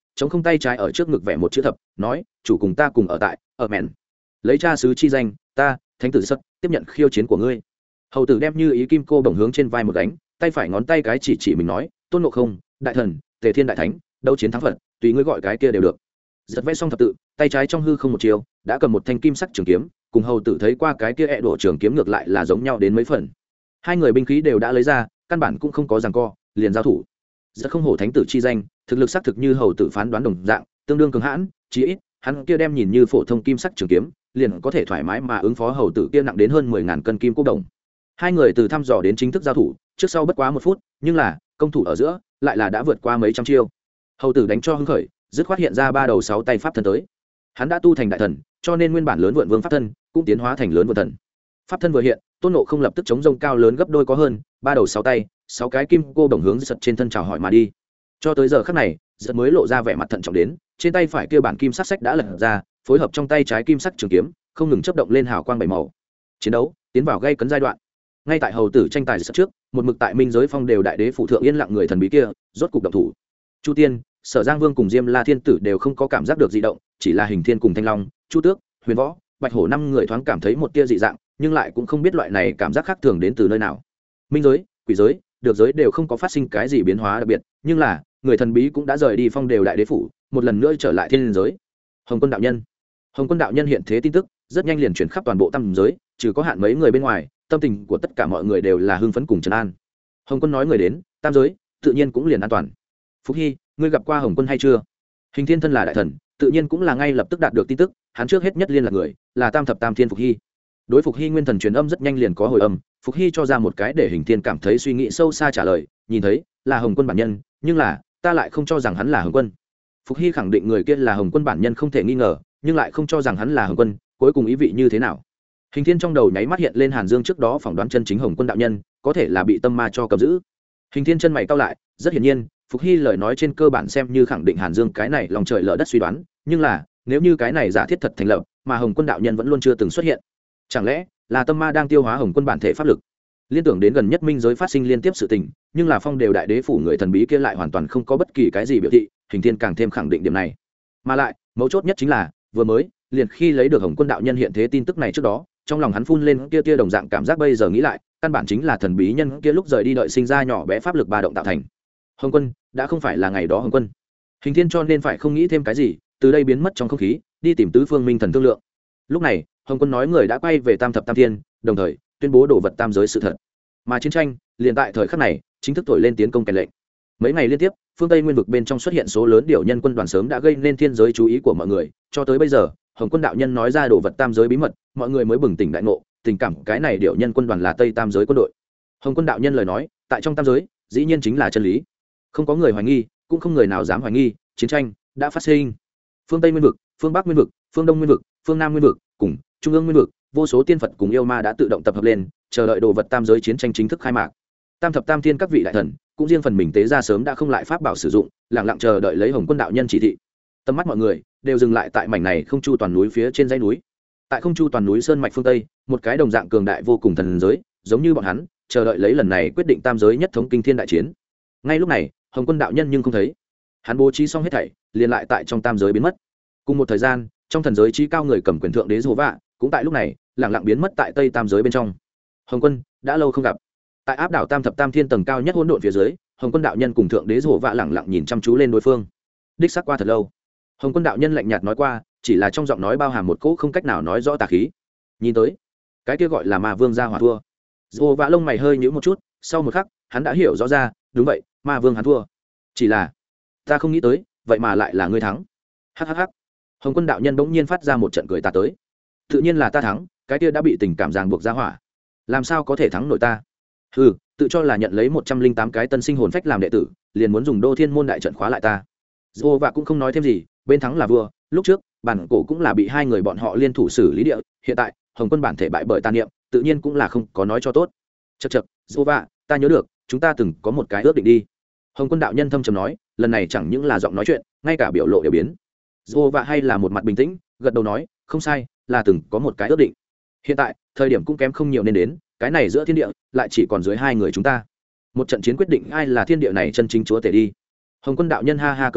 chống không tay trái ở trước ngực vẽ một chữ thập, nói chủ cùng ta cùng ở tại ở mẹn, lấy cha sứ chi danh, ta thánh tử sất tiếp nhận khiêu chiến của ngươi. Hầu tử đem như ý kim cô bổng hướng trên vai một đánh, tay phải ngón tay cái chỉ mình nói, tôn ngộ không đại thần, tề thiên đại thánh, đấu chiến thắng phật, tùy ngươi gọi cái kia đều được. Giật vẽ xong thập tự, tay trái trong hư không một chiều đã cầm một thanh kim sắc trường kiếm, cùng hầu tử thấy qua cái kia đổ trường kiếm ngược lại là giống nhau đến mấy phần. Hai người binh khí đều đã lấy ra, căn bản cũng không có giằng co, liền giao thủ. Rất không hổ thánh tử chi danh, thực lực xác thực như hầu tử phán đoán đồng dạng, tương đương cường hãn, chí ít hắn kia đem nhìn như phổ thông kim sắc trường kiếm, liền có thể thoải mái mà ứng phó hầu tử kia nặng đến hơn 10.000 cân kim cô đồng. Hai người từ thăm dò đến chính thức giao thủ, trước sau bất quá 1 phút, nhưng là công thủ ở giữa lại là đã vượt qua mấy trăm chiêu. Hầu tử đánh cho hưng khởi, dứt khoát hiện ra 3 đầu 6 tay pháp thân tới. Hắn đã tu thành đại thần, cho nên nguyên bản lớn vượn vương pháp thân cũng tiến hóa thành lớn vượn thần. Pháp thân vừa hiện, Tôn Ngộ không lập tức chống rông cao lớn gấp đôi có hơn, 3 đầu 6 tay, 6 cái kim cô đồng hướng giật trên thân chào hỏi mà đi. Cho tới giờ khắc này, giật mới lộ ra vẻ mặt thận trọng đến, trên tay phải kia bản kim sắc sách đã lật ra, phối hợp trong tay trái kim sắc trường kiếm, không ngừng chớp động lên hào quang bảy màu. Chiến đấu tiến vào gây cấn giai đoạn. Ngay tại hầu tử tranh tài giật trước, một mực tại minh giới phong đều đại đế phụ thượng yên lặng người thần bí kia, rốt cục động thủ. Chu Tiên, Sở Giang Vương cùng Diêm La Thiên Tử đều không có cảm giác được dị động, chỉ là Hình Thiên cùng Thanh Long, Chu Tước, Huyền Võ, Bạch Hổ 5 người thoáng cảm thấy một tia dị dạng, nhưng lại cũng không biết loại này cảm giác khác thường đến từ nơi nào. Minh giới, quỷ giới, được giới đều không có phát sinh cái gì biến hóa đặc biệt, nhưng là người thần bí cũng đã rời đi phong đều đại đế phủ, một lần nữa trở lại thiên giới. Hồng Quân đạo nhân, Hồng Quân đạo nhân hiện thế tin tức rất nhanh liền truyền khắp toàn bộ tam giới, trừ có hạn mấy người bên ngoài, tâm tình của tất cả mọi người đều là hưng phấn cùng trấn an. Hồng Quân nói người đến, tam giới tự nhiên cũng liền an toàn. Phúc Hy, ngươi gặp qua Hồng Quân hay chưa? Hình Thiên thân là đại thần, tự nhiên cũng là ngay lập tức đạt được tin tức, hắn trước hết nhất liên lạc người là Tam Thập Tam Thiên Phục Hy. Đối Phục Hy nguyên thần truyền âm rất nhanh liền có hồi âm, Phục Hy cho ra một cái để Hình Thiên cảm thấy suy nghĩ sâu xa trả lời, nhìn thấy là Hồng Quân bản nhân, nhưng là ta lại không cho rằng hắn là Hồng Quân. Phục Hy khẳng định người kia là Hồng Quân bản nhân không thể nghi ngờ, nhưng lại không cho rằng hắn là Hồng Quân, cuối cùng ý vị như thế nào? Hình Thiên trong đầu nháy mắt hiện lên Hàn Dương trước đó phỏng đoán chân chính Hồng Quân đạo nhân, có thể là bị tâm ma cho cầm giữ. Hình Thiên chân mày cau lại, rất hiển nhiên, Phục Hy lời nói trên cơ bản xem như khẳng định Hàn Dương cái này lòng trời lở đất suy đoán, nhưng là, nếu như cái này giả thiết thật thành lập, mà Hồng Quân đạo nhân vẫn luôn chưa từng xuất hiện, chẳng lẽ là tâm ma đang tiêu hóa Hồng Quân bản thể pháp lực? Liên tưởng đến gần nhất minh giới phát sinh liên tiếp sự tình, nhưng là phong đều đại đế phủ người thần bí kia lại hoàn toàn không có bất kỳ cái gì biểu thị, Hình Thiên càng thêm khẳng định điểm này. Mà lại, mấu chốt nhất chính là, vừa mới, liền khi lấy được Hồng Quân đạo nhân hiện thế tin tức này trước đó, trong lòng hắn phun lên kia đồng dạng cảm giác, bây giờ nghĩ lại, căn bản chính là thần bí nhân kia lúc rời đi đợi sinh ra nhỏ bé pháp lực ba động tạo thành. Hồng Quân đã không phải là ngày đó Hồng Quân. Hình Thiên cho nên phải không nghĩ thêm cái gì, từ đây biến mất trong không khí, đi tìm tứ phương minh thần thương lượng. Lúc này, Hồng Quân nói người đã quay về Tam Thập Tam Thiên, đồng thời tuyên bố đổ vật tam giới sự thật. Mà chiến tranh liền tại thời khắc này chính thức thổi lên tiến công kèn lệnh. Mấy ngày liên tiếp, phương Tây Nguyên vực bên trong xuất hiện số lớn điều nhân quân đoàn sớm đã gây nên thiên giới chú ý của mọi người, cho tới bây giờ, Hồng Quân đạo nhân nói ra đổ vật tam giới bí mật, mọi người mới bừng tỉnh đại ngộ, tình cảm cái này điều nhân quân đoàn là Tây Tam giới quân đội. Hồng Quân đạo nhân lời nói, tại trong tam giới, dĩ nhiên chính là chân lý. Không có người hoài nghi, cũng không người nào dám hoài nghi, chiến tranh đã phát sinh. Phương Tây Nguyên vực, phương Bắc Nguyên vực, phương Đông Nguyên vực, phương Nam Nguyên vực, cùng Trung ương Nguyên vực, vô số tiên Phật cùng yêu ma đã tự động tập hợp lên, chờ đợi đồ vật tam giới chiến tranh chính thức khai mạc. Tam Thập Tam Thiên các vị đại thần cũng riêng phần mình tế ra sớm đã không lại pháp bảo sử dụng, lặng lặng chờ đợi lấy Hồng Quân đạo nhân chỉ thị. Tầm mắt mọi người đều dừng lại tại mảnh này không chu toàn núi phía trên dãy núi. Tại không chu toàn núi sơn mạch phương Tây, một cái đồng dạng cường đại vô cùng thần giới, giống như bọn hắn, chờ đợi lấy lần này quyết định tam giới nhất thống kinh thiên đại chiến. Ngay lúc này, Hồng Quân đạo nhân nhưng không thấy. Hắn bố trí xong hết thảy, liền lại tại trong tam giới biến mất. Cùng một thời gian, trong thần giới trí cao người cầm quyền thượng đế Dô Vạ, cũng tại lúc này, lặng lặng biến mất tại Tây Tam giới bên trong. Hồng Quân đã lâu không gặp. Tại áp đảo Tam Thập Tam Thiên tầng cao nhất hỗn độn phía dưới, Hồng Quân đạo nhân cùng thượng đế Dô Vạ lặng lặng nhìn chăm chú lên đối phương. Đích xác qua thật lâu. Hồng Quân đạo nhân lạnh nhạt nói qua, chỉ là trong giọng nói bao hàm một cỗ không cách nào nói rõ tà khí. Nhìn tới, cái kia gọi là Ma Vương gia hỏa thua. Dô Vạ lông mày hơi nhíu một chút, sau một khắc, hắn đã hiểu rõ ra, đúng vậy, Ma Vương hắn thua. Chỉ là, ta không nghĩ tới, vậy mà lại là ngươi thắng. Hắc hắc hắc. Hồng Quân đạo nhân bỗng nhiên phát ra một trận cười ta tới. Tự nhiên là ta thắng, cái kia đã bị tình cảm ràng buộc ra hỏa, làm sao có thể thắng nổi ta? Hừ, tự cho là nhận lấy 108 cái tân sinh hồn phách làm đệ tử, liền muốn dùng Đô Thiên môn đại trận khóa lại ta. Dô Vạ cũng không nói thêm gì, bên thắng là vua, lúc trước, bản cổ cũng là bị hai người bọn họ liên thủ xử lý địa, hiện tại, Hồng Quân bản thể bại bởi tàn niệm, tự nhiên cũng là không có nói cho tốt. Chậc chậc, Dô Vạ, ta nhớ được, chúng ta từng có một cái ước định đi. Hồng Quân đạo nhân thâm trầm nói, lần này chẳng những là giọng nói chuyện, ngay cả biểu lộ đều biến. Dô Vạ hay là một mặt bình tĩnh, gật đầu nói, không sai, là từng có một cái ước định. Hiện tại, thời điểm cũng kém không nhiều nên đến, cái này giữa thiên địa lại chỉ còn dưới hai người chúng ta. Một trận chiến quyết định ai là thiên địa này chân chính chúa tể đi. Hồng Quân đạo nhân ha ha cười nói,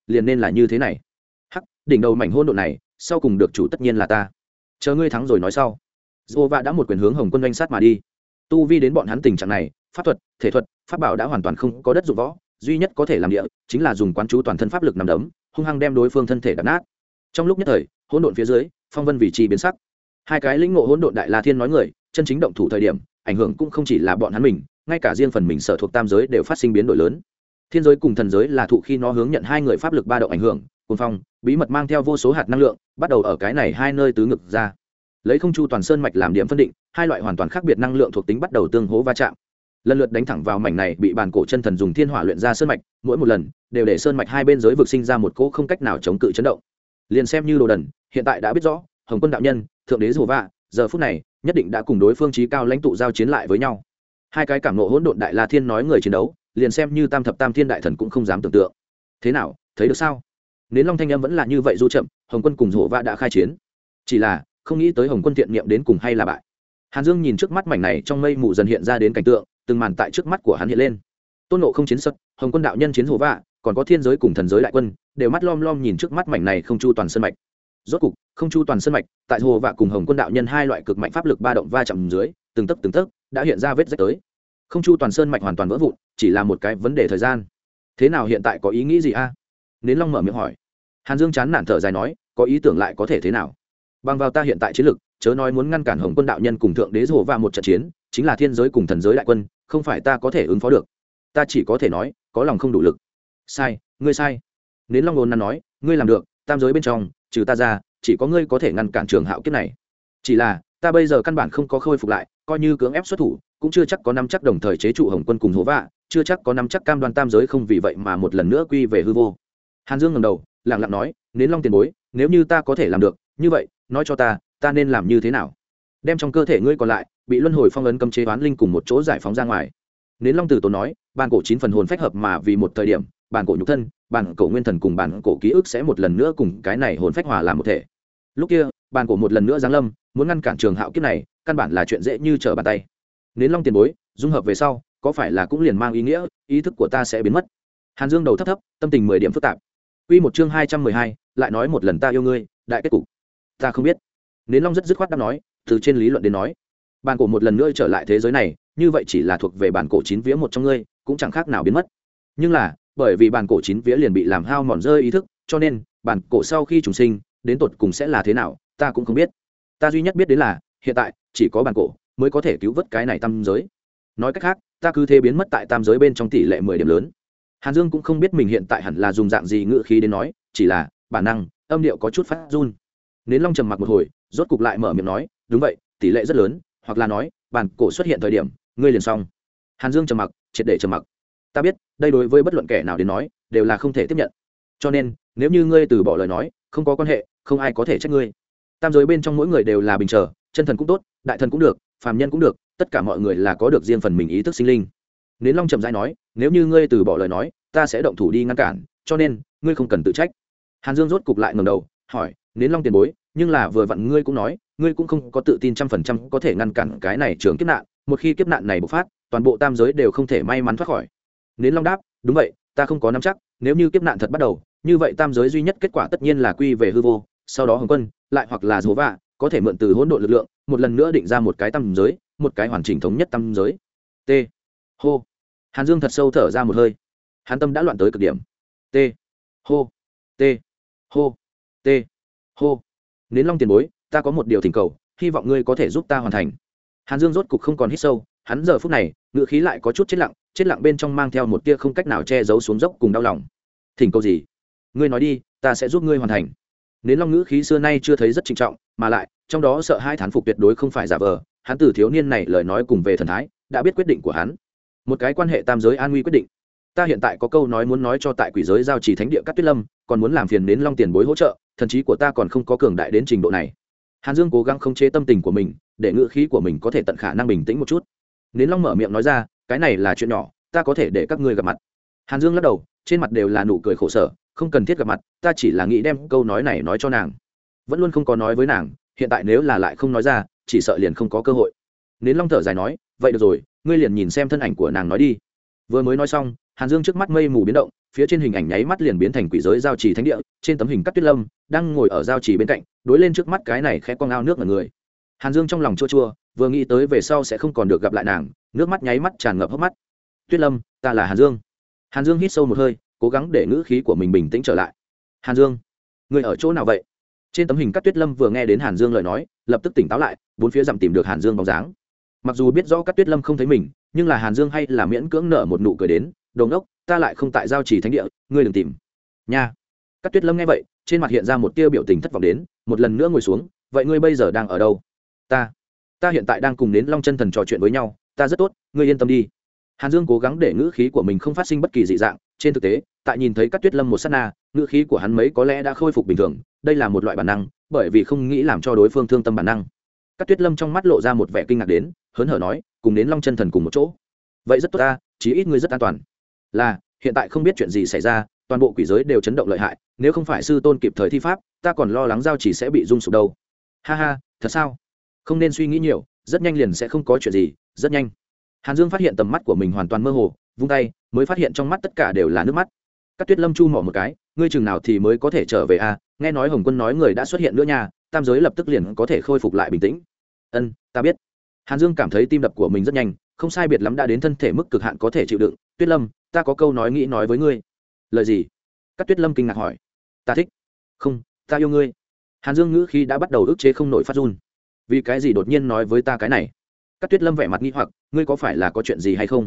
liền nên là như thế này. Hắc, đỉnh đầu mảnh hôn độn này sau cùng được chủ tất nhiên là ta, chờ ngươi thắng rồi nói sau. Dô vạ đã một quyền hướng Hồng Quân oanh sát mà đi. Tu vi đến bọn hắn tình trạng này, pháp thuật, thể thuật, pháp bảo đã hoàn toàn không có đất dụng võ, duy nhất có thể làm địa chính là dùng quán chú toàn thân pháp lực nằm đấm, hung hăng đem đối phương thân thể đập nát. Trong lúc nhất thời, hỗn độn phía dưới, phong vân vị trí biến sắc. Hai cái lĩnh ngộ hỗn độn đại la thiên nói người, chân chính động thủ thời điểm, ảnh hưởng cũng không chỉ là bọn hắn mình, ngay cả riêng phần mình sở thuộc tam giới đều phát sinh biến đổi lớn. Thiên giới cùng thần giới là thụ khi nó hướng nhận hai người pháp lực ba động ảnh hưởng, cuồng phong, bí mật mang theo vô số hạt năng lượng, bắt đầu ở cái này hai nơi tứ ngực ra. Lấy không chu toàn sơn mạch làm điểm phân định, hai loại hoàn toàn khác biệt năng lượng thuộc tính bắt đầu tương hỗ va chạm, lần lượt đánh thẳng vào mảnh này bị bản cổ chân thần dùng thiên hỏa luyện ra sơn mạch, mỗi một lần đều để sơn mạch hai bên giới vực sinh ra một cỗ không cách nào chống cự chấn động. Liền xem như đồ đần hiện tại đã biết rõ Hồng Quân đạo nhân, thượng đế Rồ Vạ giờ phút này nhất định đã cùng đối phương chí cao lãnh tụ giao chiến lại với nhau. Hai cái cảm ngộ hỗn độn đại la thiên nói người chiến đấu, liền xem như tam thập tam thiên đại thần cũng không dám tưởng tượng. Thế nào, thấy được sao? Nến Long thanh âm vẫn là như vậy du chậm, Hồng Quân cùng Rồ Vạ đã khai chiến, chỉ là không nghĩ tới Hồng Quân thiện niệm đến cùng hay là bại. Hàn Dương nhìn trước mắt mảnh này trong mây mù dần hiện ra đến cảnh tượng, từng màn tại trước mắt của hắn hiện lên. Tôn Ngộ không chiến sất, Hồng Quân đạo nhân chiến Rồ Vạ, còn có thiên giới cùng thần giới đại quân, đều mắt lom lom nhìn trước mắt mảnh này không chu toàn sơn mạch. Rốt cục, không chu toàn sơn mạch, tại Rồ Vạ cùng Hồng Quân đạo nhân hai loại cực mạnh pháp lực ba động va chạm dưới, từng tấc đã hiện ra vết rách tới. Không chu toàn sơn mạch hoàn toàn vỡ vụn, chỉ là một cái vấn đề thời gian. Thế nào hiện tại có ý nghĩ gì a? Nến Long mở miệng hỏi. Hàn Dương chán nản thở dài nói, có ý tưởng lại có thể thế nào? Bằng vào ta hiện tại chiến lực, chớ nói muốn ngăn cản Hồng Quân đạo nhân cùng thượng đế Rồ Vạ một trận chiến, chính là thiên giới cùng thần giới đại quân, không phải ta có thể ứng phó được. Ta chỉ có thể nói, có lòng không đủ lực. Sai, ngươi sai. Nến Long ôn năn nói, ngươi làm được, tam giới bên trong, trừ ta ra, chỉ có ngươi có thể ngăn cản Trường Hạo kiếp này. Chỉ là, ta bây giờ căn bản không có khôi phục lại, coi như cưỡng ép xuất thủ, cũng chưa chắc có nắm chắc đồng thời chế trụ Hồng Quân cùng Rồ Vạ, chưa chắc có nắm chắc cam đoan tam giới không vì vậy mà một lần nữa quy về hư vô. Hàn Dương ngẩng đầu, lặng lặng nói, Nến Long tiền bối, nếu như ta có thể làm được, như vậy, nói cho ta nên làm như thế nào? Đem trong cơ thể ngươi còn lại bị luân hồi phong ấn cấm chế oán linh cùng một chỗ giải phóng ra ngoài. Nến Long Tử Tốn nói, bản cổ 9 phần hồn phách hợp mà vì một thời điểm, bản cổ nhục thân, bản cổ nguyên thần cùng bản cổ ký ức sẽ một lần nữa cùng cái này hồn phách hòa làm một thể. Lúc kia, bản cổ một lần nữa giáng lâm, muốn ngăn cản Trường Hạo kiếp này, căn bản là chuyện dễ như trở bàn tay. Nến Long tiền bối, dung hợp về sau, có phải là cũng liền mang ý nghĩa, ý thức của ta sẽ biến mất? Hàn Dương đầu thấp, tâm tình 10 điểm phức tạp. Quy một chương 212, lại nói một lần ta yêu ngươi, đại kết cục. Ta không biết. Nến Long rất dứt khoát đáp nói, từ trên lý luận đến nói, bản cổ một lần nữa trở lại thế giới này, như vậy chỉ là thuộc về bản cổ 9 vía một trong ngươi, cũng chẳng khác nào biến mất. Nhưng là, bởi vì bản cổ 9 vía liền bị làm hao mòn rơi ý thức, cho nên bản cổ sau khi trùng sinh, đến tột cùng sẽ là thế nào, ta cũng không biết. Ta duy nhất biết đến là, hiện tại chỉ có bản cổ mới có thể cứu vớt cái này tam giới. Nói cách khác, ta cứ thế biến mất tại tam giới bên trong tỷ lệ 10 điểm lớn. Hàn Dương cũng không biết mình hiện tại hẳn là dùng dạng gì ngữ khí đến nói, chỉ là bản năng, âm điệu có chút phát run. Nến Long trầm mặc một hồi, rốt cục lại mở miệng nói, đúng vậy, tỷ lệ rất lớn, hoặc là nói, bản cổ xuất hiện thời điểm, ngươi liền xong. Hàn Dương trầm mặc, triệt để trầm mặc. Ta biết, đây đối với bất luận kẻ nào đến nói, đều là không thể tiếp nhận. Cho nên, nếu như ngươi từ bỏ lời nói, không có quan hệ, không ai có thể trách ngươi. Tam giới bên trong mỗi người đều là bình chờ, chân thần cũng tốt, đại thần cũng được, phàm nhân cũng được, tất cả mọi người là có được riêng phần mình ý thức sinh linh. Nến Long trầm rãi nói, nếu như ngươi từ bỏ lời nói, ta sẽ động thủ đi ngăn cản, cho nên, ngươi không cần tự trách. Hàn Dương rốt cục lại ngẩng đầu, hỏi, Nến Long tiền bối, nhưng là vừa vặn ngươi cũng nói, ngươi cũng không có tự tin 100% có thể ngăn cản cái này trường kiếp nạn, một khi kiếp nạn này bộc phát, toàn bộ tam giới đều không thể may mắn thoát khỏi. Nến Long đáp, đúng vậy, ta không có nắm chắc, nếu như kiếp nạn thật bắt đầu, như vậy tam giới duy nhất kết quả tất nhiên là quy về hư vô, sau đó Hồng Quân, lại hoặc là Rồ Vạ, có thể mượn từ hỗn độn lực lượng, một lần nữa định ra một cái tam giới, một cái hoàn chỉnh thống nhất tam giới. T. Hô. Hàn Dương thật sâu thở ra một hơi. Hắn tâm đã loạn tới cực điểm. T. Hô. T. Hô. T. Hô. Nến Long tiền bối, ta có một điều thỉnh cầu, hy vọng ngươi có thể giúp ta hoàn thành. Hàn Dương rốt cục không còn hít sâu, hắn giờ phút này, ngữ khí lại có chút chết lặng bên trong mang theo một tia không cách nào che giấu xuống dốc cùng đau lòng. Thỉnh cầu gì? Ngươi nói đi, ta sẽ giúp ngươi hoàn thành. Nến Long ngữ khí xưa nay chưa thấy rất trịnh trọng, mà lại, trong đó sợ hai thán phục tuyệt đối không phải giả vờ, hắn từ thiếu niên này lời nói cùng về thần thái, đã biết quyết định của hắn. Một cái quan hệ tam giới an nguy quyết định. Ta hiện tại có câu nói muốn nói cho tại quỷ giới giao trì thánh địa Cát Tuyết Lâm, còn muốn làm phiền Nến Long tiền bối hỗ trợ, thần trí của ta còn không có cường đại đến trình độ này. Hàn Dương cố gắng khống chế tâm tình của mình, để ngữ khí của mình có thể tận khả năng bình tĩnh một chút. Nến Long mở miệng nói ra, cái này là chuyện nhỏ, ta có thể để các ngươi gặp mặt. Hàn Dương lắc đầu, trên mặt đều là nụ cười khổ sở, không cần thiết gặp mặt, ta chỉ là nghĩ đem câu nói này nói cho nàng. Vẫn luôn không có nói với nàng, hiện tại nếu là lại không nói ra, chỉ sợ liền không có cơ hội. Nến Long thở dài nói, vậy được rồi, ngươi liền nhìn xem thân ảnh của nàng nói đi. Vừa mới nói xong, Hàn Dương trước mắt mây mù biến động, phía trên hình ảnh nháy mắt liền biến thành quỷ giới giao trì thánh địa. Trên tấm hình Cát Tuyết Lâm đang ngồi ở giao trì bên cạnh, đối lên trước mắt cái này khẽ con ao nước ở người. Hàn Dương trong lòng chua chua, vừa nghĩ tới về sau sẽ không còn được gặp lại nàng, nước mắt nháy mắt tràn ngập hốc mắt. Tuyết Lâm, ta là Hàn Dương. Hàn Dương hít sâu một hơi, cố gắng để ngữ khí của mình bình tĩnh trở lại. Hàn Dương, ngươi ở chỗ nào vậy? Trên tấm hình Cát Tuyết Lâm vừa nghe đến Hàn Dương lời nói, lập tức tỉnh táo lại, bốn phía dặm tìm được Hàn Dương bóng dáng. Mặc dù biết rõ Cát Tuyết Lâm không thấy mình, nhưng là Hàn Dương hay là miễn cưỡng nở một nụ cười đến, "Đồ ngốc, ta lại không tại giao trì thánh địa, ngươi đừng tìm." Nha. Cát Tuyết Lâm nghe vậy, trên mặt hiện ra một tia biểu tình thất vọng đến, một lần nữa ngồi xuống, "Vậy ngươi bây giờ đang ở đâu?" Ta hiện tại đang cùng đến Long Chân Thần trò chuyện với nhau, ta rất tốt, ngươi yên tâm đi." Hàn Dương cố gắng để ngữ khí của mình không phát sinh bất kỳ dị dạng, trên thực tế, tại nhìn thấy Cát Tuyết Lâm một sát na, ngữ khí của hắn mấy có lẽ đã khôi phục bình thường, đây là một loại bản năng, bởi vì không nghĩ làm cho đối phương thương tâm bản năng. Cát Tuyết Lâm trong mắt lộ ra một vẻ kinh ngạc đến, hớn hở nói, "Cùng đến Long Chân Thần cùng một chỗ, vậy rất tốt ta, chí ít ngươi rất an toàn." Là, hiện tại không biết chuyện gì xảy ra, toàn bộ quỷ giới đều chấn động lợi hại, nếu không phải sư tôn kịp thời thi pháp, ta còn lo lắng giao chỉ sẽ bị rung sụp đâu. Ha ha, thật sao? Không nên suy nghĩ nhiều, rất nhanh liền sẽ không có chuyện gì, rất nhanh. Hàn Dương phát hiện tầm mắt của mình hoàn toàn mơ hồ, vung tay, mới phát hiện trong mắt tất cả đều là nước mắt. Cát Tuyết Lâm chu mỏ một cái, ngươi chừng nào thì mới có thể trở về a? Nghe nói Hồng Quân nói người đã xuất hiện nữa nha, tam giới lập tức liền có thể khôi phục lại bình tĩnh. Ân, ta biết. Hàn Dương cảm thấy tim đập của mình rất nhanh, không sai biệt lắm đã đến thân thể mức cực hạn có thể chịu đựng. Tuyết Lâm, ta có câu nói nghĩ nói với ngươi. Lời gì? Cát Tuyết Lâm kinh ngạc hỏi. Ta thích. Không, ta yêu ngươi. Hàn Dương ngữ khi đã bắt đầu ức chế không nổi phát run. Vì cái gì đột nhiên nói với ta cái này? Cát Tuyết Lâm vẻ mặt nghi hoặc, ngươi có phải là có chuyện gì hay không?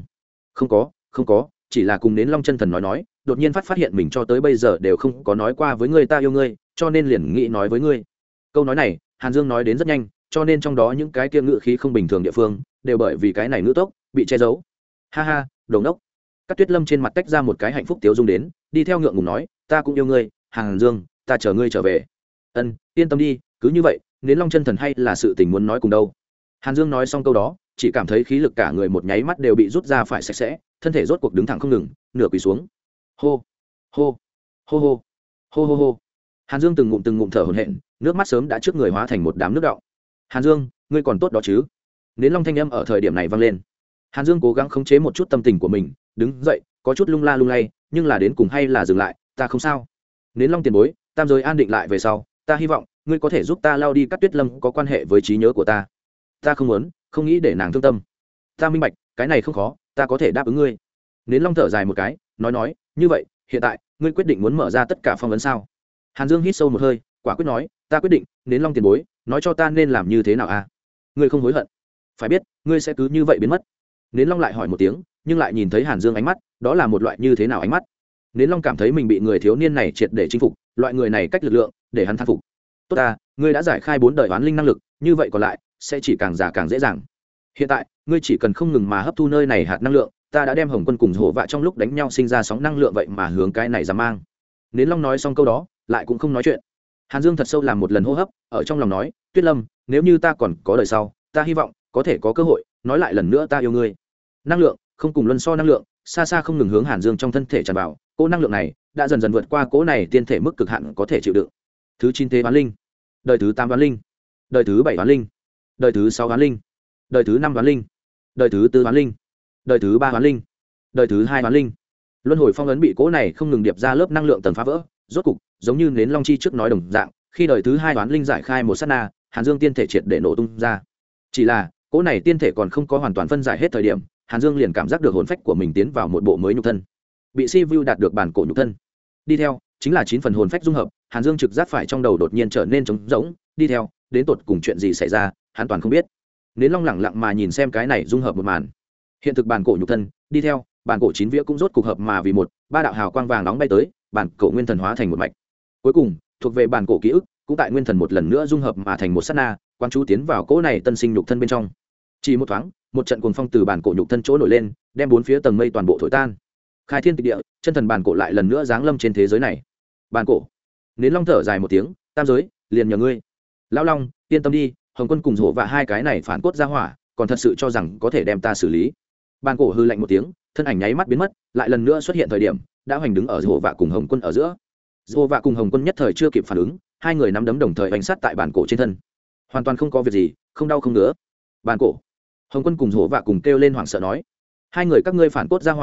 Không có, chỉ là cùng đến Long Chân Thần nói, đột nhiên phát hiện mình cho tới bây giờ đều không có nói qua với ngươi ta yêu ngươi, cho nên liền nghĩ nói với ngươi. Câu nói này, Hàn Dương nói đến rất nhanh, cho nên trong đó những cái kia ngữ khí không bình thường địa phương, đều bởi vì cái này ngữ tốc bị che giấu. Ha ha, đồ ngốc. Cát Tuyết Lâm trên mặt tách ra một cái hạnh phúc tiếu dung đến, đi theo ngượng ngùng nói, ta cũng yêu ngươi, Hàn Dương, ta chờ ngươi trở về. Ân, yên tâm đi, cứ như vậy, đến Long Chân Thần hay là sự tình muốn nói cùng đâu. Hàn Dương nói xong câu đó, chỉ cảm thấy khí lực cả người một nháy mắt đều bị rút ra phải sạch sẽ, thân thể rốt cuộc đứng thẳng không ngừng, nửa quỳ xuống. Hô, hô, hô hô, hô hô hô. Hàn Dương từng ngụm thở hổn hển, nước mắt sớm đã trước người hóa thành một đám nước đọng. Hàn Dương, ngươi còn tốt đó chứ? Nến Long thanh âm ở thời điểm này vang lên. Hàn Dương cố gắng khống chế một chút tâm tình của mình, đứng dậy, có chút lung la lung lay, nhưng là đến cùng hay là dừng lại, ta không sao. Nến Long tiền bối, tam giới an định lại về sau, ta hy vọng ngươi có thể giúp ta lao đi Cát Tuyết Lâm có quan hệ với trí nhớ của ta. Ta không muốn, không nghĩ để nàng thương tâm. Ta minh bạch, cái này không khó, ta có thể đáp ứng ngươi. Nến Long thở dài một cái, nói, như vậy, hiện tại, ngươi quyết định muốn mở ra tất cả phong ấn sao? Hàn Dương hít sâu một hơi, quả quyết nói, ta quyết định. Nến Long tiền bối, nói cho ta nên làm như thế nào a? Ngươi không hối hận? Phải biết, ngươi sẽ cứ như vậy biến mất. Nến Long lại hỏi một tiếng, nhưng lại nhìn thấy Hàn Dương ánh mắt, đó là một loại như thế nào ánh mắt? Nến Long cảm thấy mình bị người thiếu niên này triệt để chinh phục, loại người này cách lực lượng, để hắn thán phục. Tốt ta, ngươi đã giải khai 4 đời oán linh năng lực, như vậy còn lại sẽ chỉ càng già càng dễ dàng. Hiện tại, ngươi chỉ cần không ngừng mà hấp thu nơi này hạt năng lượng, ta đã đem Hồng Quân cùng Hổ Vạ trong lúc đánh nhau sinh ra sóng năng lượng vậy mà hướng cái này dám mang. Nến Long nói xong câu đó, lại cũng không nói chuyện. Hàn Dương thật sâu làm một lần hô hấp, ở trong lòng nói, Tuyết Lâm, nếu như ta còn có đời sau, ta hy vọng có thể có cơ hội nói lại lần nữa ta yêu ngươi. Năng lượng, không cùng luân so năng lượng, xa xa không ngừng hướng Hàn Dương trong thân thể tràn vào, cỗ năng lượng này đã dần dần vượt qua cỗ này tiên thể mức cực hạn có thể chịu đựng. Thứ 9 thế oán linh, đời thứ 8 oán linh, đời thứ 7 oán linh, đời thứ 6 oán linh, đời thứ 5 oán linh, đời thứ 4 oán linh, đời thứ 3 oán linh, đời thứ 2 oán linh. Luân hồi phong ấn bị cỗ này không ngừng điệp ra lớp năng lượng tầng phá vỡ, rốt cục, giống như Nến Long chi trước nói đồng dạng, khi đời thứ 2 oán linh giải khai một sát na, Hàn Dương tiên thể triệt để nổ tung ra. Chỉ là, cỗ này tiên thể còn không có hoàn toàn phân giải hết thời điểm, Hàn Dương liền cảm giác được hồn phách của mình tiến vào một bộ mới nhục thân. Bị Si Vu đạt được bản cổ nhục thân. Đi theo, chính là 9 phần hồn phách dung hợp, Hàn Dương trực giác phải trong đầu đột nhiên trở nên trống rỗng, đi theo, đến tột cùng chuyện gì xảy ra, hắn toàn không biết. Nến Long lẳng lặng mà nhìn xem cái này dung hợp một màn. Hiện thực bản cổ nhục thân, đi theo, bản cổ 9 vía cũng rốt cục hợp mà vì một, ba đạo hào quang vàng nóng bay tới, bản cổ nguyên thần hóa thành một mạch. Cuối cùng, thuộc về bản cổ ký ức, cũng tại nguyên thần một lần nữa dung hợp mà thành một sát na, quan chú tiến vào cỗ này tân sinh nhục thân bên trong. Chỉ một thoáng, một trận cuồng phong từ bản cổ nhục thân chỗ nổi lên, đem 4 phía tầng mây toàn bộ thổi tan. Khai thiên tịch địa, chân thần bản cổ lại lần nữa giáng lâm trên thế giới này. Bản cổ. Nến Long thở dài một tiếng, tam giới, liền nhờ ngươi. Lão Long, yên tâm đi, Hồng Quân cùng Hổ Vạ hai cái này phản cốt ra hỏa, còn thật sự cho rằng có thể đem ta xử lý. Bản cổ hư lạnh một tiếng, thân ảnh nháy mắt biến mất, lại lần nữa xuất hiện thời điểm, đã hoành đứng ở Hổ Vạ cùng Hồng Quân ở giữa. Hổ Vạ cùng Hồng Quân nhất thời chưa kịp phản ứng, hai người nắm đấm đồng thời hành sát tại bản cổ trên thân. Hoàn toàn không có việc gì, không đau không ngứa. Bản cổ. Hồng Quân cùng Hổ Vạ cùng kêu lên hoảng sợ nói, hai người các ngươi phản cốt ra hỏa,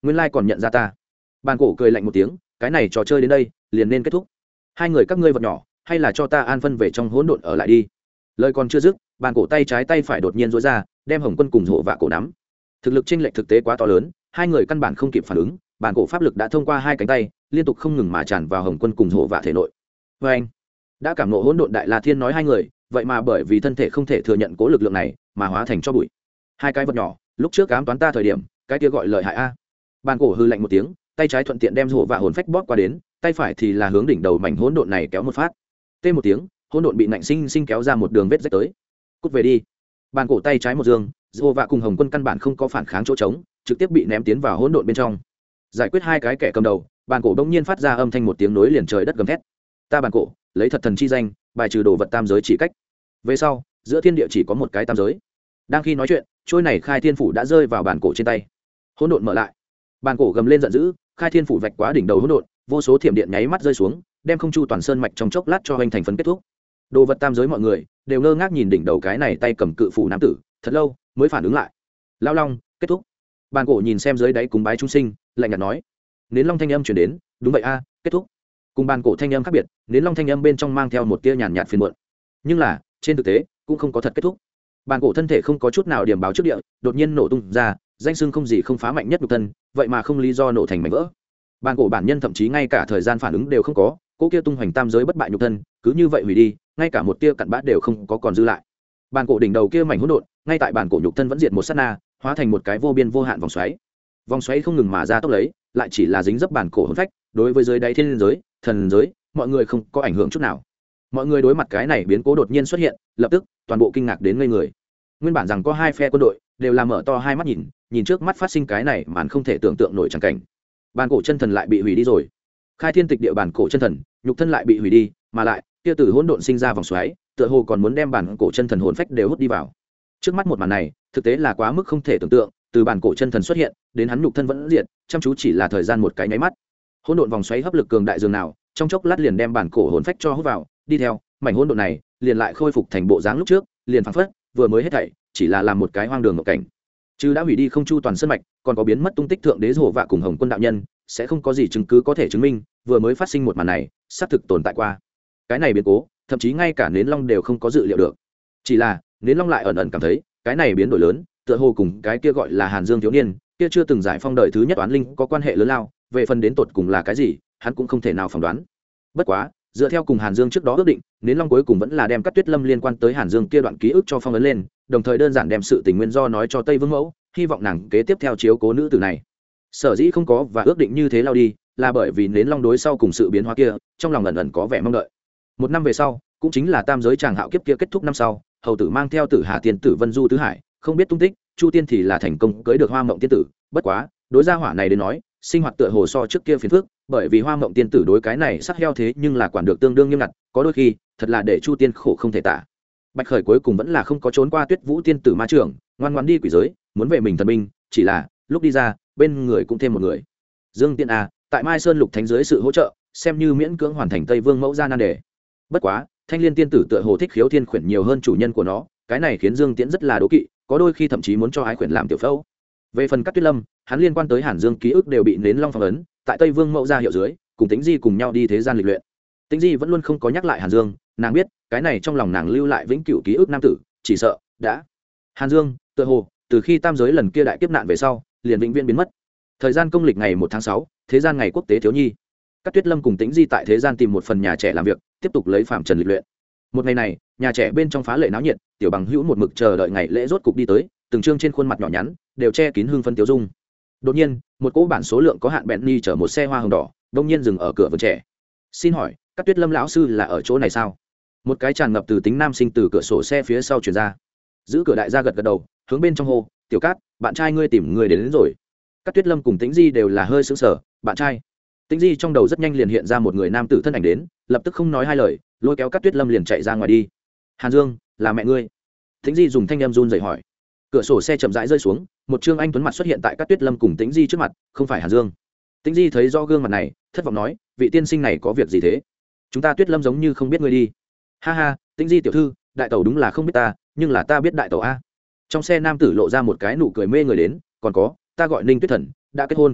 nguyên lai còn nhận ra ta. Bàn cổ cười lạnh một tiếng, cái này trò chơi đến đây liền nên kết thúc. Hai người các ngươi vật nhỏ, hay là cho ta an phân về trong hỗn độn ở lại đi. Lời còn chưa dứt, bàn cổ tay trái tay phải đột nhiên duỗi ra, đem Hồng Quân cùng Hổ Vạ cổ nắm. Thực lực chênh lệch thực tế quá to lớn, hai người căn bản không kịp phản ứng, bàn cổ pháp lực đã thông qua hai cánh tay, liên tục không ngừng mà tràn vào Hồng Quân cùng Hổ Vạ thể nội. Và anh đã cảm ngộ hỗn độn đại La Thiên nói hai người, vậy mà bởi vì thân thể không thể thừa nhận cố lực lượng này, mà hóa thành cho bụi. Hai cái vật nhỏ, lúc trước ám toán ta thời điểm, cái kia gọi lợi hại a. Bàn cổ hư lạnh một tiếng, tay trái thuận tiện đem Hổ Vạ hồn phách bóp qua đến, tay phải thì là hướng đỉnh đầu mảnh hỗn độn này kéo một phát. Tê một tiếng, hỗn độn bị nạnh sinh kéo ra một đường vết rách tới. Cút về đi. Bàn cổ tay trái một dương, Hổ Vạ cùng Hồng Quân căn bản không có phản kháng chỗ trống, trực tiếp bị ném tiến vào hỗn độn bên trong. Giải quyết hai cái kẻ cầm đầu, bàn cổ bỗng nhiên phát ra âm thanh một tiếng nối liền trời đất gầm thét. Ta bàn cổ, lấy thật thần chi danh, bài trừ đồ vật tam giới chỉ cách. Về sau, giữa thiên địa chỉ có một cái tam giới. Đang khi nói chuyện, trôi này khai thiên phủ đã rơi vào bàn cổ trên tay. Hỗn độn mở lại. Bàn cổ gầm lên giận dữ, khai thiên phủ vạch quá đỉnh đầu hỗn độn, vô số thiểm điện nháy mắt rơi xuống, đem không chu toàn sơn mạch trong chốc lát cho hoành thành phấn kết thúc. Đồ vật tam giới mọi người đều ngơ ngác nhìn đỉnh đầu cái này tay cầm cự phủ nam tử, thật lâu mới phản ứng lại. Lao long, kết thúc. Bàn cổ nhìn xem dưới đáy cúng bái chúng sinh, lạnh nhạt nói. Nến long thanh âm truyền đến, đúng vậy a, kết thúc. Cùng bàn cổ thanh âm khác biệt, nến long thanh âm bên trong mang theo một tia nhàn nhạt phiền muộn. Nhưng là, trên thực tế, cũng không có thật kết thúc. Bàn cổ thân thể không có chút nào điểm báo trước địa, đột nhiên nổ tung ra, danh xưng không gì không phá mạnh nhất nhục thân, vậy mà không lý do nổ thành mảnh vỡ. Bàn cổ bản nhân thậm chí ngay cả thời gian phản ứng đều không có, cỗ kia tung hoành tam giới bất bại nhục thân, cứ như vậy hủy đi, ngay cả một tia cặn bã đều không có còn dư lại. Bàn cổ đỉnh đầu kia mảnh hỗn độn, ngay tại bàn cổ nhục thân vẫn diệt một sát na, hóa thành một cái vô biên vô hạn vòng xoáy. Vòng xoáy không ngừng mà ra tốc lấy, lại chỉ là dính dấp bàn cổ hồn phách, đối với giới đáy thiên giới, thần giới, mọi người không có ảnh hưởng chút nào. Mọi người đối mặt cái này biến cố đột nhiên xuất hiện, lập tức toàn bộ kinh ngạc đến ngây người. Nguyên bản rằng có hai phe quân đội, đều làm mở to hai mắt nhìn trước mắt phát sinh cái này màn không thể tưởng tượng nổi chẳng cảnh. Bàn cổ chân thần lại bị hủy đi rồi. Khai thiên tịch địa bàn cổ chân thần, nhục thân lại bị hủy đi, mà lại kia tử hỗn độn sinh ra vòng xoáy, tựa hồ còn muốn đem bản cổ chân thần hồn phách đều hút đi vào. Trước mắt một màn này, thực tế là quá mức không thể tưởng tượng, từ bản cổ chân thần xuất hiện, đến hắn nhục thân vẫn diệt, chăm chú chỉ là thời gian một cái nháy mắt. Hỗn độn vòng xoáy hấp lực cường đại dường nào, trong chốc lát liền đem bản cổ hồn phách cho hút vào, đi theo, mảnh hỗn độn này liền lại khôi phục thành bộ dáng lúc trước, liền phảng phất vừa mới hết thảy, chỉ là làm một cái hoang đường ngộ cảnh. Chứ đã hủy đi không chu toàn sơn mạch, còn có biến mất tung tích thượng đế Hổ Vạ cùng Hồng Quân đạo nhân, sẽ không có gì chứng cứ có thể chứng minh vừa mới phát sinh một màn này xác thực tồn tại qua. Cái này biến cố, thậm chí ngay cả Nến Long đều không có dự liệu được. Chỉ là Nến Long lại ẩn ẩn cảm thấy, cái này biến đổi lớn, tựa hồ cùng cái kia gọi là Hàn Dương thiếu niên, kia chưa từng giải phong đời thứ nhất oán linh có quan hệ lớn lao, về phần đến tột cùng là cái gì, hắn cũng không thể nào phỏng đoán. Bất quá, dựa theo cùng Hàn Dương trước đó ước định, Nến Long cuối cùng vẫn là đem các Tuyết Lâm liên quan tới Hàn Dương kia đoạn ký ức cho phong ấn lên, đồng thời đơn giản đem sự tình nguyên do nói cho Tây Vương Mẫu, hy vọng nàng kế tiếp theo chiếu cố nữ tử này. Sở dĩ không có và ước định như thế lao đi, là bởi vì Nến Long đối sau cùng sự biến hóa kia, trong lòng ẩn ẩn có vẻ mong đợi. Một năm về sau, cũng chính là tam giới tràng hạo kiếp kia kết thúc năm sau, hầu tử mang theo Tử Hà tiên tử Vân Du tứ hải, không biết tung tích, Chu Tiên thì là thành công cưới được Hoa Mộng tiên tử, bất quá, đối gia hỏa này đến nói, sinh hoạt tựa hồ so trước kia phiền phức, bởi vì Hoa Mộng tiên tử đối cái này sắc heo thế nhưng là quản được tương đương nghiêm ngặt, có đôi khi, thật là để Chu Tiên khổ không thể tả. Bạch Khởi cuối cùng vẫn là không có trốn qua Tuyết Vũ tiên tử ma trưởng, ngoan ngoãn đi quỷ giới, muốn về mình thần binh, chỉ là, lúc đi ra, bên người cũng thêm một người. Dương Tiên a, tại Mai Sơn Lục Thánh dưới sự hỗ trợ, xem như miễn cưỡng hoàn thành Tây Vương mẫu gia nan đề. Bất quá, Thanh Liên tiên tử tựa hồ thích Khiếu Thiên khuyển nhiều hơn chủ nhân của nó, cái này khiến Dương Tiễn rất là đố kỵ, có đôi khi thậm chí muốn cho ái khuyển làm tiểu phẫu. Về phần Cát Tuyết Lâm, hắn liên quan tới Hàn Dương ký ức đều bị Nến Long phong ấn, tại Tây Vương mẫu gia hiệu dưới, cùng Tĩnh Di cùng nhau đi thế gian lịch luyện. Tĩnh Di vẫn luôn không có nhắc lại Hàn Dương, nàng biết, cái này trong lòng nàng lưu lại vĩnh cửu ký ức nam tử, chỉ sợ đã. Hàn Dương, tựa hồ, từ khi tam giới lần kia đại kiếp nạn về sau, liền vĩnh viễn biến mất. Thời gian công lịch ngày 1 tháng 6, thế gian ngày quốc tế thiếu nhi. Cát Tuyết Lâm cùng Tĩnh Di tại thế gian tìm một phần nhà trẻ làm việc, tiếp tục lấy phạm trần lịch luyện. Một ngày này, nhà trẻ bên trong phá lệ náo nhiệt, tiểu bằng hữu một mực chờ đợi ngày lễ rốt cục đi tới, từng trương trên khuôn mặt nhỏ nhắn đều che kín hương phân tiêu dung. Đột nhiên, một cỗ bản số lượng có hạn Bentley chở một xe hoa hồng đỏ, đông nhiên dừng ở cửa vườn trẻ. Xin hỏi, Cát Tuyết Lâm lão sư là ở chỗ này sao? Một cái tràn ngập từ tính nam sinh từ cửa sổ xe phía sau truyền ra. Giữ cửa đại gia gật gật đầu, hướng bên trong hô, "Tiểu Cát, bạn trai ngươi tìm người đến rồi." Cát Tuyết Lâm cùng Tĩnh Di đều là hơi sững sờ, "Bạn trai?" Tĩnh Di trong đầu rất nhanh liền hiện ra một người nam tử thân ảnh đến, lập tức không nói hai lời, lôi kéo Cát Tuyết Lâm liền chạy ra ngoài đi. "Hàn Dương, là mẹ ngươi?" Tĩnh Di dùng thanh âm run rẩy hỏi. Cửa sổ xe chậm rãi rơi xuống, một trương anh tuấn mặt xuất hiện tại Cát Tuyết Lâm cùng Tĩnh Di trước mặt, "Không phải Hàn Dương." Tĩnh Di thấy rõ gương mặt này, thất vọng nói, "Vị tiên sinh này có việc gì thế? Chúng ta Tuyết Lâm giống như không biết ngươi đi." "Ha ha, Tĩnh Di tiểu thư, đại tẩu đúng là không biết ta, nhưng là ta biết đại tẩu a." Trong xe nam tử lộ ra một cái nụ cười mê người đến, "Còn có, ta gọi Ninh Tuyết Thần, đã kết hôn."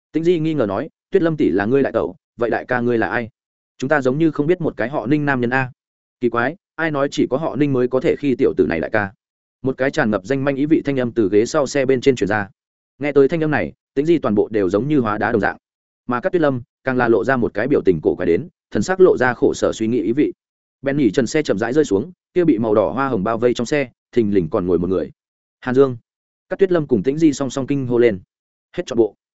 Tĩnh di nghi ngờ nói, Tuyết Lâm tỷ là ngươi đại tẩu, vậy đại ca ngươi là ai? Chúng ta giống như không biết một cái họ Ninh nam nhân a. Kỳ quái, ai nói chỉ có họ Ninh mới có thể khi tiểu tử này đại ca? Một cái tràn ngập danh manh ý vị thanh âm từ ghế sau xe bên trên truyền ra. Nghe tới thanh âm này, Tĩnh di toàn bộ đều giống như hóa đá đồng dạng, mà Cát Tuyết Lâm càng là lộ ra một cái biểu tình cổ quái đến, thần sắc lộ ra khổ sở suy nghĩ ý vị. Ben nhỉ trần xe chậm rãi rơi xuống, kia bị màu đỏ hoa hồng bao vây trong xe, thình lình còn ngồi một người. Hàn Dương. Cát Tuyết Lâm cùng Tĩnh di song song kinh hô lên. Hết trọn bộ.